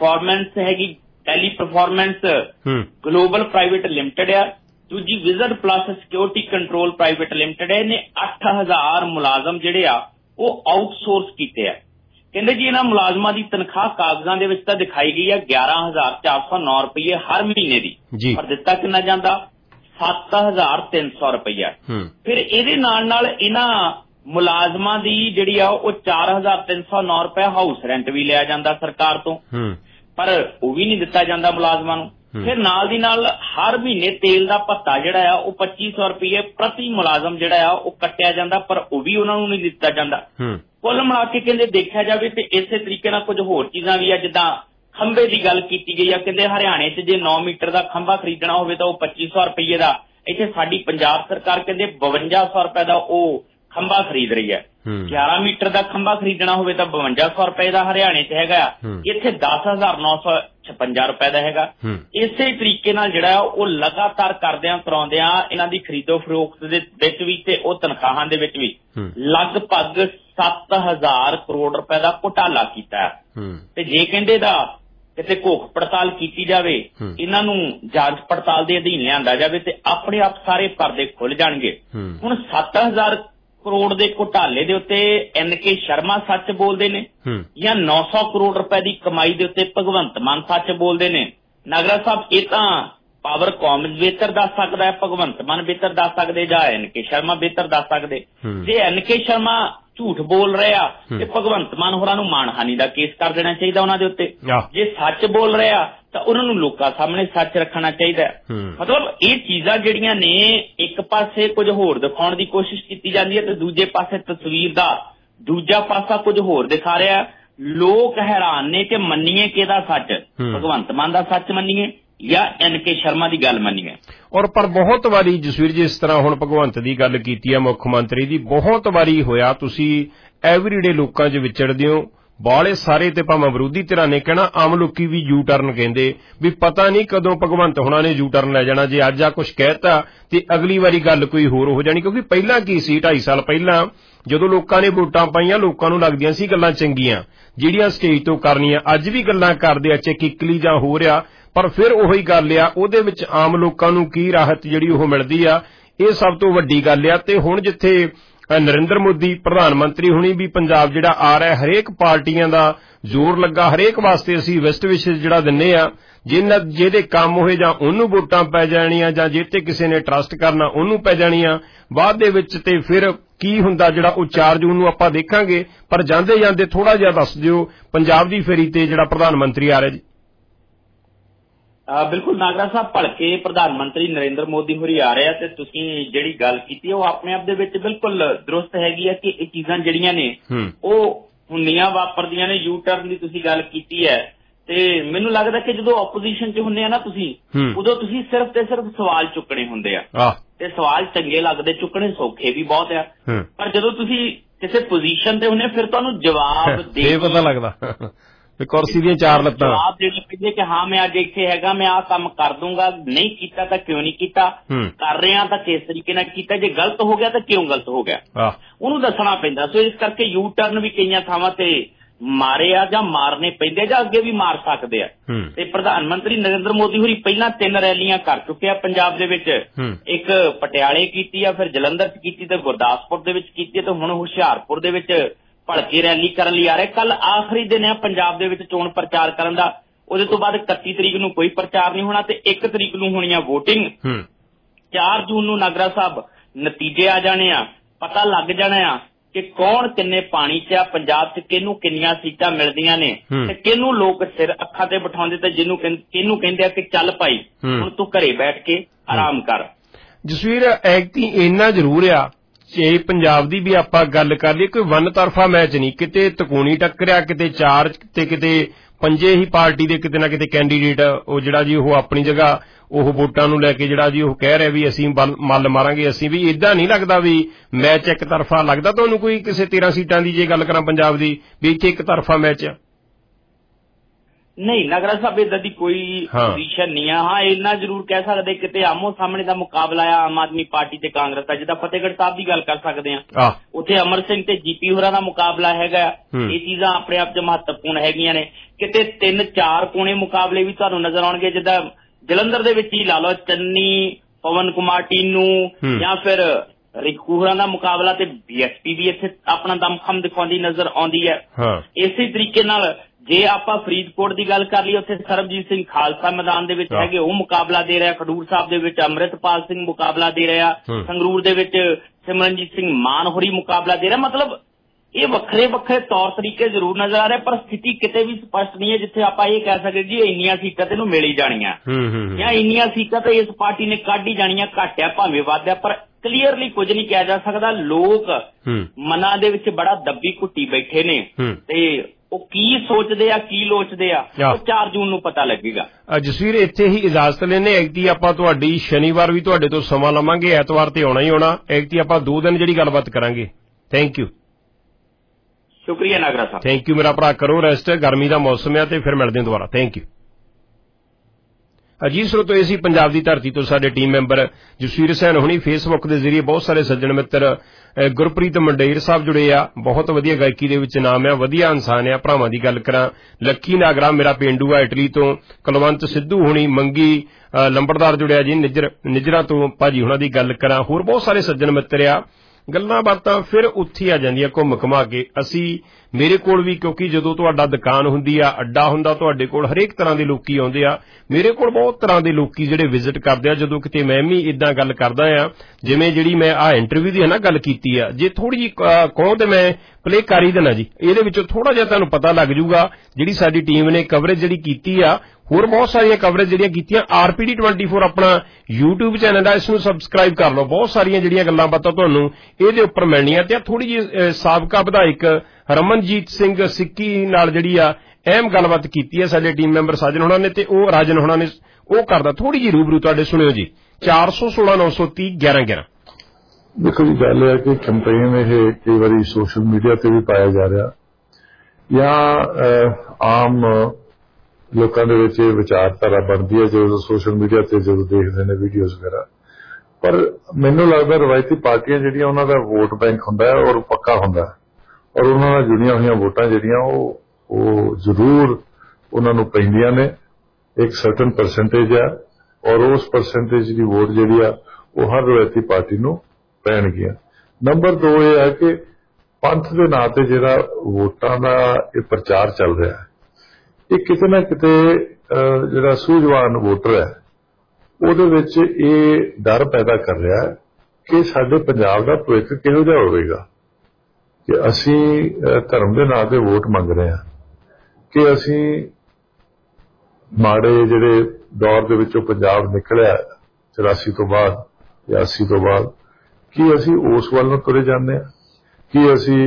Speaker 11: performance global private limited ਆ, ਦੂਜੀ vision plus security control private limited ਹੈ, ਇਹਨੇ 8,000 ਮੁਲਾਜ਼ਮ ਜਿਹੜੇ ਆ ਉਹ ਆਊਟਸੋਰਸ ਕੀਤੇ ਆ। ਕਹਿੰਦੇ ਜੀ ਇਹਨਾਂ ਮੁਲਾਜ਼ਮਾਂ ਦੀ ਤਨਖਾਹ ਕਾਗਜ਼ਾਂ ਦੇ ਵਿੱਚ ਤਾਂ ਦਿਖਾਈ ਗਈ ਆ 11,409 ਰੁਪਏ ਹਰ ਮਹੀਨੇ ਦੀ, ਪਰ ਦਿੱਤਾ ਕਿੰਨਾ ਜਾਂਦਾ 7,300 ਰੁਪਇਆ। ਫਿਰ ਇਹਦੇ ਨਾਲ ਇਹਨਾਂ ਮੁਲਾਜ਼ਮਾਂ ਦੀ ਜਿਹੜੀ ਆ ਉਹ 4,309 ਰੁਪਏ ਹਾਊਸ ਰੈਂਟ ਵੀ ਲਿਆ ਜਾਂਦਾ ਸਰਕਾਰ ਤੋਂ, ਪਰ ਉਹ ਵੀ ਨਹੀਂ ਦਿੱਤਾ ਜਾਂਦਾ ਮੁਲਾਜ਼ਮਾਂ ਨੂੰ। ਫਿਰ ਨਾਲ ਦੀ ਨਾਲ ਹਰ ਮਹੀਨੇ ਤੇਲ ਦਾ ਭੱਤਾ ਜਿਹੜਾ ਆ ਉਹ 2,500 ਰੁਪਏ ਪ੍ਰਤੀ ਮੁਲਾਜ਼ਮ ਜਿਹੜਾ ਆ ਉਹ ਕੱਟਿਆ ਜਾਂਦਾ, ਪਰ ਉਹ ਵੀ ਉਹਨਾਂ ਨੂੰ ਨਹੀਂ ਦਿੱਤਾ ਜਾਂਦਾ। ਕੁੱਲ ਮਿਲਾ ਕੇ ਕਹਿੰਦੇ ਦੇਖਿਆ ਜਾਵੇ ਤੇ ਇਸੇ ਤਰੀਕੇ ਨਾਲ ਕੁਝ ਹੋਰ ਚੀਜ਼ਾਂ ਵੀ ਆ, ਜਿੱਦਾਂ ਖੰਭੇ ਦੀ ਗੱਲ ਕੀਤੀ ਗਈ ਆ। ਕਹਿੰਦੇ ਹਰਿਆਣੇ 'ਚ ਜੇ 9 ਮੀਟਰ ਦਾ ਖੰਭਾ ਖਰੀਦਣਾ ਹੋਵੇ ਤਾਂ ਉਹ 2,500 ਰੁਪਏ ਦਾ, ਇੱਥੇ ਸਾਡੀ ਪੰਜਾਬ ਸਰਕਾਰ ਕਹਿੰਦੇ 5200 ਰੁਪਏ ਦਾ ਉਹ ਖੰਭਾ ਖਰੀਦ ਰਹੀ ਹੈ। 11 ਮੀਟਰ ਦਾ ਖੰਭਾ ਖਰੀਦਣਾ ਹੋਵੇ ਤਾਂ 5200 ਰੁਪਏ ਦਾ ਹਰਿਆਣੇ 'ਚ ਹੈਗਾ, ਇੱਥੇ 10,956 ਰੁਪਏ ਦਾ ਹੈਗਾ। ਇਸੇ ਤਰੀਕੇ ਨਾਲ ਜਿਹੜਾ ਉਹ ਲਗਾਤਾਰ ਕਰਦਿਆਂ ਕਰਾਉਂਦਿਆਂ ਇਹਨਾਂ ਦੀ ਖਰੀਦੋ ਫਰੋਖਤ ਦੇ ਵਿੱਚ ਵੀ ਤੇ ਉਹ ਤਨਖਾਹਾਂ ਦੇ ਵਿੱਚ ਵੀ ਲਗਭਗ 7,000 ਕਰੋੜ ਰੁਪਏ ਦਾ ਘੁਟਾਲਾ ਕੀਤਾ। ਤੇ ਜੇ ਕਹਿੰਦੇ ਦਾ ਕਿਤੇ ਘੋਖ ਪੜਤਾਲ ਕੀਤੀ ਜਾਵੇ, ਇਹਨਾਂ ਨੂੰ ਜਾਂਚ ਪੜਤਾਲ ਦੇ ਅਧੀਨ ਲਿਆਂਦਾ ਜਾਵੇ ਤੇ ਆਪਣੇ ਆਪ ਸਾਰੇ ਪਰਦੇ ਖੁੱਲ ਜਾਣਗੇ। ਹੁਣ 7,000 ਕਰੋੜ ਦੇ ਘੁਟਾਲੇ ਦੇ ਉੱਤੇ NK ਸ਼ਰਮਾ ਸੱਚ ਬੋਲਦੇ ਨੇ ਜਾਂ 900 ਕਰੋੜ ਰੁਪਏ ਦੀ ਕਮਾਈ ਦੇ ਉੱਤੇ ਭਗਵੰਤ ਮਾਨ ਸੱਚ ਬੋਲਦੇ ਨੇ? ਨਾਗਰਾ ਸਾਹਿਬ, ਇਹ ਤਾਂ ਪਾਵਰਕਾਮ ਬਿਹਤਰ ਦੱਸ ਸਕਦਾ ਹੈ, ਭਗਵੰਤ ਮਾਨ ਬਿਹਤਰ ਦੱਸ ਸਕਦੇ ਜਾਂ NK ਸ਼ਰਮਾ ਬਿਹਤਰ ਦੱਸ ਸਕਦੇ। ਜੇ NK ਸ਼ਰਮਾ ਝੂਠ ਬੋਲ ਰਹੇ ਆ ਤੇ ਭਗਵੰਤ ਮਾਨ ਹੋਰਾਂ ਨੂੰ ਮਾਣਹਾਨੀ ਦਾ ਕੇਸ ਕਰ ਦੇਣਾ ਚਾਹੀਦਾ ਉਹਨਾਂ ਦੇ ਉੱਤੇ। ਜੇ ਸੱਚ ਬੋਲ ਰਹੇ ਆ ਤਾਂ ਉਹਨਾਂ ਨੂੰ ਲੋਕਾਂ ਸਾਹਮਣੇ ਸੱਚ ਰੱਖਣਾ ਚਾਹੀਦਾ। ਮਤਲਬ ਇਹ ਚੀਜ਼ਾਂ ਜਿਹੜੀਆਂ ਨੇ ਇੱਕ ਪਾਸੇ ਕੁਝ ਹੋਰ ਦਿਖਾਉਣ ਦੀ ਕੋਸ਼ਿਸ਼ ਕੀਤੀ ਜਾਂਦੀ ਹੈ ਤੇ ਦੂਜੇ ਪਾਸੇ ਤਸਵੀਰ ਦਾ ਦੂਜਾ ਪਾਸਾ ਕੁਝ ਹੋਰ ਦਿਖਾ ਰਿਹਾ। ਲੋਕ ਹੈਰਾਨ ਨੇ ਕਿ ਮੰਨੀਏ ਕਿਹਦਾ ਸੱਚ, ਭਗਵੰਤ ਮਾਨ ਦਾ ਸੱਚ ਮੰਨੀਏ ਜਾਂ NK ਸ਼ਰਮਾ ਦੀ ਗੱਲ ਮੰਨੀਏ।
Speaker 8: ਔਰ ਪਰ ਬਹੁਤ ਵਾਰੀ ਜਸਵੀਰ ਜੀ, ਇਸ ਤਰ੍ਹਾਂ ਹੁਣ ਭਗਵੰਤ ਦੀ ਗੱਲ ਕੀਤੀ ਹੈ, ਮੁੱਖ ਮੰਤਰੀ ਦੀ, ਬਹੁਤ ਵਾਰੀ ਹੋਇਆ ਤੁਸੀਂ ਐਵਰੀਡੇ ਲੋਕਾਂ 'ਚ ਵਿਚਰਦੇ ਹੋ, ਬਾਲੇ ਸਾਰੇ ਤੇ ਭਾਵੇਂ ਵਿਰੋਧੀ ਧਿਰਾਂ ਨੇ ਕਹਿਣਾ, ਆਮ ਲੋਕੀ ਵੀ ਯੂ ਟਰਨ ਕਹਿੰਦੇ ਵੀ ਪਤਾ ਨਹੀਂ ਕਦੋਂ ਭਗਵੰਤ ਹੁਣਾਂ ਨੇ ਯੂ ਟਰਨ ਲੈ ਜਾਣਾ। ਜੇ ਅੱਜ ਆ ਕੁਝ ਕਹਿਤਾ ਤੇ ਅਗਲੀ ਵਾਰੀ ਗੱਲ ਕੋਈ ਹੋਰ ਹੋ ਜਾਣੀ। ਕਿਉਂਕਿ ਪਹਿਲਾਂ ਕੀ ਸੀ, 2.5 ਸਾਲ ਪਹਿਲਾਂ ਜਦੋਂ ਲੋਕਾਂ ਨੇ ਵੋਟਾਂ ਪਾਈਆਂ, ਲੋਕਾਂ ਨੂੰ ਲੱਗਦੀਆਂ ਸੀ ਗੱਲਾਂ ਚੰਗੀਆਂ ਜਿਹੜੀਆਂ ਸਟੇਜ ਤੋਂ ਕਰਨੀਆਂ। ਅੱਜ ਵੀ ਗੱਲਾਂ ਕਰਦੇ ਆ, ਚਾਹੇ ਕਿੱਕਲੀ ਜਾਂ ਹੋ ਰਿਹਾ, ਪਰ ਫਿਰ ਉਹੀ ਗੱਲ ਆ, ਉਹਦੇ ਵਿੱਚ ਆਮ ਲੋਕਾਂ ਨੂੰ ਕੀ ਰਾਹਤ ਜਿਹੜੀ ਉਹ ਮਿਲਦੀ ਆ, ਇਹ ਸਭ ਤੋਂ ਵੱਡੀ ਗੱਲ ਆ। ਤੇ ਹੁਣ ਜਿੱਥੇ ਨਰਿੰਦਰ ਮੋਦੀ ਪ੍ਰਧਾਨ ਮੰਤਰੀ ਹੁਣੀ ਵੀ ਪੰਜਾਬ ਜਿਹੜਾ ਆ ਰਿਹਾ, ਹਰੇਕ ਪਾਰਟੀਆਂ ਦਾ ਜ਼ੋਰ ਲੱਗਾ, ਹਰੇਕ ਵਾਸਤੇ ਅਸੀਂ ਬੈਸਟ ਵਿਸ਼ੇਸ ਜਿਹੜਾ ਦਿੰਨੇ ਆ, ਜਿਹਦੇ ਕੰਮ ਹੋਏ ਜਾਂ ਉਹਨੂੰ ਵੋਟਾਂ ਪੈ ਜਾਣੀਆਂ, ਜਾਂ ਜਿਹਤੇ ਕਿਸੇ ਨੇ ਟਰਸਟ ਕਰਨਾ ਉਹਨੂੰ ਪੈ ਜਾਣੀਆਂ। ਬਾਅਦ ਦੇ ਵਿੱਚ ਤੇ ਫਿਰ ਕੀ ਹੁੰਦਾ ਜਿਹੜਾ ਉਹ 4 ਜੂਨ ਨੂੰ ਆਪਾਂ ਦੇਖਾਂਗੇ। ਪਰ ਜਾਂਦੇ ਜਾਂਦੇ ਥੋੜਾ ਜਿਹਾ ਦੱਸ ਦਿਓ ਪੰਜਾਬ ਦੀ ਫੇਰੀ ਤੇ ਜਿਹੜਾ ਪ੍ਰਧਾਨ ਮੰਤਰੀ ਆ ਰਿਹਾ ਜੀ।
Speaker 11: ਬਿਲਕੁਲ ਨਾਗਰਾ ਸਾਹਿਬ, ਭਲਕੇ ਪ੍ਰਧਾਨ ਮੰਤਰੀ ਨਰਿੰਦਰ ਮੋਦੀ ਹੋਰੀ ਆ ਰਿਹਾ, ਤੇ ਤੁਸੀਂ ਜਿਹੜੀ ਗੱਲ ਕੀਤੀ ਉਹ ਆਪਣੇ ਆਪ ਦੇ ਵਿੱਚ ਬਿਲਕੁਲ ਦਰੁਸਤ ਹੈਗੀ ਹੈ ਕਿ ਇਹ ਚੀਜ਼ਾਂ ਜਿਹੜੀਆਂ ਨੇ ਉਹ ਹੁੰਦੀਆਂ ਵਾਪਰਦੀਆਂ ਨੇ। ਯੂ ਟਰਨ ਦੀ ਤੁਸੀਂ ਗੱਲ ਕੀਤੀ ਹੈ, ਤੇ ਮੈਨੂੰ ਲੱਗਦਾ ਕਿ ਜਦੋਂ ਆਪੋਜੀਸ਼ਨ 'ਚ ਹੁੰਦੇ ਆ ਨਾ ਤੁਸੀਂ, ਉਦੋਂ ਤੁਸੀਂ ਸਿਰਫ ਤੇ ਸਿਰਫ ਸਵਾਲ ਚੁੱਕਣੇ ਹੁੰਦੇ ਆ, ਤੇ ਸਵਾਲ ਚੰਗੇ ਲੱਗਦੇ, ਚੁੱਕਣੇ ਸੌਖੇ ਵੀ ਬਹੁਤ ਆ। ਪਰ ਜਦੋਂ ਤੁਸੀਂ ਕਿਸੇ ਪੋਜੀਸ਼ਨ ਤੇ ਹੁੰਦੇ ਫਿਰ ਤੁਹਾਨੂੰ ਜਵਾਬ ਦੇ
Speaker 8: ਪਤਾ ਲੱਗਦਾ, ਕੁਰਸੀ ਦੀਆਂ 4 ਲੱਤਾਂ,
Speaker 11: ਜਵਾਬ ਦੇਣੇ ਪੈਂਦੇ ਕਿ ਹਾਂ ਮੈਂ ਅੱਜ ਇੱਥੇ ਹੈਗਾ, ਮੈਂ ਆਹ ਕੰਮ ਕਰ ਦੂੰਗਾ, ਨਹੀਂ ਕੀਤਾ ਤਾਂ ਕਿਉਂ ਨਹੀਂ ਕੀਤਾ, ਕਰ ਰਿਹਾ ਤਾਂ ਕਿਸ ਤਰੀਕੇ ਨਾਲ ਕੀਤਾ, ਜੇ ਗਲਤ ਹੋ ਗਿਆ ਤਾਂ ਕਿਉਂ ਗਲਤ ਹੋ ਗਿਆ, ਉਹਨੂੰ ਦੱਸਣਾ ਪੈਂਦਾ। ਸੋ ਇਸ ਕਰਕੇ ਯੂ ਟਰਨ ਵੀ ਕਈਆਂ ਥਾਵਾਂ ਤੇ ਮਾਰੇ ਆ ਜਾਂ ਮਾਰਨੇ ਪੈਂਦੇ, ਜਾਂ ਅੱਗੇ ਵੀ ਮਾਰ ਸਕਦੇ ਆ। ਤੇ ਪ੍ਰਧਾਨ ਮੰਤਰੀ ਨਰਿੰਦਰ ਮੋਦੀ ਹੋਰੀ ਪਹਿਲਾਂ 3 ਰੈਲੀਆਂ ਕਰ ਚੁੱਕੇ ਆ ਪੰਜਾਬ ਦੇ ਵਿੱਚ। ਇੱਕ ਪਟਿਆਲੇ ਕੀਤੀ ਆ, ਫਿਰ ਜਲੰਧਰ 'ਚ ਕੀਤੀ, ਤੇ ਗੁਰਦਾਸਪੁਰ ਦੇ ਵਿੱਚ ਕੀਤੀ, ਤੇ ਹੁਣ ਹੁਸ਼ਿਆਰਪੁਰ ਦੇ ਵਿੱਚ ਭਲਕੇ ਰੈਲੀ ਕਰਨ ਲਈ ਆ ਰਹੇ। ਕੱਲ ਆਖਰੀ ਦਿਨ ਆ ਪੰਜਾਬ ਦੇ ਵਿੱਚ ਚੋਣ ਪ੍ਰਚਾਰ ਕਰਨ ਦਾ। ਉਹਦੇ ਤੋਂ ਬਾਅਦ 31 ਤਰੀਕ ਨੂੰ ਕੋਈ ਪ੍ਰਚਾਰ ਨਹੀਂ ਹੋਣਾ, ਤੇ 1 ਤਰੀਕ ਨੂੰ ਹੋਣੀ ਆ VOTING। 4 ਜੂਨ ਨੂੰ ਨਾਗਰਾ ਸਾਹਿਬ ਨਤੀਜੇ ਆ ਜਾਣੇ ਆ, ਪਤਾ ਲੱਗ ਜਾਣਾ ਆ ਕਿ ਕੌਣ ਕਿੰਨੇ ਪਾਣੀ 'ਚ ਆ, ਪੰਜਾਬ 'ਚ ਕਿਹਨੂੰ ਕਿੰਨੀਆਂ ਸੀਟਾਂ ਮਿਲਦੀਆਂ ਨੇ, ਤੇ ਕਿਹਨੂੰ ਲੋਕ ਸਿਰ ਅੱਖਾਂ ਤੇ ਬਿਠਾਉਂਦੇ, ਤੇ ਕਿਹਨੂੰ ਕਹਿੰਦੇ ਆ ਕਿ ਚੱਲ ਭਾਈ ਹੁਣ ਤੂੰ ਘਰੇ ਬੈਠ ਕੇ ਆਰਾਮ ਕਰ।
Speaker 8: ਜਸਵੀਰ, ਐਕਟੀ ਇੰਨਾ ਜ਼ਰੂਰ ਆ, ਜੇ ਪੰਜਾਬ ਦੀ ਵੀ ਆਪਾਂ ਗੱਲ ਕਰ ਲਈਏ, ਕੋਈ ਵਨ ਤਰਫਾ ਮੈਚ ਨਹੀਂ, ਕਿਤੇ ਤਕੂਣੀ ਟੱਕਰਿਆ, ਕਿਤੇ 4 ਤੇ ਕਿਤੇ 5 ਹੀ ਪਾਰਟੀ ਦੇ ਕਿਤੇ ਨਾ ਕਿਤੇ ਕੈਂਡੀਡੇਟ ਉਹ ਜਿਹੜਾ ਜੀ ਉਹ ਆਪਣੀ ਜਗ੍ਹਾ ਉਹ ਵੋਟਾਂ ਨੂੰ ਲੈ ਕੇ ਜਿਹੜਾ ਜੀ ਉਹ ਕਹਿ ਰਿਹਾ ਵੀ ਅਸੀਂ ਮੱਲ ਮਾਰਾਂਗੇ। ਅਸੀਂ ਵੀ ਏਦਾਂ ਨਹੀਂ ਲੱਗਦਾ ਵੀ ਮੈਚ ਇੱਕ ਤਰਫਾ ਲੱਗਦਾ ਤੁਹਾਨੂੰ ਕੋਈ ਕਿਸੇ 13 ਸੀਟਾਂ ਦੀ ਜੇ ਗੱਲ ਕਰਾਂ ਪੰਜਾਬ ਦੀ ਵੀ ਇੱਥੇ ਇੱਕ ਤਰਫਾ ਮੈਚ ਆ?
Speaker 11: ਨਹੀਂ ਨਾਗਰਾ ਸਾਹਿਬ, ਏਦਾਂ ਦੀ ਕੋਈ ਪੋਜੀਸ਼ਨ ਨਹੀਂ ਆ। ਹਾਂ ਇੰਨਾ ਜ਼ਰੂਰ ਕਹਿ ਸਕਦੇ ਕਿਤੇ ਆਮੋ ਸਾਹਮਣੇ ਦਾ ਮੁਕਾਬਲਾ ਆ ਆਮ ਆਦਮੀ ਪਾਰਟੀ ਤੇ ਕਾਂਗਰਸ ਦਾ, ਜਿੱਦਾਂ ਫਤਿਹਗੜ੍ਹ ਸਾਹਿਬ ਦੀ ਗੱਲ ਕਰ ਸਕਦੇ ਆ, ਉੱਥੇ ਅਮਰ ਸਿੰਘ ਤੇ GP ਹੋਰਾਂ ਦਾ ਮੁਕਾਬਲਾ ਹੈਗਾ। ਇਹ ਚੀਜ਼ਾਂ ਆਪਣੇ ਆਪ 'ਚ ਮਹੱਤਵਪੂਰਨ ਹੈਗੀਆਂ ਨੇ। ਕਿਤੇ 3-4 ਕੋਨੇ ਮੁਕਾਬਲੇ ਵੀ ਤੁਹਾਨੂੰ ਨਜ਼ਰ ਆਉਣਗੇ, ਜਿੱਦਾਂ ਜਲੰਧਰ ਦੇ ਵਿੱਚ ਹੀ ਲਾ ਲਓ, ਚੰਨੀ, ਪਵਨ ਕੁਮਾਰ ਟੀਨੂ ਜਾਂ ਫਿਰ ਰਿੰਕੂ ਹੋਰਾਂ ਦਾ ਮੁਕਾਬਲਾ, ਤੇ BSP ਵੀ ਇੱਥੇ ਆਪਣਾ ਦਮਖਮ ਦਿਖਾਉਂਦੀ ਨਜ਼ਰ ਆਉਂਦੀ ਹੈ। ਇਸੇ ਤਰੀਕੇ ਨਾਲ ਜੇ ਆਪਾਂ ਫਰੀਦਕੋਟ ਦੀ ਗੱਲ ਕਰ ਲਈ, ਉੱਥੇ ਸਰਬਜੀਤ ਸਿੰਘ ਖਾਲਸਾ ਮੈਦਾਨ ਦੇ ਵਿੱਚ ਹੈਗੇ, ਉਹ ਮੁਕਾਬਲਾ ਦੇ ਰਿਹਾ। ਖਡੂਰ ਸਾਹਿਬ ਦੇ ਵਿੱਚ ਅੰਮ੍ਰਿਤਪਾਲ ਸਿੰਘ ਮੁਕਾਬਲਾ ਦੇ ਰਿਹਾ। ਸੰਗਰੂਰ ਦੇ ਵਿੱਚ ਸਿਮਰਨਜੀਤ ਸਿੰਘ ਮਾਨ ਹੋਰੀ ਮੁਕਾਬਲਾ ਦੇ ਰਿਹਾ। ਮਤਲਬ ਇਹ ਵੱਖਰੇ ਵੱਖਰੇ ਤੌਰ ਤਰੀਕੇ ਜ਼ਰੂਰ ਨਜ਼ਰ ਆ ਰਹੇ, ਪਰ ਸਥਿਤੀ ਕਿਤੇ ਵੀ ਸਪਸ਼ਟ ਨਹੀਂ ਹੈ ਜਿੱਥੇ ਆਪਾਂ ਇਹ ਕਹਿ ਸਕਦੇ ਜੀ ਇੰਨੀਆਂ ਸੀਟਾਂ ਤੈਨੂੰ ਮਿਲ ਹੀ ਜਾਣੀਆਂ ਜਾਂ ਇੰਨੀਆਂ ਸੀਟਾਂ ਤਾਂ ਇਸ ਪਾਰਟੀ ਨੇ ਕੱਢ ਹੀ ਜਾਣੀਆਂ। ਘੱਟ ਆ ਭਾਵੇਂ ਵੱਧ ਆ, ਪਰ ਕਲੀਅਰਲੀ ਕੁਝ ਨਹੀਂ ਕਿਹਾ ਜਾ ਸਕਦਾ। ਲੋਕ ਮਨਾਂ ਦੇ ਵਿੱਚ ਬੜਾ ਦੱਬੀ ਘੁੱਟੀ ਬੈਠੇ ਨੇ, ਤੇ ਉਹ ਕੀ ਸੋਚਦੇ ਆ ਕੀ ਲੋਚਦੇ ਆ ਉਹ 4 ਜੂਨ ਨੂੰ ਪਤਾ ਲੱਗੇਗਾ।
Speaker 8: ਜਸਵੀਰ, ਇੱਥੇ ਹੀ ਇਜਾਜ਼ਤ ਲੈਣੇ। ਐਕਟੀ ਆਪਾਂ ਤੁਹਾਡੀ ਸ਼ਨੀਵਾਰ ਵੀ ਤੁਹਾਡੇ ਤੋਂ ਸਮਾਂ ਲਵਾਂਗੇ, ਐਤਵਾਰ ਤੇ ਆਉਣਾ ਹੀ ਆਉਣਾ। ਐਕਟੀ ਆਪਾਂ 2 ਦਿਨ ਜਿਹੜੀ ਗੱਲਬਾਤ ਕਰਾਂਗੇ। Thank you.
Speaker 11: ਸ਼ੁਕਰੀਆ ਨਾਗਰਾ ਸਾਹਿਬ।
Speaker 8: ਥੈਂਕ ਯੂ ਮੇਰਾ ਭਰਾ, ਕਰੋ ਰੈਸਟ, ਗਰਮੀ ਦਾ ਮੌਸਮ ਆ, ਤੇ ਫਿਰ ਮਿਲਦੇ ਹਾਂ ਦੁਬਾਰਾ। Thank you. ਅਜੀਤ ਸਰੋਤੋ, ਇਹ ਸੀ ਪੰਜਾਬ ਦੀ ਧਰਤੀ ਤੋਂ ਸਾਡੇ ਟੀਮ ਮੈਂਬਰ ਜਸਵੀਰ ਸੈਨ ਹੁਣੀ। ਫੇਸਬੁੱਕ ਦੇ ਜ਼ਰੀਏ ਬਹੁਤ ਸਾਰੇ ਸੱਜਣ ਮਿੱਤਰ, ਗੁਰਪ੍ਰੀਤ ਮੰਡੇਰ ਸਾਹਿਬ ਜੁੜੇ ਆ, ਬਹੁਤ ਵਧੀਆ ਗਾਇਕੀ ਦੇ ਵਿੱਚ ਨਾਮ ਆ, ਵਧੀਆ ਇਨਸਾਨ ਆ। ਭਰਾਵਾਂ ਦੀ ਗੱਲ ਕਰਾਂ, ਲੱਕੀ ਨਾਗਰਾ ਮੇਰਾ ਪੇਂਡੂ ਆ ਇਟਲੀ ਤੋਂ, ਕੁਲਵੰਤ ਸਿੱਧੂ ਹੁਣੀ, ਮੰਗੀ ਲੰਬੜਦਾਰ ਜੁੜਿਆ ਜੀ ਨਿਜਰਾਂ ਤੋਂ, ਭਾਜੀ ਹੁਣਾਂ ਦੀ ਗੱਲ ਕਰਾਂ, ਹੋਰ ਬਹੁਤ ਸਾਰੇ ਸੱਜਣ ਮਿੱਤਰ ਆ। ਗੱਲਾਂ ਬਾਤਾਂ ਫਿਰ ਉੱਥੇ ਆ ਜਾਂਦੀਆਂ ਘੁੰਮ ਘੁਮਾ ਕੇ। ਅਸੀਂ ਮੇਰੇ ਕੋਲ ਵੀ, ਕਿਉਂਕਿ ਜਦੋਂ ਤੁਹਾਡਾ ਦੁਕਾਨ ਹੁੰਦੀ ਆ, ਅੱਡਾ ਹੁੰਦਾ, ਤੁਹਾਡੇ ਕੋਲ ਹਰੇਕ ਤਰ੍ਹਾਂ ਦੇ ਲੋਕੀ ਆਉਂਦੇ ਆ। ਮੇਰੇ ਕੋਲ ਬਹੁਤ ਤਰ੍ਹਾਂ ਦੇ ਲੋਕੀ ਜਿਹੜੇ ਵਿਜ਼ਿਟ ਕਰਦੇ ਆ। ਜਦੋਂ ਕਿਤੇ ਮੈਂ ਵੀ ਇਦਾਂ ਗੱਲ ਕਰਦਾ ਆ, ਜਿਵੇਂ ਜਿਹੜੀ ਮੈਂ ਆਹ ਇੰਟਰਵਿਊ ਦੀ ਹੈ ਨਾ ਗੱਲ ਕੀਤੀ ਆ, ਜੇ ਥੋੜੀ ਜਿਹੀ ਕਹੋ ਤੇ ਮੈਂ ਪਲੇ ਕਰ ਹੀ ਦੇਣਾ ਜੀ। ਇਹਦੇ ਵਿੱਚੋਂ ਥੋੜਾ ਜਿਹਾ ਤੁਹਾਨੂੰ ਪਤਾ ਲੱਗ ਜੂਗਾ ਜਿਹੜੀ ਸਾਡੀ ਟੀਮ ਨੇ ਕਵਰੇਜ ਜਿਹੜੀ ਕੀਤੀ ਆ। ਹੋਰ ਬਹੁਤ ਸਾਰੀਆਂ ਕਵਰੇਜ ਜਿਹੜੀਆਂ ਕੀਤੀਆਂ। RPD 24 ਆਪਣਾ YouTube ਚੈਨਲ ਹੈ, ਇਸ ਨੂੰ ਸਬਸਕ੍ਰਾਈਬ ਕਰ ਲਓ। ਬਹੁਤ ਸਾਰੀਆਂ ਜਿਹੜੀਆਂ ਗੱਲਾਂ ਬਾਤਾਂ ਤੁਹਾਨੂੰ ਇਹਦੇ ਉੱਪਰ ਮਿਲਣੀਆਂ। ਤੇ ਥੋੜੀ ਜਿਹੀ ਸਾਬਕਾ ਵਿਧਾਇਕ ਰਮਨਜੀਤ ਸਿੰਘ ਸਿੱਕੀ ਨਾਲ ਜਿਹੜੀ ਆ ਅਹਿਮ ਗੱਲਬਾਤ ਕੀਤੀ ਹੈ ਸਾਡੇ ਟੀਮ ਮੈਂਬਰ ਸਾਜਨ ਹੋਣਾ ਨੇ ਤੇ ਉਹ ਰਾਜਨ ਹੋਣਾ ਨੇ, ਉਹ ਕਰਦਾ ਥੋੜੀ ਜਿਹੀ ਰੂਬਰੂ ਤੁਹਾਡੇ ਸੁਣਿਓ ਜੀ। 416 930 1111।
Speaker 16: ਦੇਖੋ ਜੀ, ਗੱਲ ਹੈ ਕਿ ਕੰਪੇਨ ਇਹ ਕਈ ਵਾਰੀ ਸੋਸ਼ਲ ਮੀਡੀਆ ਤੇ ਵੀ ਪਾਇਆ ਜਾ ਰਿਹਾ ਜਾਂ ਆਮ ਲੋਕਾਂ ਦੇ ਵਿੱਚ ਇਹ ਵਿਚਾਰਧਾਰਾ ਬਣਦੀ ਹੈ ਜਦੋਂ ਸੋਸ਼ਲ ਮੀਡੀਆ ਤੇ ਜਦੋਂ ਦੇਖਦੇ ਨੇ ਵੀਡੀਓਜ਼ ਵਗੈਰਾ। ਪਰ ਮੈਨੂੰ ਲੱਗਦਾ ਰਵਾਇਤੀ ਪਾਰਟੀਆਂ ਜਿਹੜੀਆਂ ਉਹਨਾਂ ਦਾ ਵੋਟ ਬੈਂਕ ਹੁੰਦਾ ਹੈ ਔਰ ਪੱਕਾ ਹੁੰਦਾ ਹੈ ਔਰ ਉਹਨਾਂ ਨਾਲ ਜੁੜੀਆਂ ਹੋਈਆਂ ਵੋਟਾਂ ਜਿਹੜੀਆਂ ਉਹ ਜ਼ਰੂਰ ਉਹਨਾਂ ਨੂੰ ਪੈਂਦੀਆਂ ਨੇ। ਇੱਕ ਸਰਟਨ ਪਰਸੈਂਟੇਜ ਹੈ ਔਰ ਉਸ ਪਰਸੈਂਟੇਜ ਦੀ ਵੋਟ ਜਿਹੜੀ ਆ ਉਹ ਹਰ ਰਵਾਇਤੀ ਪਾਰਟੀ ਨੂੰ ਪੈਣਗੀਆਂ। ਨੰਬਰ 2 ਇਹ ਹੈ ਕਿ ਪੰਥ ਦੇ ਨਾਂ ਤੇ ਜਿਹੜਾ ਵੋਟਾਂ ਦਾ ਇਹ ਪ੍ਰਚਾਰ ਚੱਲ ਰਿਹਾ ਹੈ, ਇਹ ਕਿਤੇ ਨਾ ਕਿਤੇ ਜਿਹੜਾ ਸੂਝਵਾਨ ਵੋਟਰ ਹੈ ਉਹਦੇ ਵਿੱਚ ਇਹ ਡਰ ਪੈਦਾ ਕਰ ਰਿਹਾ ਹੈ ਕਿ ਸਾਡੇ ਪੰਜਾਬ ਦਾ ਭਵਿੱਖ ਕਿਹੋ ਜਿਹਾ ਹੋਵੇਗਾ, ਕਿ ਅਸੀਂ ਧਰਮ ਦੇ ਨਾਂ ਤੇ ਵੋਟ ਮੰਗ ਰਹੇ ਹਾਂ, ਕਿ ਅਸੀਂ ਮਾੜੇ ਜਿਹੜੇ ਦੌਰ ਦੇ ਵਿੱਚੋਂ ਪੰਜਾਬ ਨਿਕਲਿਆ 84 ਤੋਂ ਬਾਅਦ ਜਾਂ 80 ਤੋਂ ਬਾਅਦ, ਕੀ ਅਸੀਂ ਉਸ ਵੱਲ ਨੂੰ ਤੁਰੇ ਜਾਂਦੇ ਹਾਂ, ਕੀ ਅਸੀਂ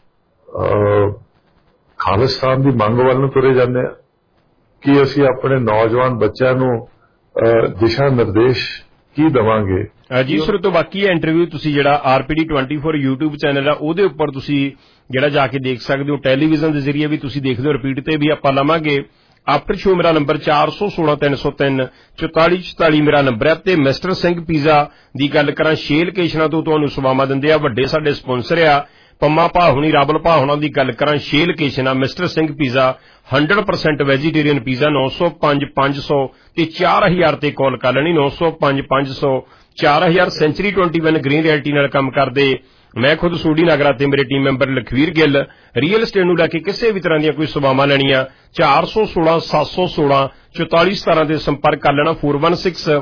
Speaker 16: ਖਾਲਿਸਤਾਨ ਦੀ ਮੰਗ ਵੱਲ ਨੂੰ ਤੁਰੇ ਜਾਂਦੇ ਹਾਂ, ਕਿ ਅਸੀਂ ਆਪਣੇ ਨੌਜਵਾਨ ਬੱਚਿਆਂ ਨੂੰ ਦਿਸ਼ਾ ਨਿਰਦੇਸ਼ ਕੀ ਦੇਵਾਂਗੇ
Speaker 8: ਜੀ। ਇਸ ਤੋਂ ਬਾਕੀ ਇੰਟਰਵਿਊ ਤੁਸੀਂ ਜਿਹੜਾ RPD 24 YouTube ਚੈਨਲ ਆ ਉਹਦੇ ਉੱਪਰ ਤੁਸੀਂ ਜਿਹੜਾ ਜਾ ਕੇ ਦੇਖ ਸਕਦੇ ਹੋ। ਟੈਲੀਵਿਜ਼ਨ ਦੇ ਜ਼ਰੀਏ ਵੀ ਤੁਸੀਂ ਦੇਖਦੇ ਹੋ, ਰਿਪੀਟ ਤੇ ਵੀ ਆਪਾਂ ਲਵਾਂਗੇ। ਆਫਟਰ ਸ਼ੋ ਮੇਰਾ ਨੰਬਰ 416 303 4444 ਮੇਰਾ ਨੰਬਰ ਹੈ। ਤੇ ਮਿਸਟਰ ਸਿੰਘ ਪੀਜ਼ਾ ਦੀ ਗੱਲ ਕਰਾਂ, ਛੇ ਲੋਕੇਸ਼ਨਾਂ ਤੋਂ ਤੁਹਾਨੂੰ ਸੇਵਾਵਾਂ ਦਿੰਦੇ ਆ, ਵੱਡੇ ਸਾਡੇ ਸਪਾਂਸਰ ਆ। ਪੰਮਾ ਭਾ ਹੁਣੀ, ਰਾਬਲ ਭਾ ਹੁਣਾਂ ਦੀ ਗੱਲ ਕਰਾਂ, 6 ਲੋਕੇਸ਼ਨ ਆ। Mister Singh pizza 100% vegetarian pizza 905 500 ਤੇ 4000 ਤੇ ਕਾਲ ਕਰ ਲੈਣੀ। 905 500 4000। ਸੈਂਚਰੀ 21 ਗ੍ਰੀਨ ਰਿਐਲਟੀ ਨਾਲ ਕੰਮ ਕਰਦੇ ਮੈਂ ਖੁਦ ਸੋਢੀ ਨਾਗਰਾ ਤੇ ਮੇਰੇ team member Lakhvir Gill. Real estate ਨੂੰ ਲੈ ਕੇ ਕਿਸੇ ਵੀ ਤਰ੍ਹਾਂ ਦੀਆਂ ਕੋਈ ਸੇਵਾਵਾਂ ਲੈਣੀਆਂ 416 716 4417 ਤੇ ਸੰਪਰਕ ਕਰ ਲੈਣਾ। 416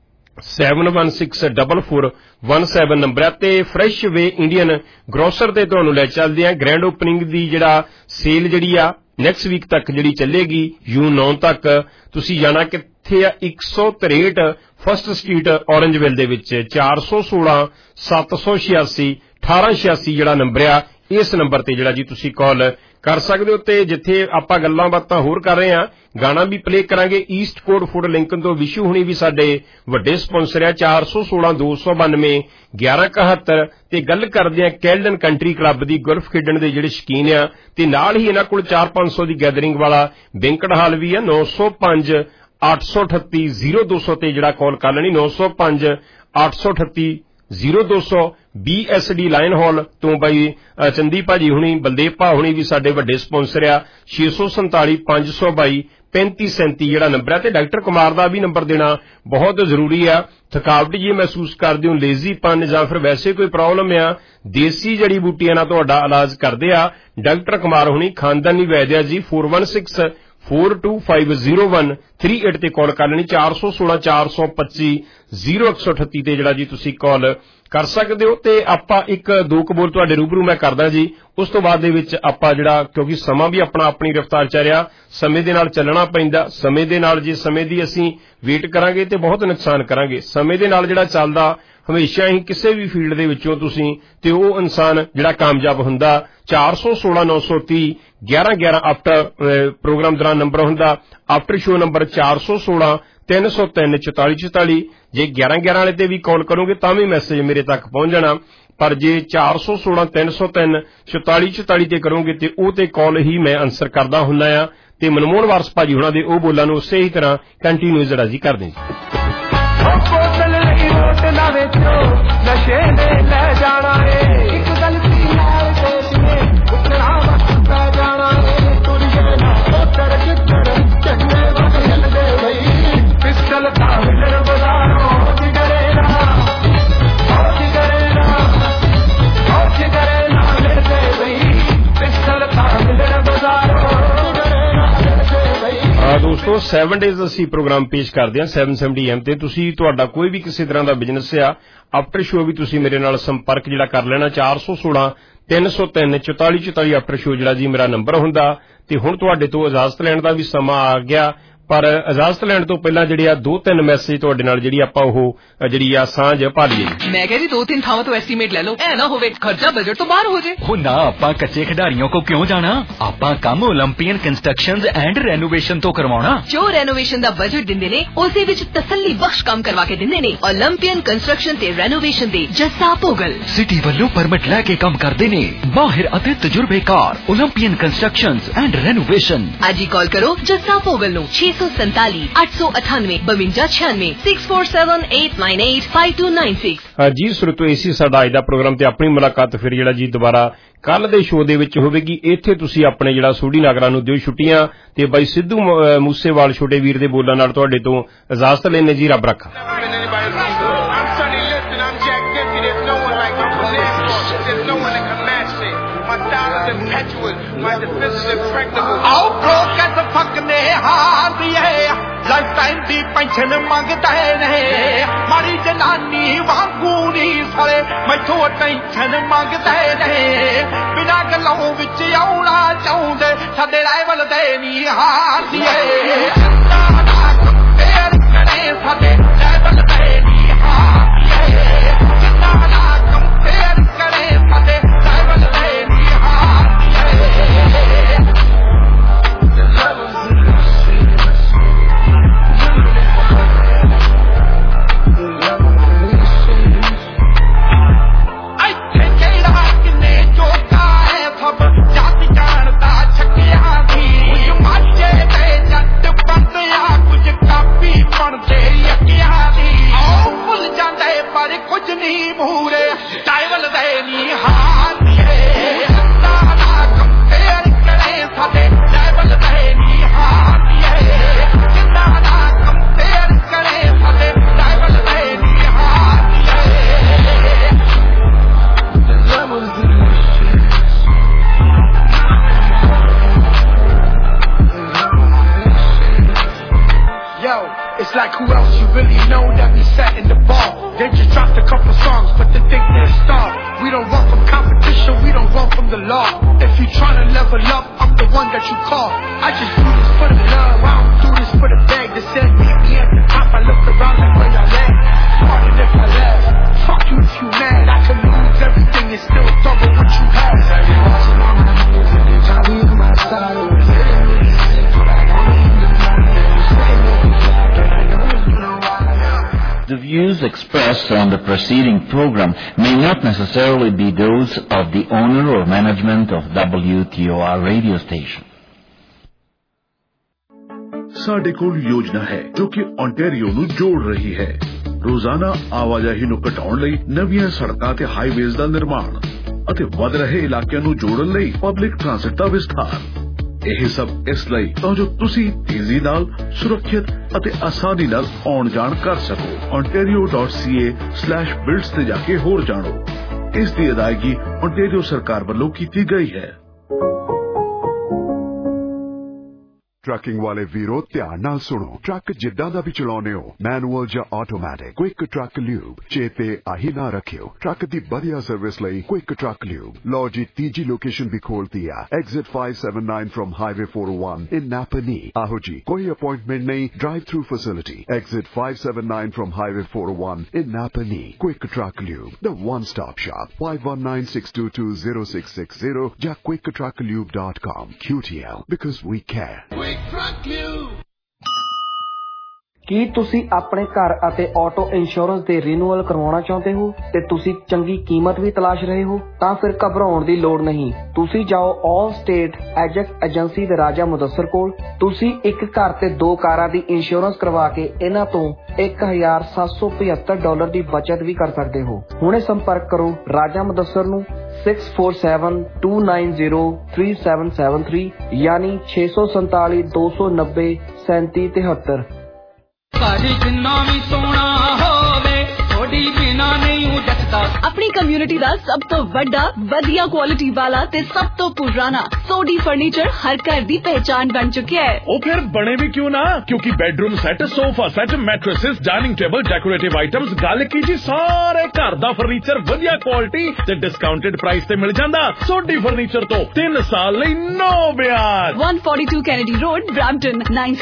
Speaker 8: 7164417 ਨੰਬਰ ਹੈ। ਤੇ ਫਰੈਸ਼ ਵੇ ਇੰਡੀਅਨ ਗਰੋਸਰ ਤੇ ਤੁਹਾਨੂੰ ਲੈ ਚੱਲਦੇ ਆ। ਗ੍ਰੈਂਡ ਓਪਨਿੰਗ ਦੀ ਜਿਹੜਾ ਸੇਲ ਜਿਹੜੀ ਆ ਨੈਕਸਟ ਵੀਕ ਤੱਕ ਜਿਹੜੀ ਚੱਲੇਗੀ, June 9 ਤੱਕ। ਤੁਸੀਂ ਜਾਣਾ ਕਿੱਥੇ ਆ? 163 ਫਸਟ ਸਟਰੀਟ ਔਰੰਜਵਿਲ ਦੇ ਵਿੱਚ। 416 786 1886 ਜਿਹੜਾ ਨੰਬਰ ਆ, ਇਸ ਨੰਬਰ ਤੇ ਜਿਹੜਾ ਜੀ ਤੁਸੀਂ ਕਾਲ ਕਰ ਸਕਦੇ ਹੋ। ਤੇ ਜਿੱਥੇ ਆਪਾਂ ਗੱਲਾਂ ਬਾਤਾਂ ਹੋਰ ਕਰ ਰਹੇ ਹਾਂ, ਗਾਣਾ ਵੀ ਪਲੇ ਕਰਾਂਗੇ। ਈਸਟ ਕੋਟ ਫੂਡ ਲਿੰਕਨ ਤੋਂ ਵਿਸ਼ੂ ਹੁਣੀ ਵੀ ਸਾਡੇ ਵੱਡੇ ਸਪਾਂਸਰ ਆ। 416 292 1171 ਤੇ ਗੱਲ ਕਰਦੇ ਆ ਕੈਲਡਨ ਕੰਟਰੀ ਕਲੱਬ ਦੀ, ਗੋਲਫ ਖੇਡਣ ਦੇ ਜਿਹੜੇ ਸ਼ੌਕੀਨ ਆ। ਤੇ ਨਾਲ ਹੀ ਇਹਨਾਂ ਕੋਲ 400-500 ਦੀ ਗੈਦਰਿੰਗ ਵਾਲਾ ਬੈਂਕਟ ਹਾਲ ਵੀ ਆ। 905 838 0200 ਤੇ ਜਿਹੜਾ ਕਾਲ ਕਰ ਲੈਣੀ। 905 838 0200 BSD ਲਾਈਨ ਹਾਲ ਤੋਂ ਬਾਈ ਚੰਦੀ ਭਾਜੀ ਹੁਣੀ, ਬਲਦੇਵ ਭਾ ਹੁਣੀ ਵੀ ਸਾਡੇ ਵੱਡੇ ਸਪਾਂਸਰ ਆ। 647 522 3537 ਜਿਹੜਾ ਨੰਬਰ ਹੈ। ਤੇ ਡਾਕਟਰ ਕੁਮਾਰ ਦਾ ਵੀ ਨੰਬਰ ਦੇਣਾ ਬਹੁਤ ਜ਼ਰੂਰੀ ਆ। ਥਕਾਵਟ ਜੀ ਮਹਿਸੂਸ ਕਰਦੇ ਹੋ, ਲੇਜ਼ੀਪਨ ਜਾਂ ਫਿਰ ਵੈਸੇ ਕੋਈ ਪ੍ਰੋਬਲਮ ਆ, ਦੇਸੀ ਜੜੀ ਬੂਟੀਆਂ ਨਾਲ ਤੁਹਾਡਾ ਇਲਾਜ ਕਰਦੇ ਆ ਡਾਕਟਰ ਕੁਮਾਰ ਹੁਣੀ, ਖਾਨਦਾਨੀ ਵੈਦ ਆ ਜੀ। 416 4250138 ਤੇ ਕਾਲ ਕਰ ਲੈਣੀ। 416 425 0138 ਤੇ ਜਿਹੜਾ ਜੀ ਤੁਸੀਂ ਕਾਲ ਕਰ ਸਕਦੇ ਹੋ। ਤੇ ਆਪਾਂ ਇੱਕ ਦੋ ਕਬੂਲ ਤੁਹਾਡੇ ਰੂਬਰੂ ਮੈਂ ਕਰਦਾ ਜੀ। ਉਸ ਤੋਂ ਬਾਅਦ ਦੇ ਵਿੱਚ ਆਪਾਂ ਜਿਹੜਾ, ਕਿਉਂਕਿ ਸਮਾਂ ਵੀ ਆਪਣੀ ਰਫ਼ਤਾਰ ਚ ਰਿਹਾ, ਸਮੇਂ ਦੇ ਨਾਲ ਚੱਲਣਾ ਪੈਂਦਾ। ਸਮੇਂ ਦੇ ਨਾਲ ਜੇ ਸਮੇਂ ਦੀ ਅਸੀਂ ਵੇਟ ਕਰਾਂਗੇ ਤੇ ਬਹੁਤ ਨੁਕਸਾਨ ਕਰਾਂਗੇ। ਸਮੇਂ ਦੇ ਨਾਲ ਜਿਹੜਾ ਚੱਲਦਾ ਹਮੇਸ਼ਾ ਹੀ ਕਿਸੇ ਵੀ ਫੀਲਡ ਦੇ ਵਿੱਚੋਂ ਤੁਸੀਂ ਤੇ ਉਹ ਇਨਸਾਨ ਜਿਹੜਾ ਕਾਮਯਾਬ ਹੁੰਦਾ। 416 930 1111 ਆਫਟਰ ਪ੍ਰੋਗਰਾਮ ਦੌਰਾਨ ਨੰਬਰ ਹੁੰਦਾ। After show number 416 303 4444। ਜੇ 1111 ਵਾਲੇ ਤੇ ਵੀ ਕਾਲ ਕਰੋਗੇ ਤਾਂ ਵੀ ਮੈਸੇਜ ਮੇਰੇ ਤੱਕ ਪਹੁੰਚ ਜਾਣਾ। ਪਰ ਜੇ 416 303 4444 ਤੇ ਕਰੋਗੇ ਤੇ ਉਹ ਤੇ ਕਾਲ ਹੀ ਮੈਂ ਆਨਸਰ ਕਰਦਾ ਹੁੰਦਾ ਆ। ਤੇ ਮਨਮੋਹਨ ਵਾਰਸ ਭਾਜੀ ਹੁਣਾਂ ਦੇ ਉਹ ਬੋਲਾਂ ਨੂੰ ਉਸੇ ਹੀ ਤਰ੍ਹਾਂ ਕੰਟੀਨਿਊ ਜਿਹੜਾ ਜੀ ਕਰਦੇ ਨਾ ਵੇਚੋ ਨਸ਼ੇ ਨੇ ਲੈ ਜਾਣਾ ਏ, ਇੱਕ ਗਲਤੀ ਨਾਲ ਤੇਰੇ ਉਤਰਾ ਵਕਤ ਪੈ ਜਾਣਾ ਏ। ਤੁਰੀਏ ਨਾ ਉਤਰ ਕਿੱਧਰ ਚੰਗੇ ਵਗ ਚੱਲਦੇ ਬਈ, ਪਿਸਟਲ ਤਾਂ ਮਿਲਣ ਬਜ਼ਾਰੋਂ ਜਿਗਰੇ ਨਾ ਮਿਲਦੇ ਬਈ, ਪਿਸਟਲ ਤਾਂ ਮਿਲਣ ਬਜ਼ਾਰੋਂ ਦੋਸਤੋ 7 ਡੇਜ਼ ਅਸੀਂ ਪ੍ਰੋਗਰਾਮ ਪੇਸ਼ ਕਰਦੇ ਹਾਂ 770 AM ਤੇ। ਤੁਸੀਂ ਤੁਹਾਡਾ ਕੋਈ ਵੀ ਕਿਸੇ ਤਰ੍ਹਾਂ ਦਾ ਬਿਜ਼ਨਸ ਆ, ਆਫਟਰ ਸ਼ੋ ਵੀ ਤੁਸੀਂ ਮੇਰੇ ਨਾਲ ਸੰਪਰਕ ਜਿਹੜਾ ਕਰ ਲੈਣਾ। 416 303 4444 ਆਫਟਰ ਸ਼ੋ ਜਿਹੜਾ ਜੀ ਮੇਰਾ ਨੰਬਰ ਹੁੰਦਾ। ਤੇ ਹੁਣ ਤੁਹਾਡੇ ਤੋਂ ਇਜਾਜ਼ਤ ਲੈਣ ਦਾ ਵੀ ਸਮਾਂ ਆ ਗਿਆ। ਪਰ ਇਜਾਜ਼ਤ ਲੈਣ ਤੋਂ ਪਹਿਲਾਂ ਜਿਹੜੇ ਆ 2-3 ਮੈਸੇਜ ਤੁਹਾਡੇ ਨਾਲ ਜਿਹੜੀ ਆਪਾਂ ਉਹ ਜਿਹੜੀ ਆ ਸਾਂਝ ਪਾ ਲਈਏ।
Speaker 4: ਮੈਂ ਕਿਹਾ ਜੀ 2-3 ਥਾਵਾਂ ਤੋਂ ਐਸਟੀਮੇਟ ਲੈ ਲਓ, ਐ ਨਾ ਹੋਵੇ ਖਰਚਾ ਬਜਟ ਤੋਂ ਬਾਹਰ ਹੋ ਜਾਏ।
Speaker 5: ਉਹ ਨਾ, ਆਪਾਂ ਕੱਚੇ ਖਿਡਾਰੀਆਂ ਕੋ ਕਿਉਂ ਜਾਣਾ, ਆਪਾਂ ਕੰਮ ਓਲੰਪੀਅਨ ਕੰਸਟਰਕਸ਼ਨਜ਼ ਐਂਡ ਰੈਨੋਵੇਸ਼ਨ ਤੋਂ ਕਰਵਾਉਣਾ।
Speaker 4: ਜੋ ਰੈਨੋਵੇਸ਼ਨ ਦਾ ਬਜਟ ਦਿੰਦੇ ਨੇ ਉਸੇ ਵਿੱਚ ਤਸੱਲੀ ਬਖਸ਼ ਕੰਮ ਕਰਵਾ ਕੇ ਦਿੰਦੇ ਨੇ ਓਲੰਪੀਅਨ ਕੰਸਟਰਕਸ਼ਨ ਤੇ ਰੈਨੋਵੇਸ਼ਨ ਦੇ ਜੱਸਾ ਭੋਗਲ।
Speaker 5: ਸਿਟੀ ਵੱਲੋਂ ਪਰਮਿਟ ਲੈ ਕੇ ਕੰਮ ਕਰਦੇ ਨੇ, ਮਾਹਿਰ ਅਤੇ ਤਜਰਬੇਕਾਰ ਓਲੰਪੀਅਨ ਕੰਸਟਰਕਸ਼ਨਜ਼ ਐਂਡ ਰੈਨੋਵੇਸ਼ਨ।
Speaker 4: ਅੱਜ ਹੀ ਕਾਲ ਕਰੋ ਜੱਸਾ ਭੋਗਲ ਨੂੰ 647 898 5296 6478985296।
Speaker 8: ਜੀ ਸਰੋਤੋ, ਇਸੀ ਸਾਡਾ ਅੱਜ ਦਾ ਪ੍ਰੋਗਰਾਮ ਤੇ ਆਪਣੀ ਮੁਲਾਕਾਤ ਫਿਰ ਜਿਹੜਾ ਜੀ ਦੁਬਾਰਾ ਕੱਲ ਦੇ ਸ਼ੋਅ ਦੇ ਵਿੱਚ ਹੋਵੇਗੀ। ਇੱਥੇ ਤੁਸੀਂ ਆਪਣੇ ਜਿਹੜਾ ਸੋਢੀ ਨਾਗਰਾ ਨੂੰ ਦਿਓ ਛੁੱਟੀਆਂ ਤੇ ਬਾਈ ਸਿੱਧੂ ਮੂਸੇਵਾਲ ਛੋਟੇ ਵੀਰ ਦੇ ਬੋਲਾਂ ਨਾਲ ਤੁਹਾਡੇ ਤੋਂ ਇਜਾਜ਼ਤ ਲੈਣੇ ਜੀ। ਰੱਬ ਰੱਖਾ।
Speaker 1: ਲਾਈਫ ਟਾਈਮ ਦੀ ਪੈਨਸ਼ਨ ਮੰਗਦੇ ਨੇ, ਮਾਰੀ ਜਨਾਨੀ ਵਾਂਗੂ ਨੀ ਸਾਲੇ ਮੈਥੋਂ ਟੈਨਸ਼ਨ ਮੰਗਦੇ ਨੇ, ਬਿਨਾਂ ਗੱਲੋਂ ਵਿੱਚ ਆਉਣਾ ਚਾਹੁੰਦੇ ਸਾਡੇ ਰਾਈਵਲ ਦੇ ਨੀ ਹਾਰਦੀਏ। ਫੇਰ ਕਰੇ ਸਾਡੇ ਰਾਈਵਲ ਦੇ ਨੀ ਹਾਰਦੀਏ, ਜਿੰਨਾ ਨਾ ਕੰਪੇਅਰ ਕਰੇ ਸਾਡੇ ਰਾਈਵਲ ਦੇ ਨੀ ਹਾਰਦੀਏ। ਕੁਝ ਨਹੀਂ ਮੂਰੇ ਟਾਈਵਲ ਦੇ ਨੀ ਹਾਰਦੀਏ, ਨਾ ਕੰਪੇਅਰ ਕਰੇ ਸਾਡੇ ਟਾਈਵਲ ਦੇ ਨੀ ਹਾਰਦੀਏ, ਜਿੰਨਾ ਨਾ ਕੰਪੇਅਰ ਕਰੇ ਸਾਡੇ ਟਾਈਵਲ ਦੇ ਨੀ ਹਾਰਦੀਏ। Yo, it's like who else you really know that we set in the ball. They just dropped a couple songs, but they think they're a star. We don't run from competition, we don't run from the law. If you tryna level up, I'm the one that you call. I just do this for the love, I don't do this for the bag. They said meet me at the top, I look around like where y'all at. Harder if I left, fuck you if you mad. I can lose everything and still double what you have. They watching all my moves and they try to use my style.
Speaker 17: The views expressed on the preceding program may not necessarily be those of the owner or management of WTOR radio station.
Speaker 15: ਸਾਡੇ ਕੋਲ ਯੋਜਨਾ ਹੈ ਜੋ ਕਿ ontario ਨੂੰ ਜੋੜ ਰਹੀ ਹੈ। ਰੋਜ਼ਾਨਾ ਆਵਾਜਾਈ ਨੂੰ ਘਟਾਉਣ ਲਈ ਨਵੀਆਂ ਸੜਕਾਂ ਤੇ ਹਾਈਵੇਜ਼ ਦਾ ਨਿਰਮਾਣ ਅਤੇ ਵਧ ਰਹੇ ਇਲਾਕਿਆਂ ਨੂੰ ਜੋੜਨ ਲਈ ਪਬਲਿਕ ਟ੍ਰਾਂਸਪੋਰਟ ਦਾ ਵਿਸਥਾਰ। ਇਹ ਸਭ ਇਸ ਲਈ ਤਾਂ ਜੋ ਤੁਸੀਂ ਤੇਜ਼ੀ ਨਾਲ, ਸੁਰੱਖਿਅਤ ਅਤੇ ਆਸਾਨੀ ਨਾਲ ਆਉਣ ਜਾਣ ਕਰ ਸਕੋ। ontario.ca/builds ਤੇ ਜਾ ਕੇ ਹੋਰ ਜਾਣੋ। ਇਸ ਦੀ ਅਦਾਇਗੀ ontario ਸਰਕਾਰ ਵੱਲੋਂ ਕੀਤੀ ਗਈ ਹੈ।
Speaker 18: ਟਰੱਕਿੰਗ ਵਾਲੇ ਵੀਰੋ ਧਿਆਨ ਨਾਲ ਸੁਣੋ। ਟਰੱਕ ਜਿੱਦਾਂ ਦਾ ਵੀ ਚਲਾਉਨੇ ਹੋ, ਮੈਨੂਅਲ ਜਾਂ ਆਟੋਮੈਟਿਕ, ਕੁਇਕ ਟਰੱਕ ਲਿਊਬ ਚੇਤੇ ਆਹੀ ਨਾ ਰੱਖਿਓ। ਟਰੱਕ ਦੀ ਵਧੀਆ ਸਰਵਿਸ ਲਈ ਕੁਇਕ ਟਰੱਕ ਲਿਊਬ। ਲਓ ਜੀ, ਤੀਜੀ ਲੋਕੇਸ਼ਨ ਵੀ ਖੋਲਤੀ ਆ, exit 579 from highway 401 in Napanee. ਆਹੋ ਜੀ, ਕੋਈ ਅਪਾਇੰਟਮੈਂਟ ਨਹੀਂ, drive through facility. Exit 579 from highway 401 in Napanee. Quick truck lube, the one stop shop. 5196220660 ਜਾਂ quicktrucklube.com। QTL, because we care.
Speaker 19: ਕੀ ਤੁਸੀਂ ਆਪਣੇ ਘਰ ਅਤੇ ਆਟੋ ਇੰਸ਼ੋਰੈਂਸ ਦੇ ਰੀਨਿਊਅਲ ਕਰਵਾਉਣਾ ਚਾਹੁੰਦੇ ਹੋ ਤੇ ਤੁਸੀਂ ਚੰਗੀ ਕੀਮਤ ਵੀ ਤਲਾਸ਼ ਰਹੇ ਹੋ? ਤਾਂ ਫਿਰ ਘਬਰਾਉਣ ਦੀ ਲੋੜ ਨਹੀਂ। ਤੁਸੀਂ ਜਾਓ ਆਲ ਸਟੇਟ ਐਜੈਕਟ ਏਜੰਸੀ ਦੇ ਰਾਜਾ ਮੁਦੱਸਰ ਕੋਲ। ਤੁਸੀਂ ਇੱਕ ਘਰ ਤੇ 2 ਕਾਰਾਂ ਦੀ ਇੰਸ਼ੋਰੈਂਸ ਕਰਵਾ ਕੇ ਇਹਨਾਂ ਤੋਂ $1,775 ਦੀ ਬਚਤ ਵੀ ਕਰ ਸਕਦੇ ਹੋ। ਹੁਣੇ ਸੰਪਰਕ ਕਰੋ ਰਾਜਾ ਮੁਦੱਸਰ ਨੂੰ 647-290-3773 ਯਾਨੀ 647-290-3773।
Speaker 1: ਭਾਜੀ ਜਿੰਨਾ ਵੀ ਸੋਹਣਾ ਹੋਵੇ ਥੋੜੀ ਬਿਨਾ ਨਹੀਂ ਜੱਟ
Speaker 4: तक अपनी कम्युनिटी ਦਾ ਸਭ ਤੋਂ ਵੱਡਾ ਵਧੀਆ ਕੁਆਲਿਟੀ ਵਾਲਾ ਤੇ ਸਭ ਤੋਂ ਪੁਰਾਣਾ ਸੋਢੀ ਫਰਨੀਚਰ ਹਰ ਘਰ ਦੀ ਪਹਿਚਾਨ ਬਣ ਚੁੱਕਿਆ ਹੈ।
Speaker 15: ਉਹ ਫਿਰ ਬਣੇ ਵੀ ਕਿਉਂ ਨਾ, ਕਿਉਂਕਿ bedroom set, sofa set, mattresses, dining table, decorative items, ਗੱਲ ਕੀ ਜੀ ਸਾਰੇ ਘਰ ਦਾ ਫਰਨੀਚਰ ਵਧੀਆ ਕੁਆਲਿਟੀ ਤੇ ਡਿਸਕਾਊਂਟਡ ਪ੍ਰਾਈਸ ਤੇ ਮਿਲ ਜਾਂਦਾ। ਸੋਢੀ ਫਰਨੀਚਰ ਤੋਂ 3 ਸਾਲ ਲਈ ਨੋ ਵਿਆਜ।
Speaker 4: 142 ਕੈਨੇਡੀ ਰੋਡ, ਬ੍ਰੈਂਪਟਨ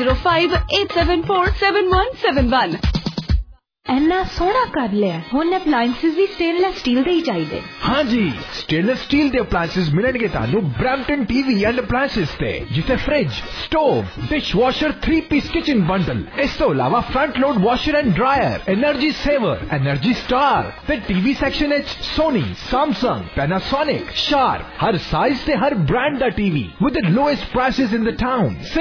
Speaker 4: 9058747171।
Speaker 20: ਇੰਨਾ ਸੋਹਣਾ ਕਰ ਲਿਆ, ਹੁਣ ਅਪਲਾਈਐਂਸਿਸ ਵੀ ਸਟੇਨਲੈਸ ਸਟੀਲ ਦੇ ਹੀ ਚਾਹੀਦੇ।
Speaker 7: हाँ जी, स्टेनलेस स्टील ਦੇ ਅਪਲਾਈਐਂਸਿਸ ਮਿਲਣਗੇ ਤੁਹਾਨੂੰ ਬ੍ਰੈਂਪਟਨ ਟੀਵੀ ਐਂਡ ਅਪਲਾਈਐਂਸਿਸ ਤੇ, ਜਿੱਥੇ fridge, stove, dishwasher, 3-piece kitchen bundle, ਇਸ ਤੋਂ ਇਲਾਵਾ front load washer and dryer, energy saver, energy star ਤੇ ਟੀਵੀ ਸੈਕਸ਼ਨ ਵਿੱਚ ਸੋਨੀ, ਸੈਮਸੰਗ, ਪੈਨਾਸੋਨਿਕ, ਸ਼ਾਰਪ, ਹਰ ਸਾਈਜ਼ ਤੇ ਹਰ ਬ੍ਰਾਂਡ ਦਾ TV with the lowest prices in the town।